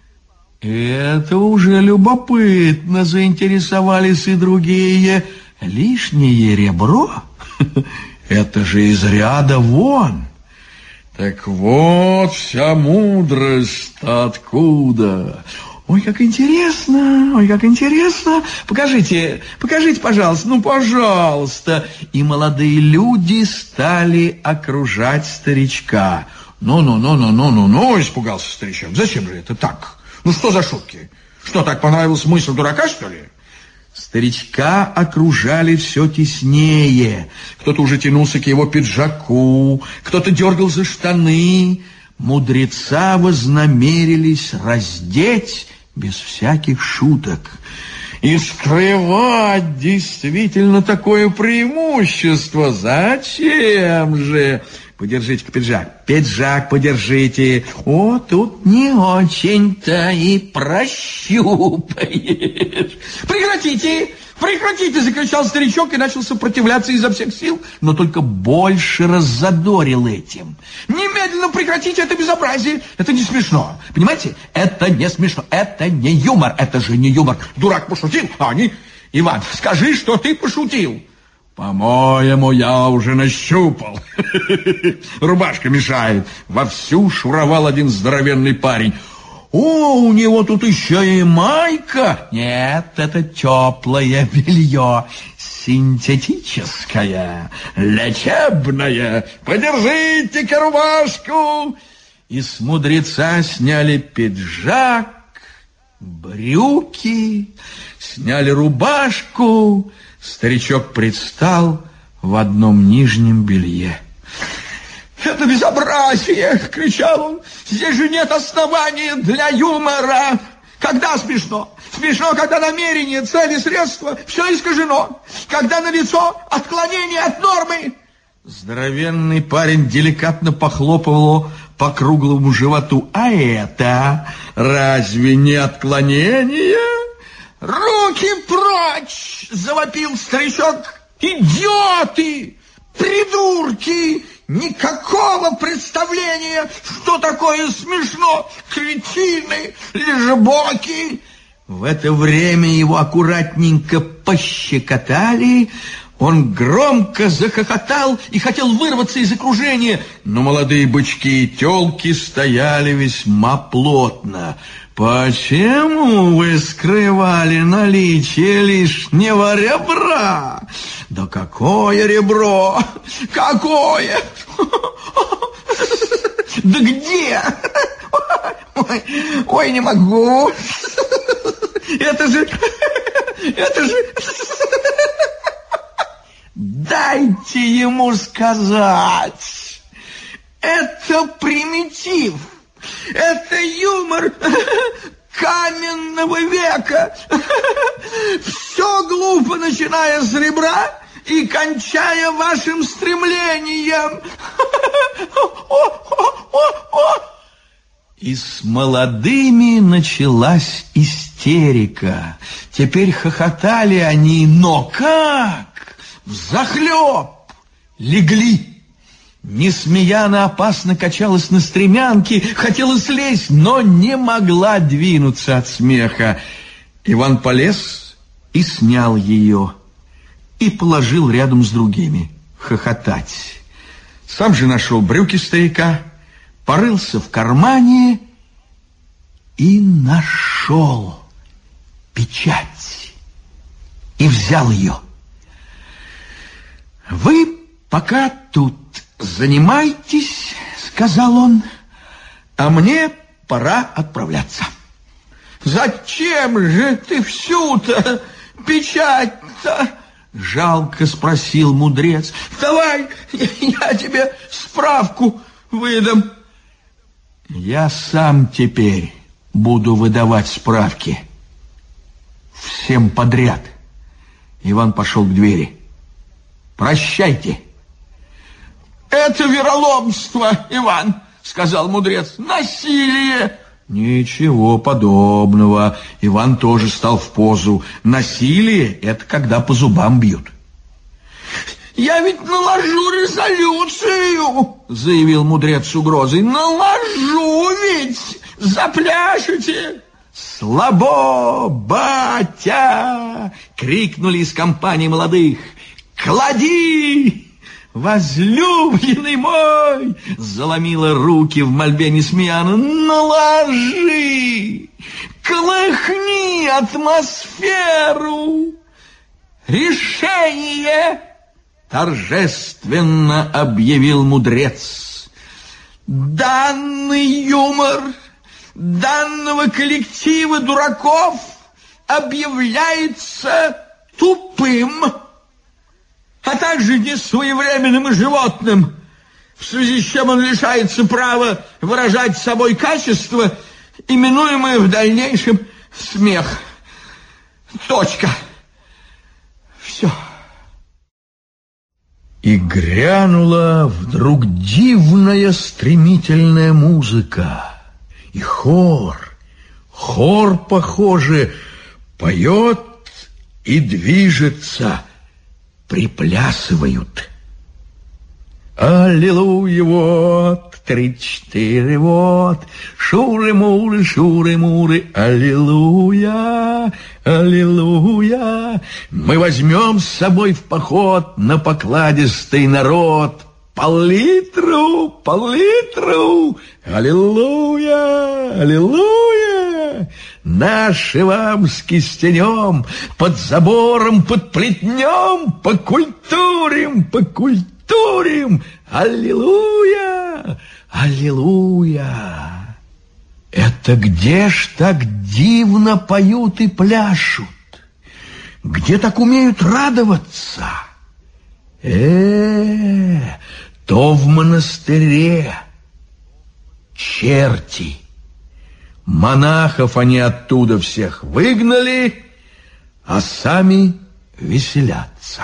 «Это уже любопытно», — заинтересовались и другие. «Лишнее ребро? Это же из ряда вон». «Так вот вся мудрость-то откуда?» «Ой, как интересно, ой, как интересно. Покажите, покажите, пожалуйста, ну, пожалуйста». И молодые люди стали окружать старичка. «Ну-ну-ну-ну-ну-ну-ну», — испугался старичок. «Зачем же это так? Ну, что за шутки? Что, так понравилась мысль дурака, что ли?» Старичка окружали все теснее. Кто-то уже тянулся к его пиджаку, кто-то дергал за штаны. Мудреца вознамерились раздеть без всяких шуток. И скрывать действительно такое преимущество. Зачем же? Подержите-ка пиджак. Пиджак подержите. О, тут не очень-то и прощупаешь. Прекратите! Прекратите! Закричал старичок и начал сопротивляться изо всех сил, но только больше раззадорил этим. Немедленно прекратите это безобразие. Это не смешно. Понимаете? Это не смешно. Это не юмор. Это же не юмор. Дурак пошутил, а они... Иван, скажи, что ты пошутил. «По-моему, я уже нащупал. Рубашка мешает». Вовсю шуровал один здоровенный парень. «О, у него тут еще и майка». «Нет, это теплое белье, синтетическое, лечебное. Подержите-ка рубашку». И с мудреца сняли пиджак, брюки, сняли рубашку. Старичок предстал в одном нижнем белье. «Это безобразие!» — кричал он. «Здесь же нет основания для юмора. Когда смешно? Смешно, когда намерение, цели, средства — все искажено. Когда налицо отклонение от нормы». Здоровенный парень деликатно похлопал его по круглому животу. «А это разве не отклонение?» «Руки прочь!» — завопил старичок. «Идиоты! Придурки! Никакого представления, что такое смешно! Кретины! Лежебоки!» В это время его аккуратненько пощекотали, Он громко захохотал и хотел вырваться из окружения, но молодые бычки и тёлки стояли весьма плотно. «Почему вы скрывали наличие лишнего ребра?» «Да какое ребро? Какое? Да где? Ой, ой, не могу. Это же... Это же... Дайте ему сказать. Это примитив. Это юмор каменного века. Все глупо, начиная с ребра и кончая вашим стремлением. И с молодыми началась истерика. Теперь хохотали они, но как? Взахлеб легли. Несмеяна опасно качалась на стремянке, хотела слезть, но не могла двинуться от смеха. Иван полез и снял ее, и положил рядом с другими хохотать. Сам же нашел брюки старика, порылся в кармане и нашел печать. И взял ее. «Вы пока тут занимайтесь, — сказал он, — а мне пора отправляться». «Зачем же ты всю-то печать-то?» — жалко спросил мудрец. «Давай, я тебе справку выдам». «Я сам теперь буду выдавать справки. Всем подряд». Иван пошел к двери. «Прощайте». «Это вероломство, Иван, — сказал мудрец, — насилие». «Ничего подобного». Иван тоже стал в позу. Насилие — это когда по зубам бьют. «Я ведь наложу резолюцию, — заявил мудрец с угрозой. — Наложу ведь, запляшете». «Слабо, батя!» — крикнули из компании молодых. «Клади, возлюбленный мой!» — заломила руки в мольбе Несмеяна. «Наложи, колыхни атмосферу. Решение!» — торжественно объявил мудрец. «Данный юмор данного коллектива дураков объявляется тупым, а также несвоевременным и животным, в связи с чем он лишается права выражать собой качество, именуемое в дальнейшем смех. Точка. Все». И грянула вдруг дивная стремительная музыка. И хор, хор, похоже, поет и движется, приплясывают. Аллилуйя, вот, три-четыре, вот, шуры-муры, шуры-муры, аллилуйя, аллилуйя. Мы возьмем с собой в поход на покладистый народ пол-литру, пол-литру, аллилуйя, аллилуйя. Наши вам с кистенем под забором, под плетнем покультурим, покультурим, аллилуйя, аллилуйя. Это где ж так дивно поют и пляшут? Где так умеют радоваться? Э, то в монастыре. Черти. Монахов они оттуда всех выгнали, а сами веселятся.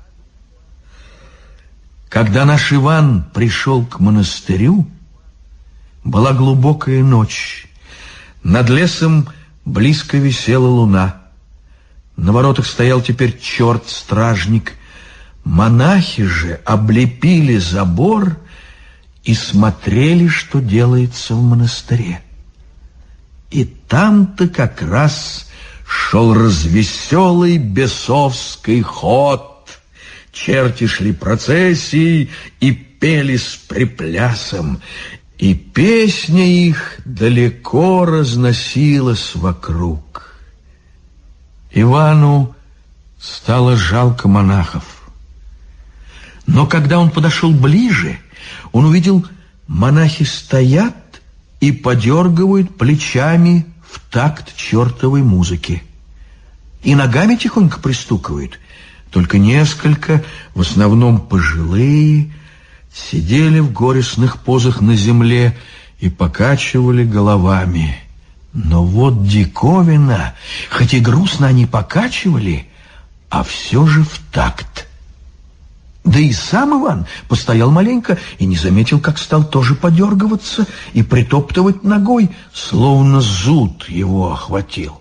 Когда наш Иван пришел к монастырю, была глубокая ночь. Над лесом близко висела луна. На воротах стоял теперь черт-стражник. Монахи же облепили забор и смотрели, что делается в монастыре. И там-то как раз шел развеселый бесовский ход. черти шли процессией и пели с приплясом, и песня их далеко разносилась вокруг. Ивану стало жалко монахов. Но когда он подошел ближе, он увидел, монахи стоят и подергивают плечами в такт чертовой музыки. И ногами тихонько пристукивают. Только несколько, в основном пожилые, сидели в горестных позах на земле и покачивали головами. Но вот диковина, хоть и грустно они покачивали, а все же в такт. Да и сам Иван постоял маленько и не заметил, как стал тоже подергиваться и притоптывать ногой, словно зуд его охватил.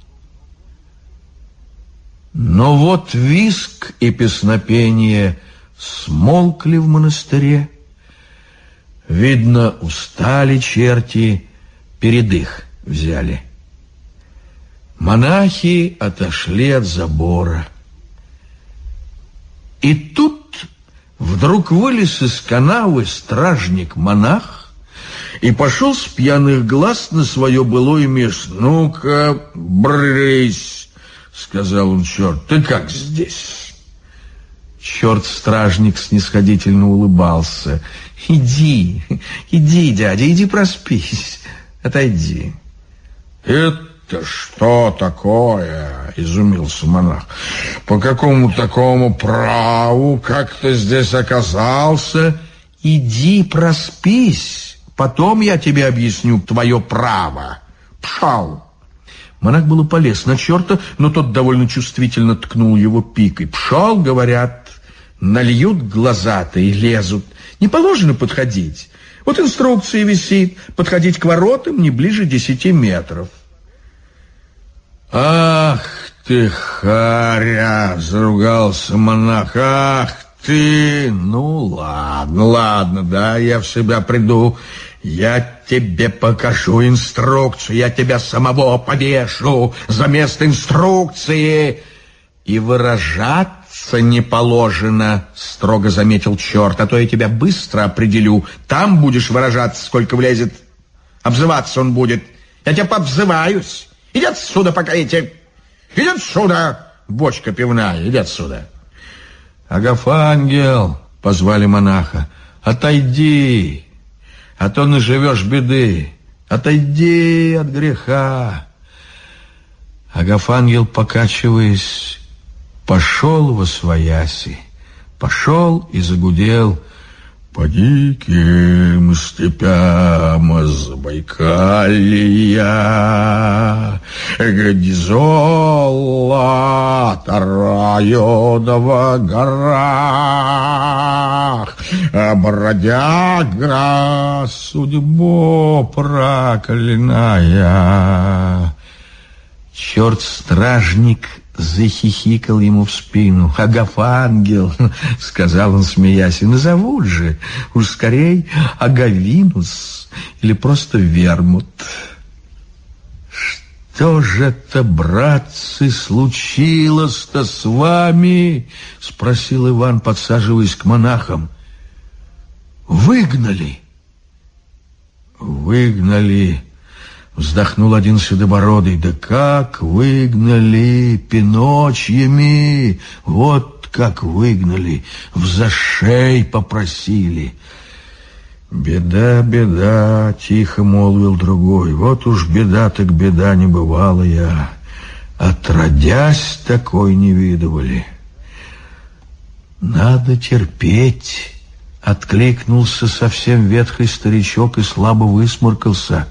Но вот визг и песнопение смолкли в монастыре. Видно, устали черти, передых взяли. Монахи отошли от забора. И тут вдруг вылез из канавы стражник-монах и пошел с пьяных глаз на свое былое место. «Ну-ка, брысь!» — сказал он черт. «Ты как здесь?» Черт-стражник снисходительно улыбался. «Иди, иди, дядя, иди проспись, отойди». «Это что такое?» — изумился монах. «По какому такому праву? Как ты здесь оказался?» «Иди проспись, потом я тебе объясню твое право. Пшал!» Монах было полез на черта, но тот довольно чувствительно ткнул его пикой. «Пшал, говорят, нальют глаза-то и лезут. Не положено подходить. Вот инструкция висит, подходить к воротам не ближе десяти метров». «Ах ты, харя!» — заругался монах. «Ах ты! Ну, ладно, ладно, да, я в себя приду. Я тебе покажу инструкцию, я тебя самого повешу за место инструкции». «И выражаться не положено», — строго заметил черт, «а то я тебя быстро определю. Там будешь выражаться, сколько влезет. Обзываться он будет. Я тебя пообзываюсь. Иди отсюда, пока эти... Иди отсюда, бочка пивная, иди отсюда». «Агафангел», — позвали монаха, — «отойди, а то наживешь беды. Отойди от греха». Агафангел, покачиваясь, пошел восвояси, пошел и загудел: «По диким степям Забайкалья, где золото рают в горах, бродяга судьбу проклиная». Черт-стражник захихикал ему в спину. «Агафангел», — сказал он, смеясь, — «назовут же, уж скорей Агавинус или просто Вермут». «Что же это, братцы, случилось-то с вами?» — спросил Иван, подсаживаясь к монахам. «Выгнали». «Выгнали», — вздохнул один седобородый. «Да как выгнали пиночьями, вот как выгнали, в зашей попросили». «Беда, беда», — тихо молвил другой, — «вот уж беда так беда не бывалая, отродясь такой не видывали». «Надо терпеть», — откликнулся совсем ветхий старичок и слабо высморкался.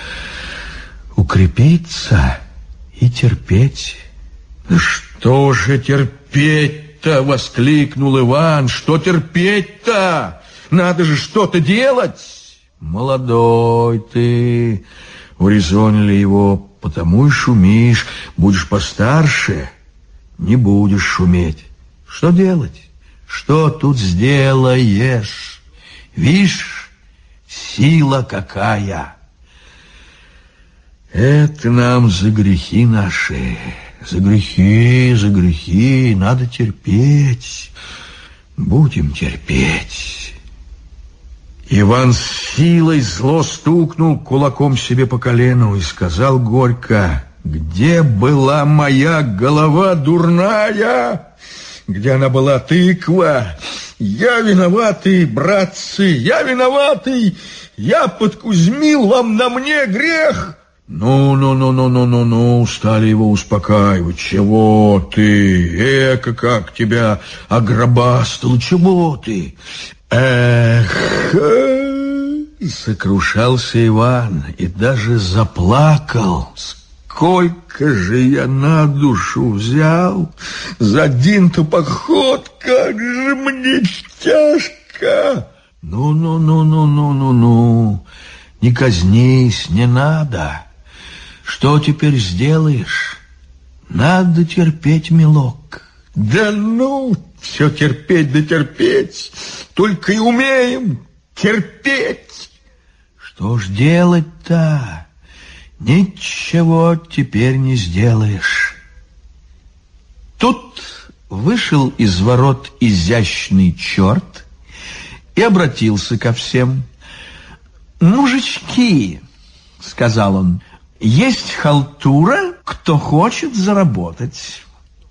«Укрепиться и терпеть». «Да что же терпеть-то?» — воскликнул Иван. «Что терпеть-то? Надо же что-то делать!» «Молодой ты», — урезонили его, — «потому и шумишь. Будешь постарше, не будешь шуметь. Что делать? Что тут сделаешь? Вишь, сила какая!» «Это нам за грехи наши, за грехи, за грехи, надо терпеть. Будем терпеть. Иван с силой зло стукнул кулаком себе по колену и сказал горько: где была моя голова дурная? Где она была, тыква? Я виноватый, братцы, я виноватый. Я подкузмил вам на мне грех. Ну, ну, ну, ну, ну, ну, ну, стали его успокаивать. Чего ты? Эка, как тебя ограбастал, чего ты? Эх, сокрушался Иван и даже заплакал. Сколько же я на душу взял за один-то поход, как же мне тяжко. Ну, ну, ну, ну, ну, ну, ну, не казнись, не надо. Что теперь сделаешь? Надо терпеть, милок. Да ну, все терпеть да терпеть, только и умеем терпеть. Что ж делать-то? Ничего теперь не сделаешь. Тут вышел из ворот изящный черт и обратился ко всем. «Мужички, — сказал он, — есть халтура, кто хочет заработать».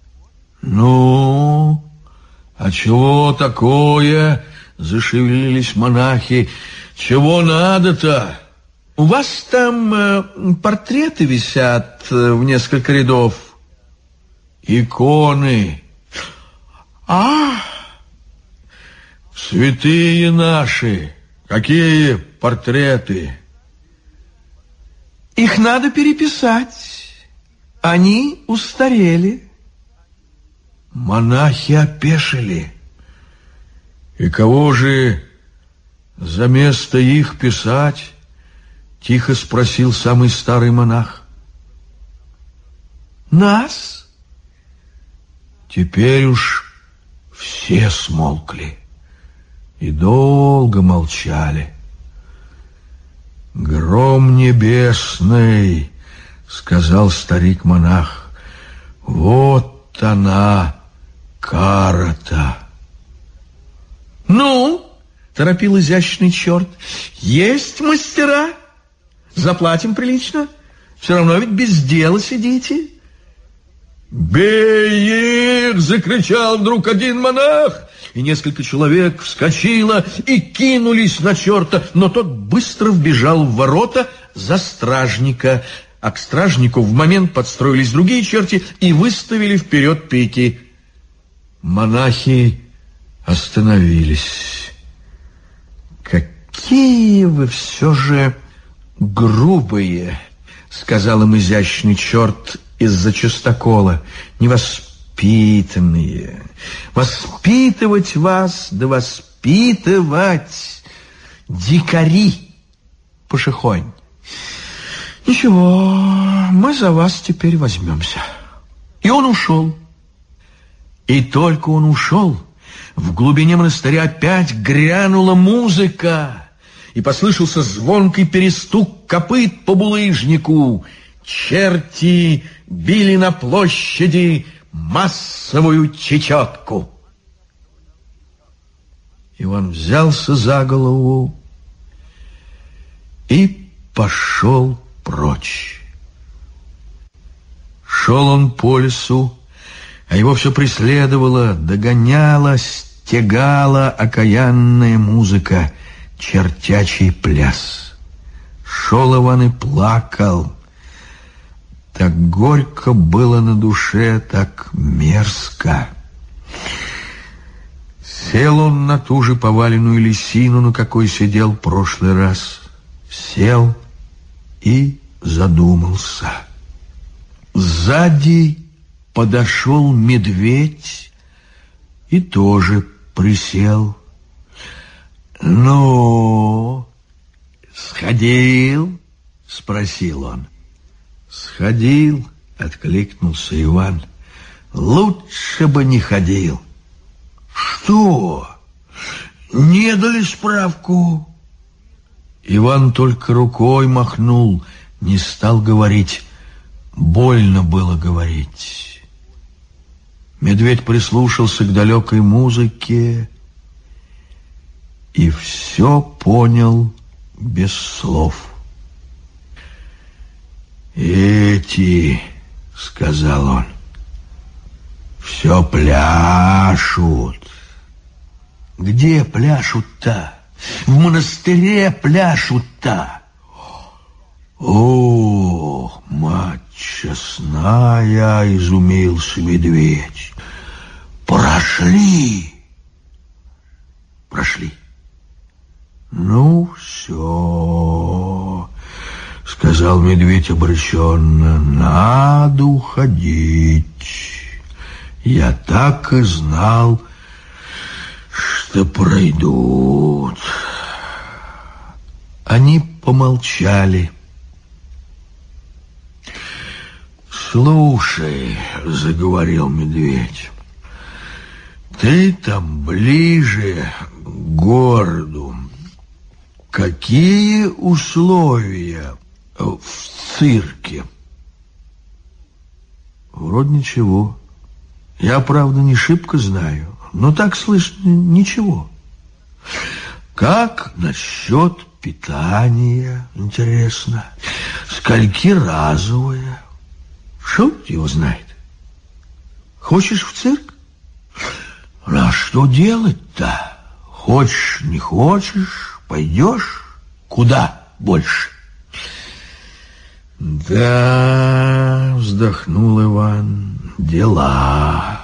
«Ну, а чего такое?» — зашевелились монахи. «Чего надо-то?» «У вас там э, портреты висят э, в несколько рядов». «Иконы». «А, святые наши, какие портреты?» «Их надо переписать. Они устарели». Монахи опешили. «И кого же за место их писать?» — тихо спросил самый старый монах. «Нас?» Теперь уж все смолкли и долго молчали. «Гром небесный, — сказал старик-монах, — вот она, кара-то». «Ну, — торопил изящный черт, — есть мастера. Заплатим прилично. Все равно ведь без дела сидите». «Бей их!» — закричал вдруг один монах, и несколько человек вскочило и кинулись на черта, но тот быстро вбежал в ворота за стражника, а к стражнику в момент подстроились другие черти и выставили вперед пики. Монахи остановились. «Какие вы все же грубые!» — сказал им изящный черт из-за чистокола. «Невоспитанные! Воспитывать вас, да воспитывать! Дикари! Пошехонь! Ничего, мы за вас теперь возьмемся». И он ушел. И только он ушел, в глубине монастыря опять грянула музыка, и послышался звонкий перестук копыт по булыжнику. Черти били на площади массовую чечетку. Иван взялся за голову и пошел прочь. Шел он по лесу, а его все преследовала, догоняла, стегала окаянная музыка, чертячий пляс. Шел Иван и плакал. Так горько было на душе, так мерзко. Сел он на ту же поваленную лисину, на какой сидел в прошлый раз. Сел и задумался. Сзади подошел медведь и тоже присел. «Ну, сходил?» — спросил он. «Сходил», — откликнулся Иван. «Лучше бы не ходил». «Что? Не дали справку?» Иван только рукой махнул, не стал говорить. Больно было говорить. Медведь прислушался к далекой музыке и все понял без слов. «Эти, — сказал он, — все пляшут». «Где пляшут-то? В монастыре пляшут-то». «Ох, мать честная!» — изумился медведь. «Прошли!» «Прошли!» «Ну, все!» — сказал медведь обреченно. «Надо уходить. Я так и знал, что пройдут». Они помолчали. «Слушай, — заговорил медведь, — ты там ближе к городу. Какие условия в цирке?» «Вроде ничего. Я, правда, не шибко знаю, но так слышно ничего». «Как насчет питания, интересно? Скольки разовое? Что его знает? Хочешь в цирк? А что делать-то? Хочешь, не хочешь, пойдешь? Куда больше?» «Да, — вздохнул Иван, — дела.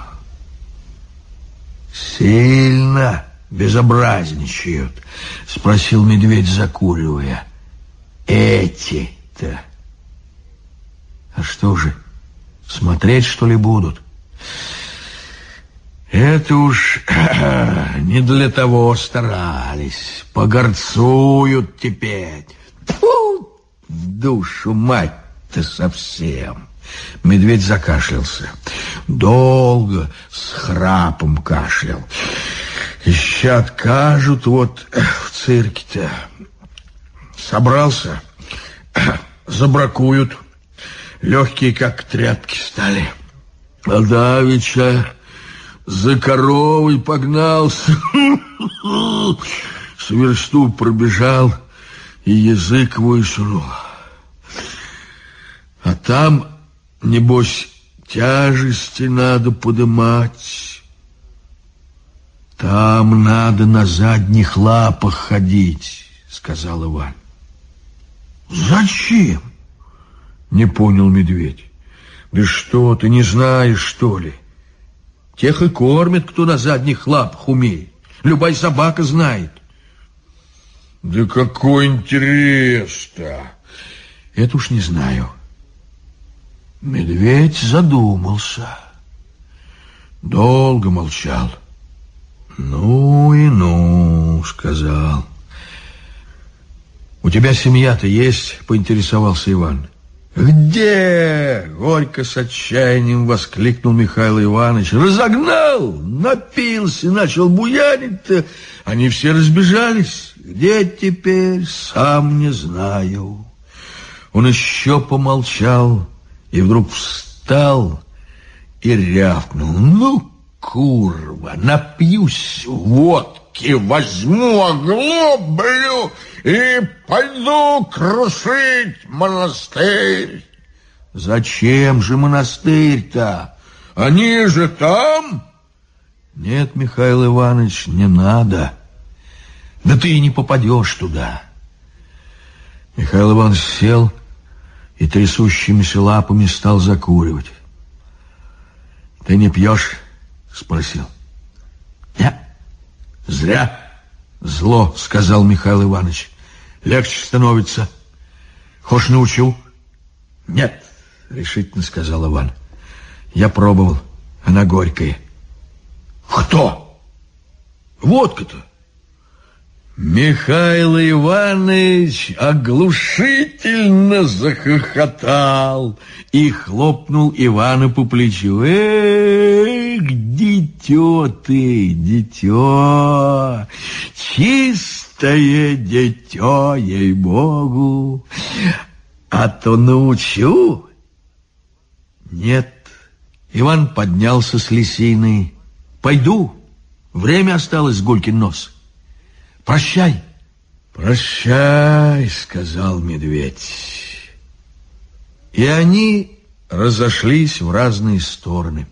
Сильно безобразничают?» — спросил медведь, закуривая. «Эти-то? А что же, смотреть, что ли, будут?» «Это уж не для того старались. Погорцуют теперь. Тьфу, в душу мать-то совсем!» Медведь закашлялся. Долго, с храпом кашлял. «Еще откажут вот в цирке-то. Собрался, забракуют. Легкие, как тряпки, стали. А давеча за коровой погнался, с версту пробежал и язык высунул. А там, небось, тяжести надо подымать. Там надо на задних лапах ходить», — сказал Иван. «Зачем?» — не понял медведь. «Да что, ты не знаешь, что ли? Тех и кормят, кто на задних лапах умеет. Любая собака знает». «Да какой интерес-то!» «Это уж не знаю». Медведь задумался. Долго молчал. «Ну и ну», — сказал. «У тебя семья-то есть?» — поинтересовался Иван. «Где?» — горько с отчаянием воскликнул Михаил Иванович. «Разогнал, напился, начал буянить-то. Они все разбежались. Где теперь, сам не знаю». Он еще помолчал и вдруг встал и рявкнул: «Ну, курва, напьюсь водки, возьму оглоблю и пойду крушить монастырь». «Зачем же монастырь-то? Они же там». «Нет, Михаил Иванович, не надо. Да ты и не попадешь туда». Михаил Иванович сел и трясущимися лапами стал закуривать. «Ты не пьешь?» — спросил. «Нет, зря», — зло сказал Михаил Иванович. «Легче становится. Хошь научу?» «Нет», — решительно сказал Иван. «Я пробовал, она горькая». «Кто? Водка-то?» Михаил Иванович оглушительно захохотал и хлопнул Ивана по плечу. «Эх, дитё ты, дитё, чистое дитё, ей-богу, а то научу». «Нет», — Иван поднялся с лисиной. «Пойду, время осталось с Гулькин нос». Прощай. Прощай, сказал медведь. И они разошлись в разные стороны.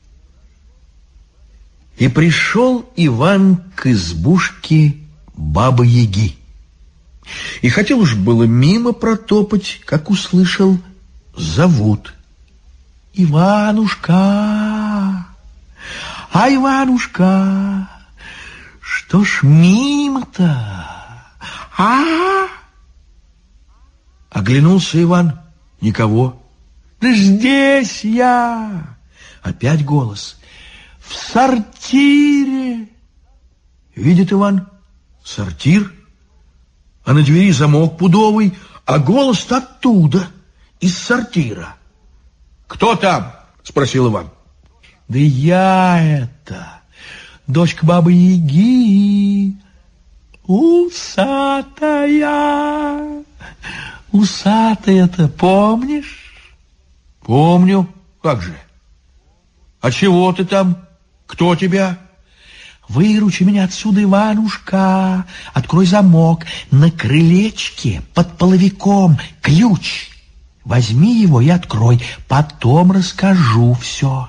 И пришел Иван к избушке Бабы-Яги. И хотел уж было мимо протопать, как услышал, зовут. Иванушка, а Иванушка, что ж мимо-то? А? Оглянулся Иван. Никого. Да здесь я. Опять голос. В сортире. Видит Иван. Сортир. А на двери замок пудовый, а голос-то оттуда, из сортира. «Кто там?» — спросил Иван. «Да я это, дочка Бабы-Яги, усатая, усатая-то, помнишь?» «Помню. Как же? А чего ты там? Кто тебя?» «Выручи меня отсюда, Иванушка, открой замок, на крылечке под половиком ключ. Возьми его и открой, потом расскажу все».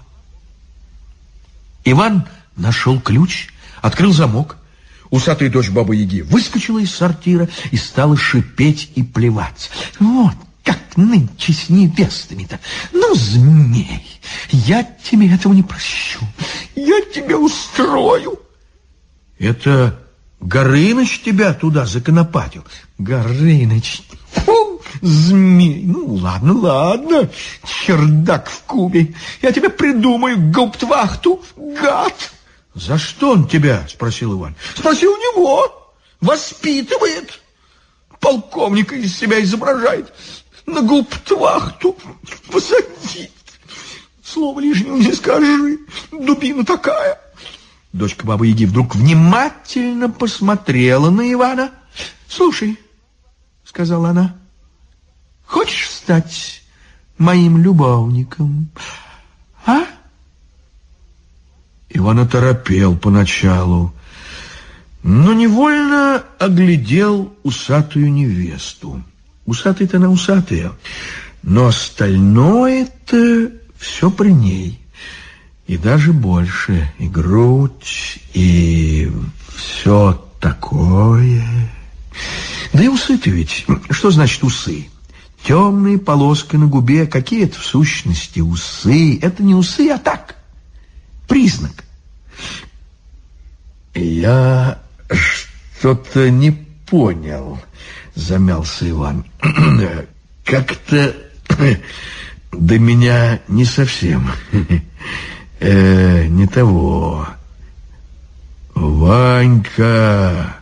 Иван нашел ключ, открыл замок. Усатая дочь Бабы-Яги выскочила из сортира и стала шипеть и плеваться. «Вот как нынче с невестами-то! Ну, змей, я тебе этого не прощу, я тебя устрою!» «Это Горыныч тебя туда законопатил?» «Горыныч, фу, змей, ну ладно, ладно, чердак в кубе, я тебе придумаю гауптвахту, гад!» «За что он тебя?» — спросил Иван. «Спроси у него, воспитывает, полковника из себя изображает, на гауптвахту посадит. Слово лишнего не скажи, дубина такая». Дочка Бабы-Яги вдруг внимательно посмотрела на Ивана. «Слушай, — сказала она, — хочешь стать моим любовником, а?» Иван оторопел поначалу, но невольно оглядел усатую невесту. Усатая-то она усатая, но остальное-то все при ней. И даже больше, и грудь, и все такое. Да и усы-то ведь, что значит усы? Темные полоски на губе, какие это в сущности усы? Это не усы, а так, признак. Я что-то не понял, замялся Иван. Как-то до меня не совсем... Э, не того. «Ванька,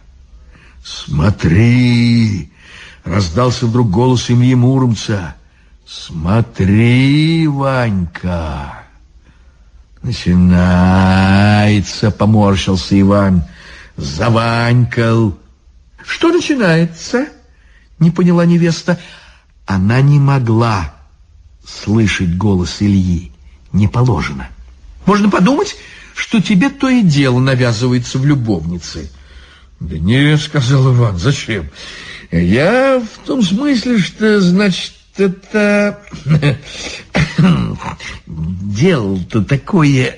смотри!» Раздался вдруг голос Ильи Муромца. «Смотри, Ванька!» «Начинается!» — поморщился Иван. Заванькал. «Что начинается?» — не поняла невеста. Она не могла слышать голос Ильи. Не положено. Можно подумать, что тебе то и дело навязывается в любовнице. Да нет, сказал Иван, зачем? Я в том смысле, что, значит, это делал-то такое...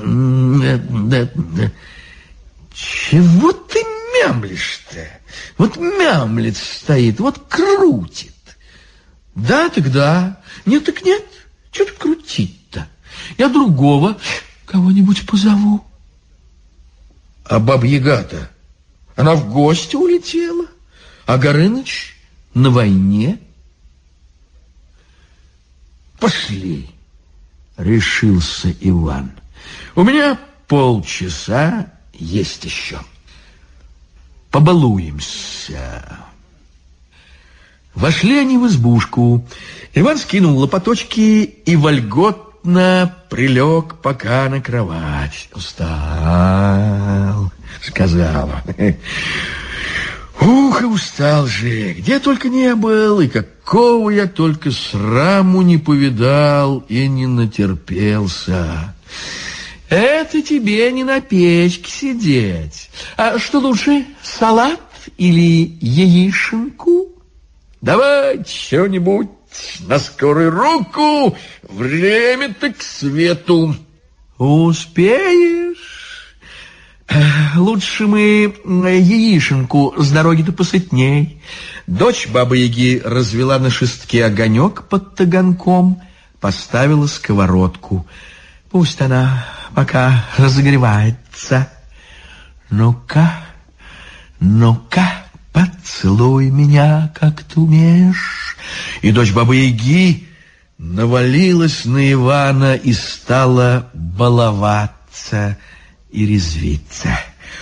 Чего ты мямлишь-то? Вот мямлет стоит, вот крутит. Да, так да. Нет, так нет. Чего ты крутить-то? Я другого кого-нибудь позову. А Баба-Яга-то? Она в гости улетела, а Горыныч на войне. Пошли, решился Иван. У меня полчаса есть еще. Побалуемся. Вошли они в избушку. Иван скинул лопаточки и вольготно прилег пока на кровать. «Устал», — сказала. «Ух, и устал же! Где только не был, и какого я только сраму не повидал и не натерпелся. Это тебе не на печке сидеть. А что лучше, салат или яишенку? Давай что-нибудь на скорую руку. Время-то к свету. Успеешь? Лучше мы яишенку, с дороги-то посытней. Дочь Бабы-Яги развела на шестке огонек под таганком, поставила сковородку. Пусть она пока разогревается. Ну-ка, ну-ка, поцелуй меня, как ты умеешь. И дочь Бабы-Яги навалилась на Ивана и стала баловаться и резвиться.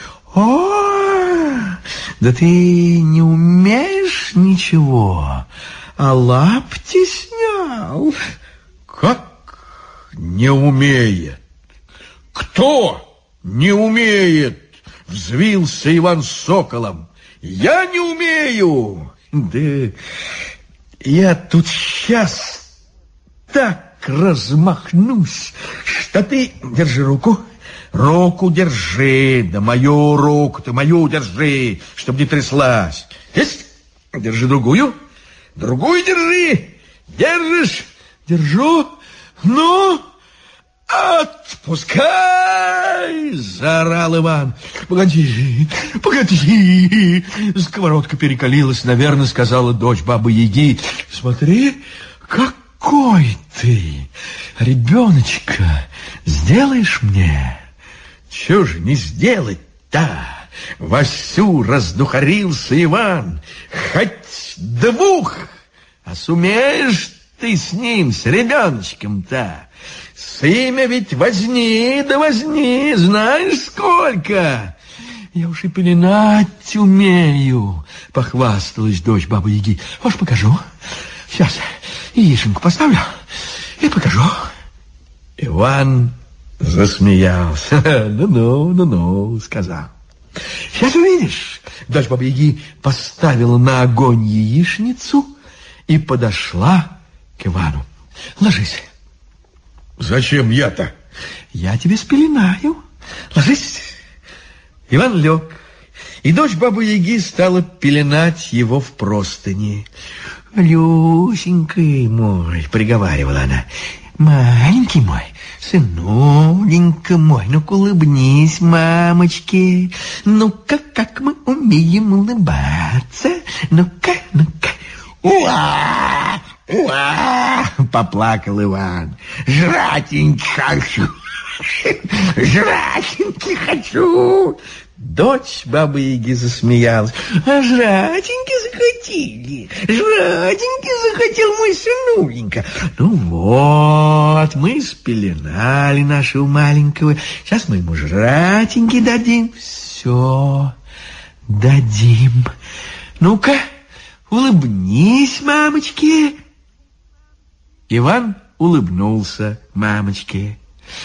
О, да ты не умеешь ничего, а лапти снял. Как не умеет? Кто не умеет? Взвился Иван соколом. Я не умею. Да я тут сейчас так размахнусь, что ты... Держи руку. Руку держи, да мою руку ты мою держи, чтобы не тряслась. Есть? Держи другую. Другую держи. Держишь? Держу. Ну, отпускай, заорал Иван. Погоди, погоди. Сковородка перекалилась, наверное, сказала дочь Бабы-Яги. Смотри, какой ты, ребеночка, сделаешь мне? Чего же не сделать-то? Вовсю раздухарился Иван. Хоть двух, а сумеешь ты с ним, с ребеночком-то? С имя ведь возни, да возни, знаешь сколько? Я уж и пеленать умею, похвасталась дочь Бабы-Яги. Вот покажу. Сейчас яишенку поставлю и покажу. Иван засмеялся. Ну-ну, ну-ну, сказал. Сейчас увидишь. Дочь Бабы-Яги поставила на огонь яичницу и подошла к Ивану. Ложись. Зачем я-то? Я тебе спеленаю. Ложись. Иван лег, и дочь Бабы-Яги стала пеленать его в простыни. Люсенький мой, приговаривала она, маленький мой, сынуленька мой, ну-ка улыбнись мамочке. Ну-ка, как мы умеем улыбаться. Ну-ка, ну-ка. Уа! Уа! Поплакал Иван. Жратеньки хочу. Жратеньки хочу. Дочь Бабы-Яги засмеялась. А жратеньки захотели. Жратеньки захотел мой сынуленька. Ну вот, мы спеленали нашего маленького. Сейчас мы ему жратеньки дадим. Все дадим. Ну-ка, улыбнись мамочке. Иван улыбнулся мамочке.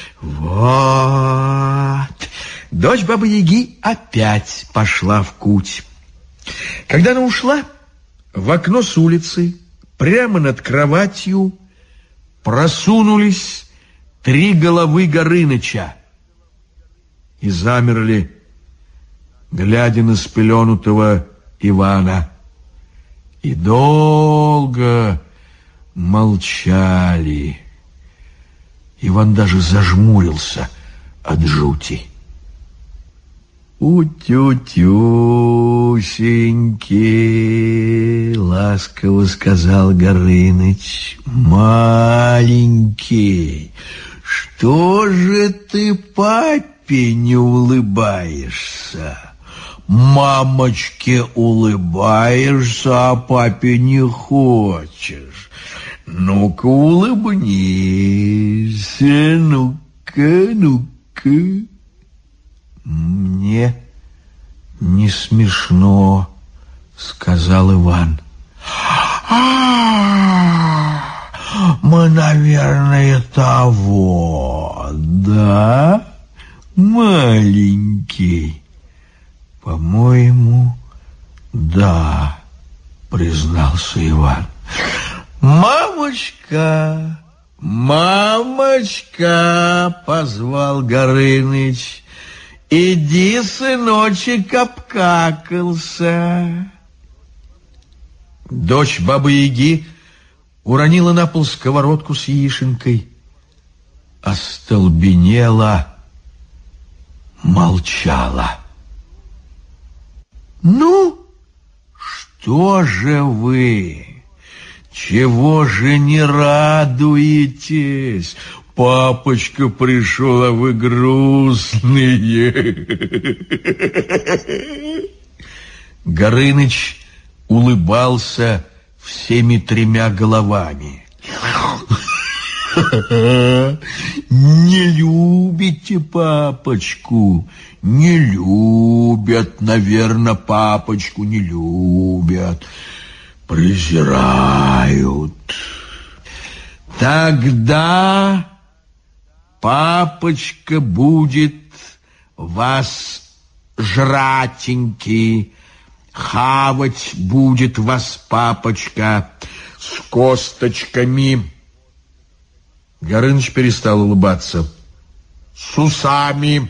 Вот. Дочь Бабы-Яги опять пошла в куть. Когда она ушла, в окно с улицы, прямо над кроватью, просунулись три головы Горыныча и замерли, глядя на спеленутого Ивана. И долго молчали. Иван даже зажмурился от жути. «У-тю-тюсенький», — ласково сказал Горыныч, — «маленький, что же ты папе не улыбаешься? Мамочке улыбаешься, а папе не хочешь. Ну-ка улыбнись, ну-ка, ну-ка». «Мне не смешно», — сказал Иван. «А, мы, наверное, того, да, маленький?» «По-моему, да», — признался Иван. «Мамочка, Мамочка, позвал Горыныч, иди, сыночек, обкакался. Дочь Бабы-Яги уронила на пол сковородку с яишенкой, остолбенела, молчала. Ну, что же вы? Чего же не радуетесь? Папочка пришел, а вы грустные. Горыныч улыбался всеми тремя головами. Не любите папочку? Не любят, наверное, папочку не любят. Презирают. Тогда папочка будет вас жратенький, хавать будет вас папочка с косточками. Горыныч перестал улыбаться. С усами.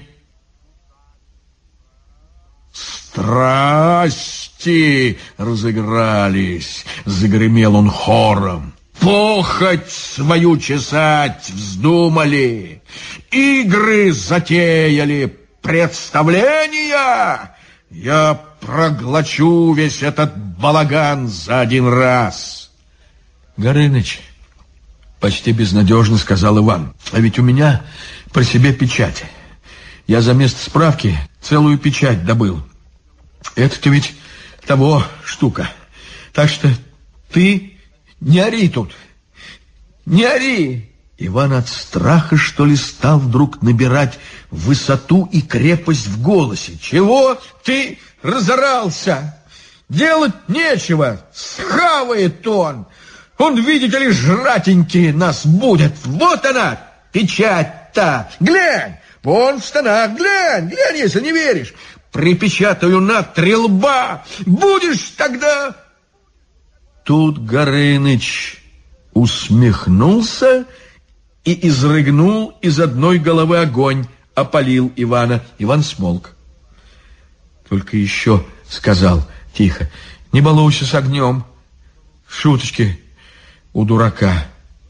Страсти разыгрались, загремел он хором. Похоть свою чесать вздумали, игры затеяли, представления. Я проглочу весь этот балаган за один раз. Горыныч, почти безнадежно сказал Иван, а ведь у меня при себе печать. Я за место справки целую печать добыл. Это-то ведь того штука. Так что ты не ори тут. Не ори. Иван от страха, что ли, стал вдруг набирать высоту и крепость в голосе. Чего ты разорался? Делать нечего. Схавает он. Он, видите ли, жратенький нас будет. Вот она, печать-то. Глянь, вон в штанах, глянь, глянь, если не веришь. Припечатаю на три лба. Будешь тогда... Тут Горыныч усмехнулся и изрыгнул из одной головы огонь, опалил Ивана. Иван смолк. Только еще сказал тихо: не балуйся с огнем. Шуточки у дурака.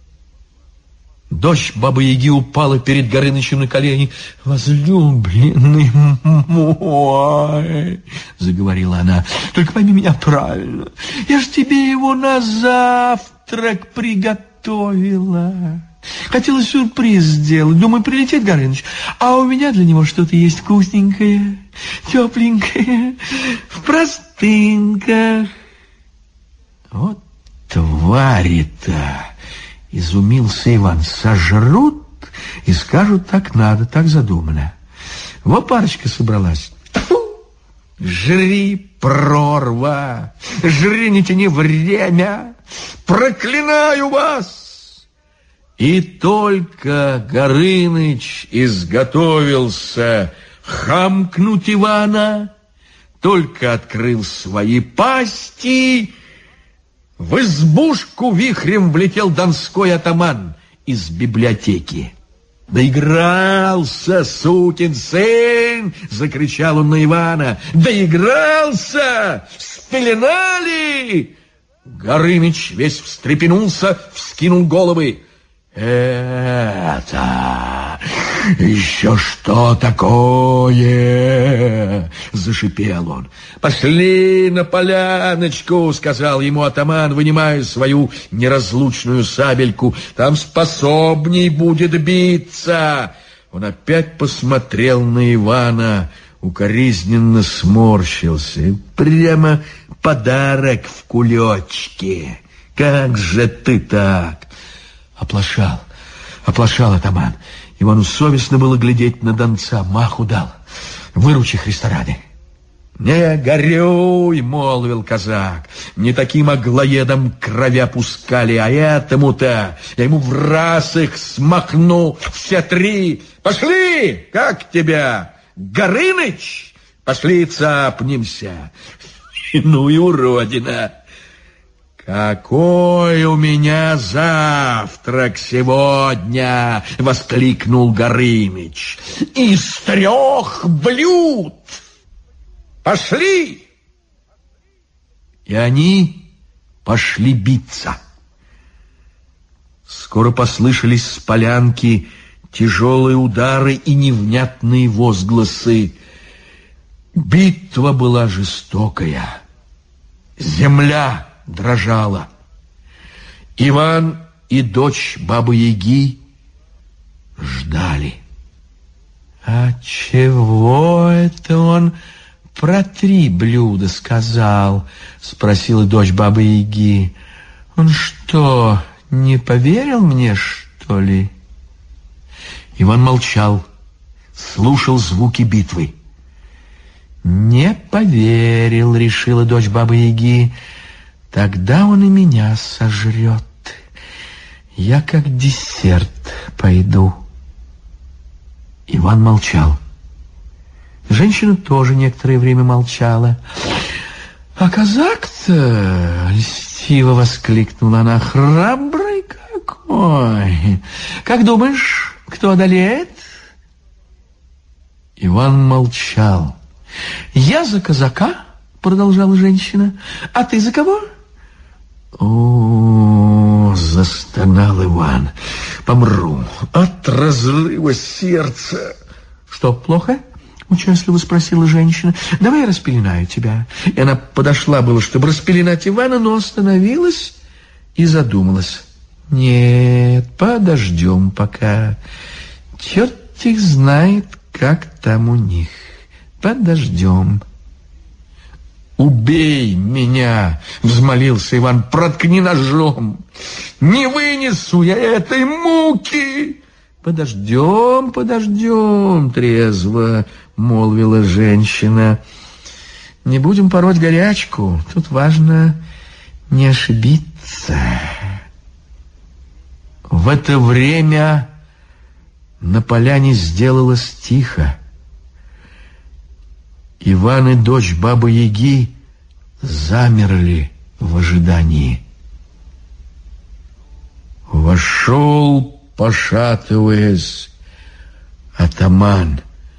Дочь Бабы-Яги упала перед Горынычем на колени. «Возлюбленный мой!» — заговорила она. «Только пойми меня правильно. Я ж тебе его на завтрак приготовила. Хотела сюрприз сделать. Думаю, прилетит Горыныч. А у меня для него что-то есть вкусненькое, тепленькое, в простынках». Вот твари-то! Изумился Иван. Сожрут и скажут, так надо, так задумано. Вот парочка собралась. Фу! Жри, прорва! Жри, не тяни время! Проклинаю вас! И только Горыныч изготовился хамкнуть Ивана, только открыл свои пасти, в избушку вихрем влетел донской атаман из библиотеки. «Доигрался, сукин сын!» — закричал он на Ивана. «Доигрался! Спеленали!» Горыныч весь встрепенулся, вскинул головы. «Это еще что такое?» — зашипел он. «Пошли на поляночку», — сказал ему атаман, вынимая свою неразлучную сабельку. «Там способней будет биться». Он опять посмотрел на Ивана, укоризненно сморщился. «Прямо подарок в кулечке. Как же ты так?» Оплошал, оплошал атаман. Ивану совестно было глядеть на донца. Маху дал. «Выручи, Христа ради». «Не горюй», — молвил казак. «Не таким аглоедом кровя пускали, а этому-то я ему в раз их смахну все три. Пошли, как тебя, Горыныч? Пошли цапнемся». «Ну и уродина! «Какой у меня завтрак сегодня!» — воскликнул Горыныч. «Из трех блюд! Пошли!» И они пошли биться. Скоро послышались с полянки тяжелые удары и невнятные возгласы. Битва была жестокая. Земля дрожала. Иван и дочь Бабы-Яги ждали. «А чего это он про три блюда сказал?» — спросила дочь Бабы-Яги. «Он что, не поверил мне, что ли?» Иван молчал, слушал звуки битвы. «Не поверил», — решила дочь Бабы-Яги. «Тогда он и меня сожрет. Я как десерт пойду». Иван молчал. Женщина тоже некоторое время молчала. «А казак-то, — льстиво воскликнула она, — храбрый какой! Как думаешь, кто одолеет?» Иван молчал. «Я за казака, — продолжала женщина, — а ты за кого?» «О, — застонал Иван, — помру от разрыва сердца». «Что, плохо?» — участливо спросила женщина. «Давай я распеленаю тебя». И она подошла было, чтобы распеленать Ивана, но остановилась и задумалась. «Нет, подождем пока. Черт их знает, как там у них. Подождем». «Убей меня!» — взмолился Иван. «Проткни ножом! Не вынесу я этой муки!» «Подождем, подождем!» — трезво молвила женщина. «Не будем пороть горячку. Тут важно не ошибиться». В это время на поляне сделалось тихо. Иван и дочь Бабы-Яги замерли в ожидании. Вошел, пошатываясь, атаман.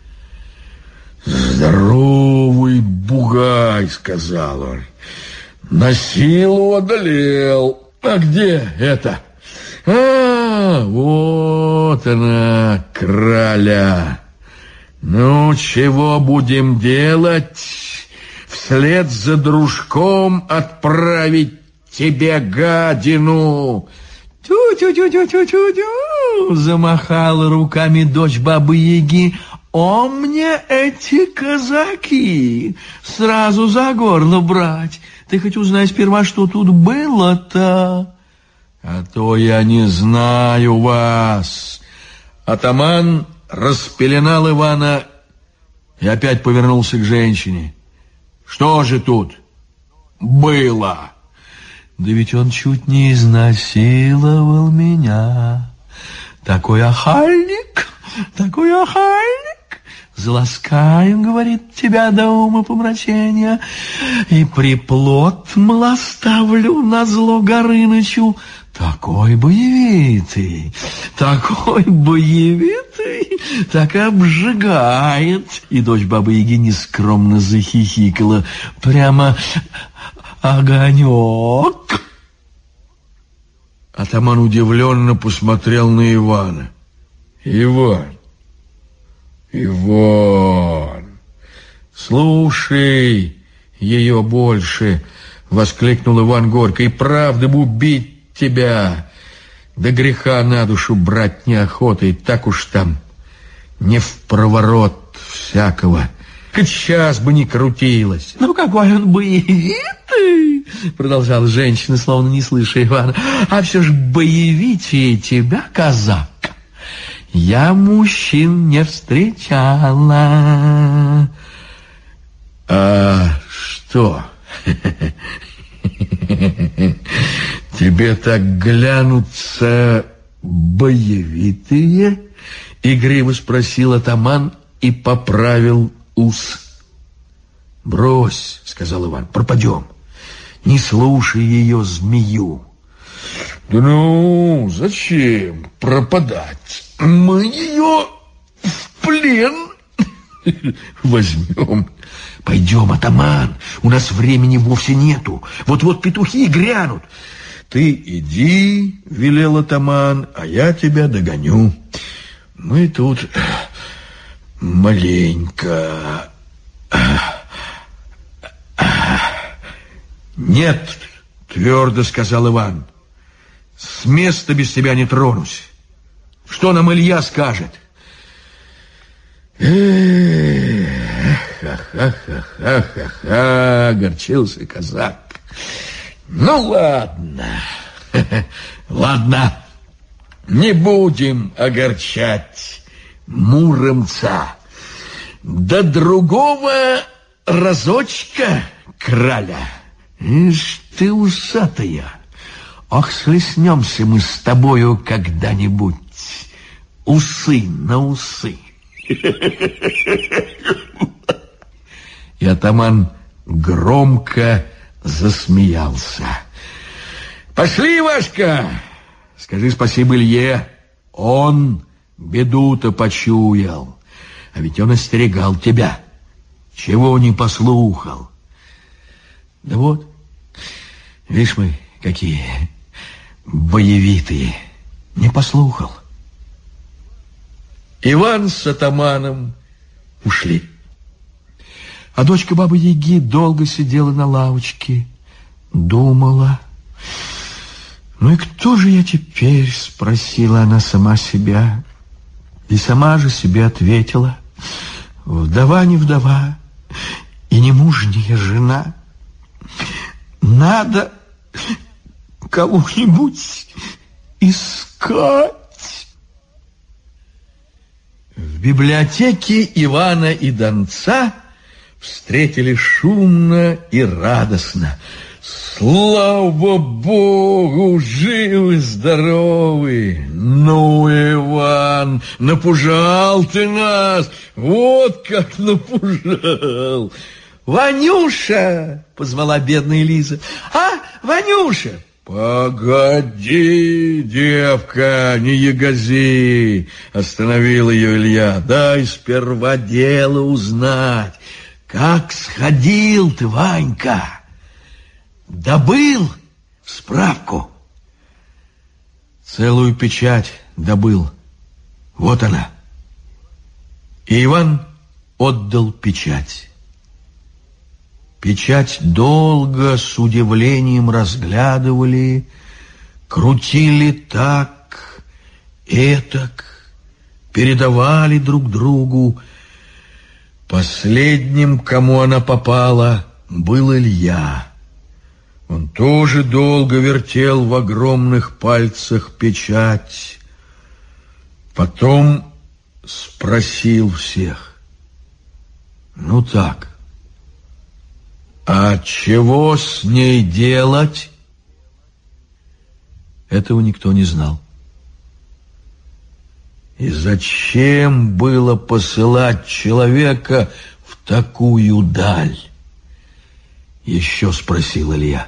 «Здоровый бугай, — сказал он, — на силу одолел. А где это? А, вот она, краля. Ну, чего будем делать? Вслед за дружком отправить тебе гадину!» «Тю-тю-тю-тю-тю-тю-тю!» — замахала руками дочь Бабы-Яги. «О, мне эти казаки! Сразу за горло брать! Ты хоть узнай сперва, что тут было-то!» «А то я не знаю вас!» Атаман распеленал Ивана и опять повернулся к женщине. «Что же тут было?» «Да ведь он чуть не изнасиловал меня. Такой охальник, такой охальник. Заласкаю, — говорит, — тебя до ума помрачения, и приплод млоставлю назло Горынычу. Такой боевитый, такой боевитый, так обжигает». И дочь Бабы-Яги нескромно захихикала. «Прямо огонек». Атаман удивленно посмотрел на Ивана. «Иван, Иван, слушай ее больше!» — воскликнул Иван горько. «И правда бы убить тебя, да греха на душу брать неохотой, так уж там не впроворот всякого. Хоть сейчас бы не крутилась». «Ну, какой он боевитый!» — продолжала женщина, словно не слыша Ивана. «А все ж боевитее тебя, казак, я мужчин не встречала». «А что? Тебе так глянутся боевитые?» — игриво спросил атаман и поправил ус. «Брось, — сказал Иван, — пропадем. Не слушай ее, змею. Да ну, зачем пропадать? Мы ее в плен возьмем. Пойдем, атаман, у нас времени вовсе нету. Вот-вот петухи грянут. Ты иди, велел атаман, а я тебя догоню. Мы тут маленько... Нет, твердо сказал Иван. С места без тебя не тронусь. Что нам Илья скажет? Ха-ха-ха-ха-ха-ха, огорчился казак. Ну, ладно, ладно, не будем огорчать муромца. До другого разочка, краля. Ишь ты усатая. Ох, слеснемся мы с тобою когда-нибудь. Усы на усы. И атаман громко засмеялся. Пошли, Вашка, скажи спасибо Илье. Он беду-то почуял. А ведь он остерегал тебя. Чего не послухал? Да вот, видишь мы, какие боевитые. Не послухал. Иван с атаманом ушли. А дочка Бабы-Яги долго сидела на лавочке, думала. Ну и кто же я теперь, спросила она сама себя. И сама же себе ответила. Вдова не вдова и не мужняя жена. Надо кого-нибудь искать. В библиотеке Ивана и Донца встретили шумно и радостно. Слава Богу, живы-здоровы! Ну, Иван, напужал ты нас! Вот как напужал! Ванюша! Позвала бедная Лиза. А, Ванюша! Погоди, девка, не ягози! Остановил ее Илья. Дай сперва дело узнать. Как сходил ты, Ванька? Добыл справку? Целую печать добыл. Вот она. И Иван отдал печать. Печать долго с удивлением разглядывали, крутили так, этак, передавали друг другу. Последним, кому она попала, был Илья. Он тоже долго вертел в огромных пальцах печать. Потом спросил всех. Ну так, а чего с ней делать? Этого никто не знал. И зачем было посылать человека в такую даль? Еще спросил Илья.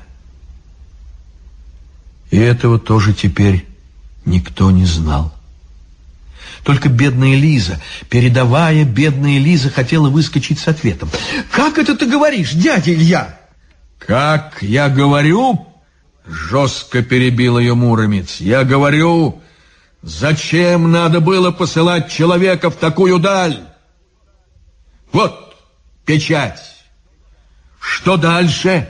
И этого тоже теперь никто не знал. Только бедная Лиза, передавая, бедная Лиза хотела выскочить с ответом. «Как это ты говоришь, дядя Илья?» «Как я говорю?» — жестко перебил ее Муромец. «Я говорю, зачем надо было посылать человека в такую даль? Вот печать. Что дальше?»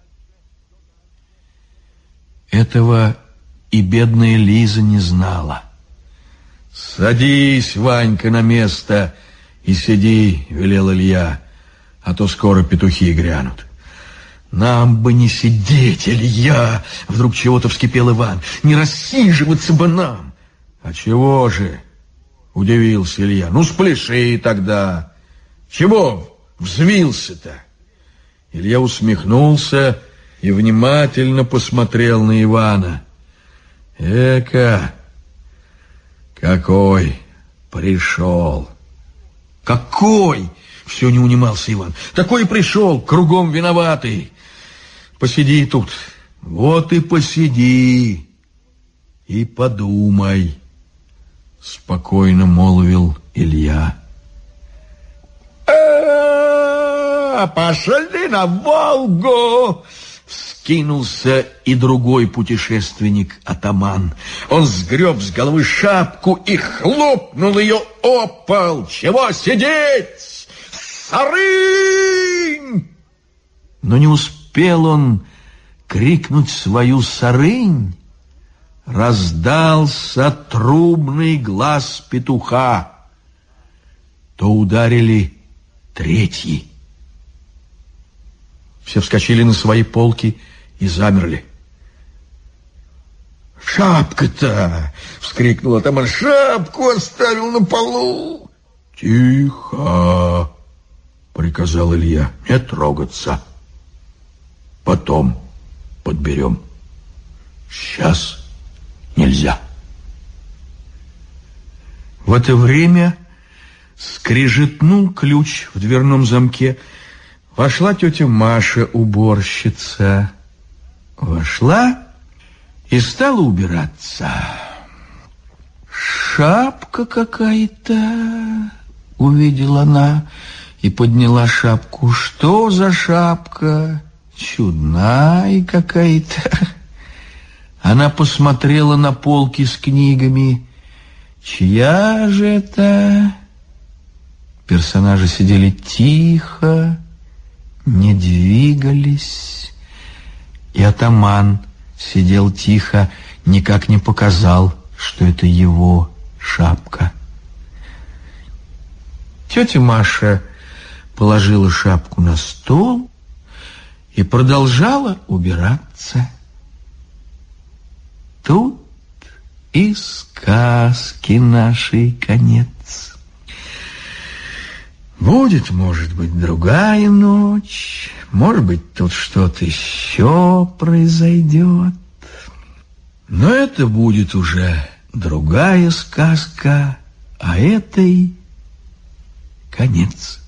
Этого и бедная Лиза не знала. «Садись, Ванька, на место и сиди», — велел Илья, «а то скоро петухи грянут». «Нам бы не сидеть, Илья!» — вдруг чего-то вскипел Иван. «Не рассиживаться бы нам!» «А чего же?» — удивился Илья. «Ну, спляши тогда! Чего взвился-то?» Илья усмехнулся и внимательно посмотрел на Ивана. «Эка, какой пришел!» «Какой?» — все не унимался Иван. «Такой и пришел, кругом виноватый. Посиди тут. Вот и посиди. И подумай, спокойно молвил Илья. А, пошли на Волгу! Вскинулся и другой путешественник, атаман. Он сгреб с головы шапку и хлопнул ее о пол. Чего сидеть? Сарынь! Но не успел он крикнуть свою сарынь, раздался трубный глаз петуха. То ударили третьи. Все вскочили на свои полки и замерли. «Шапка-то!» — вскрикнул атаман. «Шапку оставил на полу!» «Тихо!» — приказал Илья. «Не трогаться. Потом подберем. Сейчас нельзя». В это время скрежетнул ключ в дверном замке. Вошла тетя Маша, уборщица. Вошла и стала убираться. «Шапка какая-то!» — увидела она и подняла шапку. «Что за шапка? Чудная какая-то!» Она посмотрела на полки с книгами. «Чья же это?» Персонажи сидели тихо, не двигались, и атаман сидел тихо, никак не показал, что это его шапка. Тетя Маша положила шапку на стол и продолжала убираться. Тут и сказки нашей конец. Будет, может быть, другая ночь, может быть, тут что-то еще произойдет. Но это будет уже другая сказка, а этой конец.